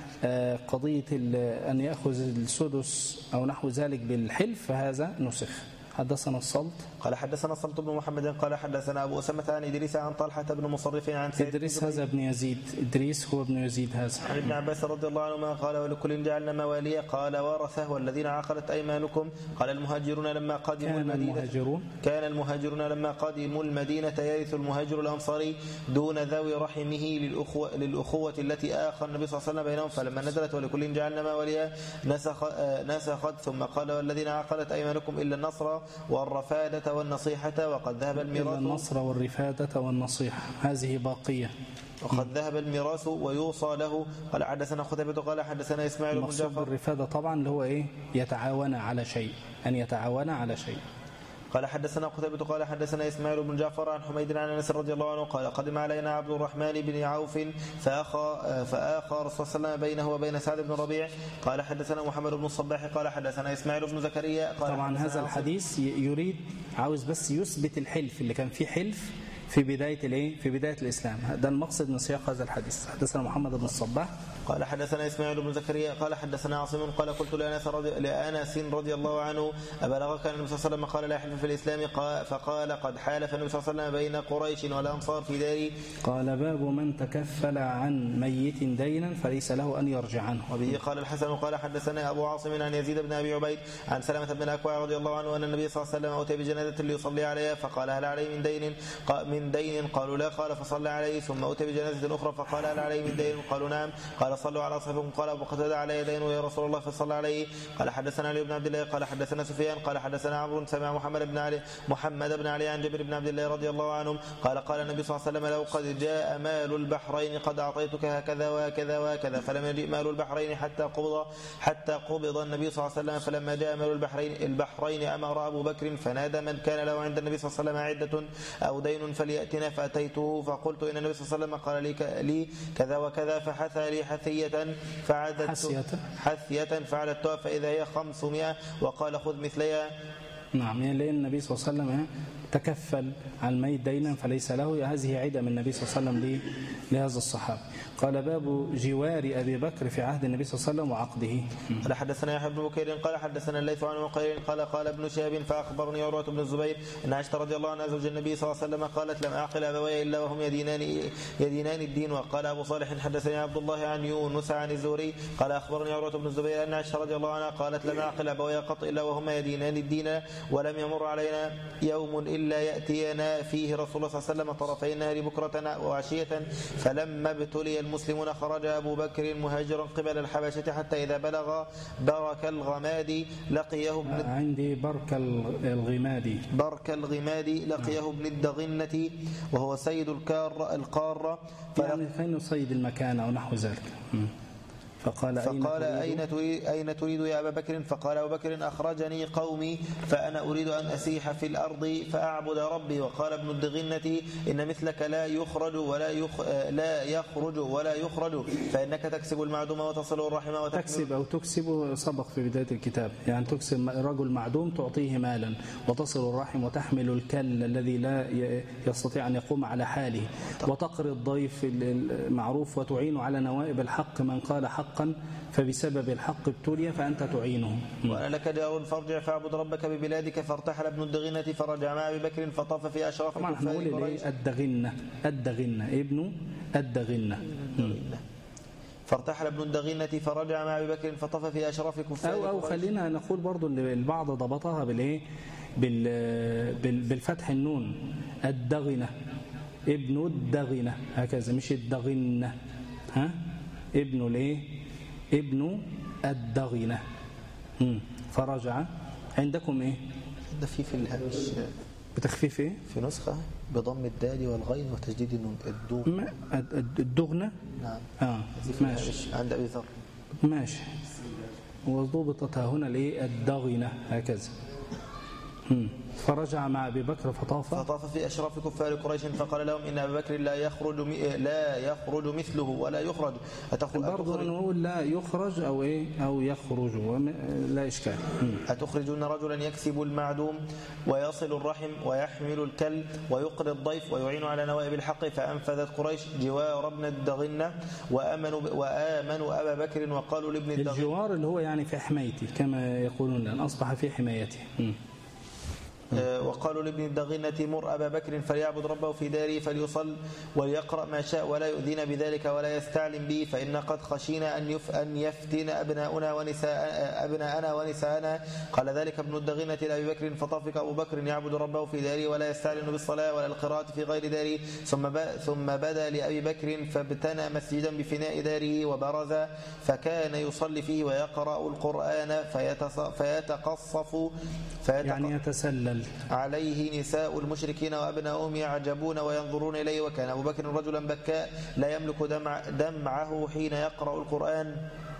قضية أن يأخذ السدس أو نحو ذلك بالحلف فهذا نسخ. حدثنا الصلت قال حدثنا الصلت بن محمد قال حدثنا أبو أسامة عن إدريس عن طلحة بن مصرف عن سيد إدريس هذا ابن يزيد، إدريس هو ابن يزيد هذا عن ابن عباس رضي الله عنهما قال ولكل جعلنا مواليا قال ورثه والذين عقدت أيمانكم. قال المهاجرون لما قدموا كان المدينة المهاجرون كان المهاجرون لما قدموا المدينة يرث المهاجر الأنصاري دون ذوي رحمه للأخوة, للأخوة التي آخى النبي صلى الله عليه وسلم بينهم، فلما نزلت ولكل جعلنا مواليا نسخ نسخت ثم قال والذين عقدت أيمانكم إلا النصر والرفادة والنصيحة وقد ذهب الميراث النصر والرفادة والنصيحة هذه باقية وقد ذهب الميراث ويوصى له. قال حدثنا خطيبة قال حدثنا إسماعيل بن جعفر. الرفادة طبعا اللي هو إيه يتعاون على شيء، أن يتعاون على شيء. قال حدثنا قتيبة قال حدثنا إسماعيل بن جعفر عن حميد عن أنس رضي الله عنه قال قدم علينا عبد الرحمن بن عوف فآخى فآخى رسول الله صلى بينه وبين سعد بن ربيع. قال حدثنا محمد بن الصباح قال حدثنا إسماعيل بن زكريا قال طبعا هذا الحديث يريد عاوز بس يثبت الحلف اللي كان فيه حلف في بداية الايه في بداية الإسلام، ده المقصد من سياق هذا الحديث. حدثنا محمد بن الصباح قال حدثنا إسماعيل بن زكريا قال حدثنا عاصم قال قلت لأنس رضي, لأنس رضي الله عنه أبلغك أن النبي صلى الله عليه وسلم قال لا يحلف في الإسلام؟ فقال قد حالف النبي صلى الله عليه وسلم بين قريش والأنصار في داري. قال باب من تكفل عن ميت دينا فليس له أن يرجع عنه. وبه قال الحسن قال حدثنا أبو عاصم عن يزيد بن أبي عبيد عن سلمة بن أكوع رضي الله عنه أن النبي صلى الله عليه وسلم أتي بجنازة ليصلي عليها فقال هل عليه من دين من دين قالوا لا قال فصلى عليه. ثم أتي بجنازة أخرى فقال هل عليه من دين قالوا نعم قال صلوا على صاحبكم. قال أبو قتادة على يدين يا رسول الله فصلى عليه. قال حدثنا علي بن عبد الله قال حدثنا سفيان قال حدثنا عمرو سمع محمد بن علي محمد بن علي عن جابر بن عبد الله رضي الله عنهم قال قال النبي صلى الله عليه وسلم لو قد جاء مال البحرين قد أعطيتك هكذا وهكذا وهكذا فلم يجئ مال البحرين حتى قبض حتى قبض النبي صلى الله عليه وسلم. فلما جاء مال البحرين البحرين أمر أبو بكر فنادى من كان له عند النبي صلى الله عليه وسلم عدة أو دين فليأتنا. فأتيته فقلت إن النبي صلى الله عليه وسلم قال لي, لي كذا وكذا فحثى لي حثية فعددت حثية حثية فعددتها فإذا هي خمسمائة وقال خذ مثلها. نعم، يعني لأن النبي صلى الله عليه وسلم تكفل عن الميت دينا فليس له، هذه عدة من النبي صلى الله عليه وسلم لهذا الصحابي. قال باب جوار أبي بكر في عهد النبي صلى الله عليه وسلم وعقده. قال حدثنا يحيى بن بكير قال حدثنا الليث عن مقير قال قال ابن شهاب فأخبرني عروة بن الزبير أن عائشة رضي الله عنها زوج النبي صلى الله عليه وسلم قالت لم أعقل أبوي إلا وهم يدينان يدينان الدين. وقال أبو صالح حدثني عبد الله عن يونس عن الزهري قال أخبرني عروة بن الزبير أن عائشة رضي الله عنها قالت لم أعقل أبوي قط إلا وهم يدينان الدين ولم يمر علينا يوم إلا يأتينا فيه رسول الله صلى الله عليه وسلم طرفي النهار بكرة وعشية. فلما ابتلي المسلمون خرج أبو بكر مهاجرا قبل الحبشة حتى إذا بلغ برك الغماد لقيه ابن عندي برك الغماد برك الغماد لقيه ابن الدغنة وهو سيد القارة القارة يعني كان سيد المكان أو نحو ذلك. فقال, فقال أين, أين تريد, أين تريد يا أبا بكر؟ فقال أبو بكر أخرجني قومي فأنا أريد أن أسيح في الأرض فأعبد ربي. وقال ابن الدغنة إن مثلك لا يخرج ولا يخ لا يخرج ولا يخرج فإنك تكسب المعدوم وتصل الرحم وتكمل. تكسب أو تكسب سبق في بداية الكتاب، يعني تكسب رجل معدوم تعطيه مالا، وتصل الرحم وتحمل الكل الذي لا يستطيع أن يقوم على حاله، وتقري الضيف المعروف، وتعين على نوائب الحق من قال حقا فبسبب الحق ابتلي فأنت تعينه. وأنا لك جار فارجع فاعبد ربك ببلادك. فارتحل ابن الدغنة فرجع مع أبي بكر فطاف في أشراف طبعا احنا نقول ليه الدغنة الدغنة ابن الدغنة. فارتحل ابن الدغنة فرجع مع أبي بكر فطاف في أشراف كفار أو, أو خلينا نقول برضو اللي البعض ضبطها بالإيه بال بالفتح النون الدغنة ابن الدغنة هكذا، مش الدغنة، ها ابن الايه ابن الدغنة. فرجع عندكم ايه ده في في الهامش بتخفيف ايه في نسخة بضم الدال والغين وتجديد النون الدغنة. الدغنة نعم اه ماشي عند أبي ذر ماشي، وضبطتها هنا الايه الدغنة هكذا. فرجع مع أبي بكر فطاف فطاف في أشراف كفار قريش فقال لهم إن أبي بكر لا يخرج لا يخرج مثله ولا يخرج. برضه نقول لا يخرج أو إيه أو يخرج لا إشكال. أتخرجون رجلا يكسب المعدوم ويصل الرحم ويحمل الكل ويقري الضيف ويعين على نوائب الحق. فأنفذت قريش جوار ابن الدغنة وآمنوا وآمنوا أبا بكر وقالوا لابن الدغنة الجوار اللي هو يعني في حمايته كما يقولون الآن أصبح في حمايته. وقالوا لابن الدغنة مر أبا بكر فليعبد ربه في داره فليصل وليقرأ ما شاء ولا يؤذينا بذلك ولا يستعلم به فإن قد خشينا أن يف أن يفتن أبناؤنا ونساء أبناءنا ونساءنا. قال ذلك ابن الدغنة لأبي بكر فطفق أبو بكر يعبد ربه في داره ولا يستعلن بالصلاة ولا القراءة في غير داره. ثم ثم بدا لأبي بكر فابتنى مسجدا بفناء داره وبرز فكان يصلي فيه ويقرأ القرآن فيتقصف يعني يتسلل عليه نساء المشركين وأبناؤهم يعجبون وينظرون إليه. وكان أبو بكر رجلا بكاء لا يملك دمع دمعه حين يقرأ القرآن.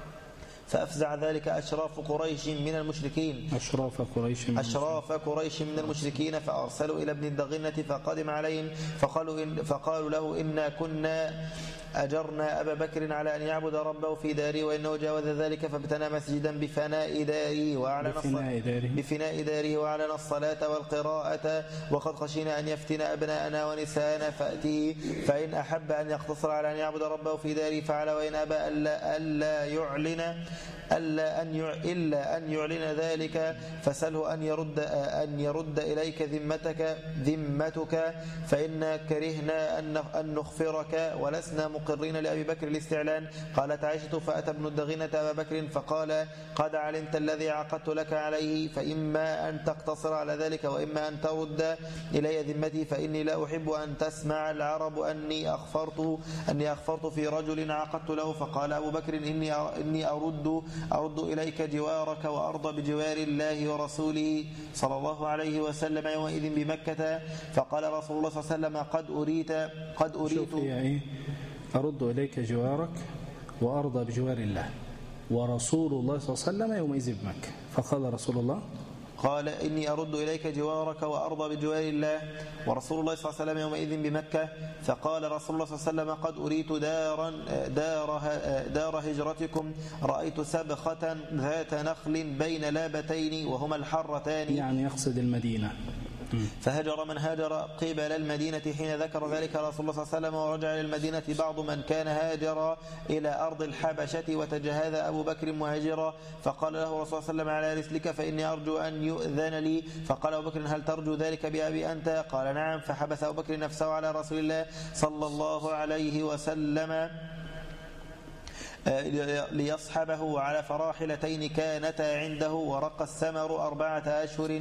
فأفزع ذلك أشراف قريش من المشركين أشراف قريش من أشراف قريش من المشركين فأرسلوا إلى ابن الدغنة فقدم عليهم فقالوا, إن فقالوا له إنا كنا أجرنا أبا بكر على أن يعبد ربه في داره وإنه جاوز ذلك فابتنى مسجدا بفناء داره وأعلن بفناء داره, بفناء داره وأعلن الصلاة والقراءة وقد خشينا أن يفتن أبناءنا ونساءنا فأتيه فإن أحب أن يقتصر على أن يعبد ربه في داره فعلى وإن أبى ألا, ألا يعلن ألا أن إلا أن يعلن ذلك فسله أن يرد أن يرد إليك ذمتك ذمتك فإن كرهنا أن نخفرك ولسنا مقرين لأبي بكر الاستعلان. قالت عائشة فأتى ابن الدغنة أبا بكر فقال قد علمت الذي عقدت لك عليه فإما أن تقتصر على ذلك وإما أن ترد إلي ذمتي فإني لا أحب أن تسمع العرب أني أخفرت أني أخفرت في رجل عقدت له. فقال أبو بكر إني إني أرد أرد إليك جوارك وأرضى بجوار الله ورسوله صلى الله عليه وسلم يومئذ بمكة. فقال رسول الله صلى الله عليه وسلم قد أريت قد أريت يعني أرد إليك جوارك وأرضى بجوار الله ورسول الله صلى الله عليه وسلم يومئذ بمكة. فقال رسول الله قال إني أرد إليك جوارك وأرضى بجوار الله ورسول الله صلى الله عليه وسلم يومئذ بمكة. فقال رسول الله صلى الله عليه وسلم قد أريت دارا دار, دار هجرتكم رأيت سبخة ذات نخل بين لابتين وهما الحرتان يعني يقصد المدينة. فهجر من هاجر قبل المدينة حين ذكر ذلك رسول الله صلى الله عليه وسلم ورجع إلى المدينة بعض من كان هاجر إلى أرض الحبشة وتجهز أبو بكر مهاجرا. فقال له رسول الله صلى الله عليه وسلم على رسلك فإني أرجو أن يؤذن لي. فقال أبو بكر هل ترجو ذلك بأبي أنت؟ قال نعم. فحبس أبو بكر نفسه على رسول الله صلى الله عليه وسلم ليصحبه على فراحلتين كانتا عنده ورق السمر أربعة أشهر.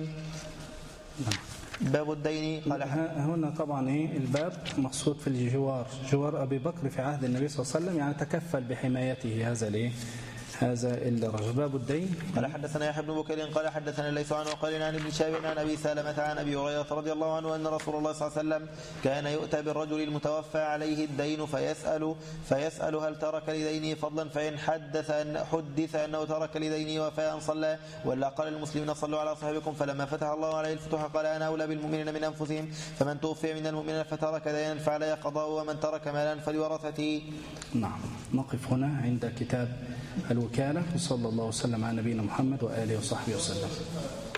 باب الدين. قال هنا طبعا ايه الباب مقصود في الجوار، جوار ابي بكر في عهد النبي صلى الله عليه وسلم، يعني تكفل بحمايته هذا الايه هذا إلا رجل. باب الدين. قال حدثنا يحيى بن بكير قال حدثنا ليس عن وقال عن ابن شهاب عن أبي سلمة عن أبي هريرة رضي الله عنه أن رسول الله صلى الله عليه وسلم كان يؤتى بالرجل المتوفى عليه الدين فيسأل فيسأل هل ترك لدينه فضلا، فإن حدث أن حدث أنه ترك لدينه وفاء صلى، ولا قال المسلمين صلوا على صاحبكم، فلما فتح الله عليه الفتوح قال أنا أولى بالمؤمنين من أنفسهم، فمن توفي من المؤمنين فترك دينا فعليه قضاء، ومن ترك مالا فلورثته. نعم. نقف هنا عند كتاب الوكالة. وصلى الله وسلم على نبينا محمد وآله وصحبه وسلم.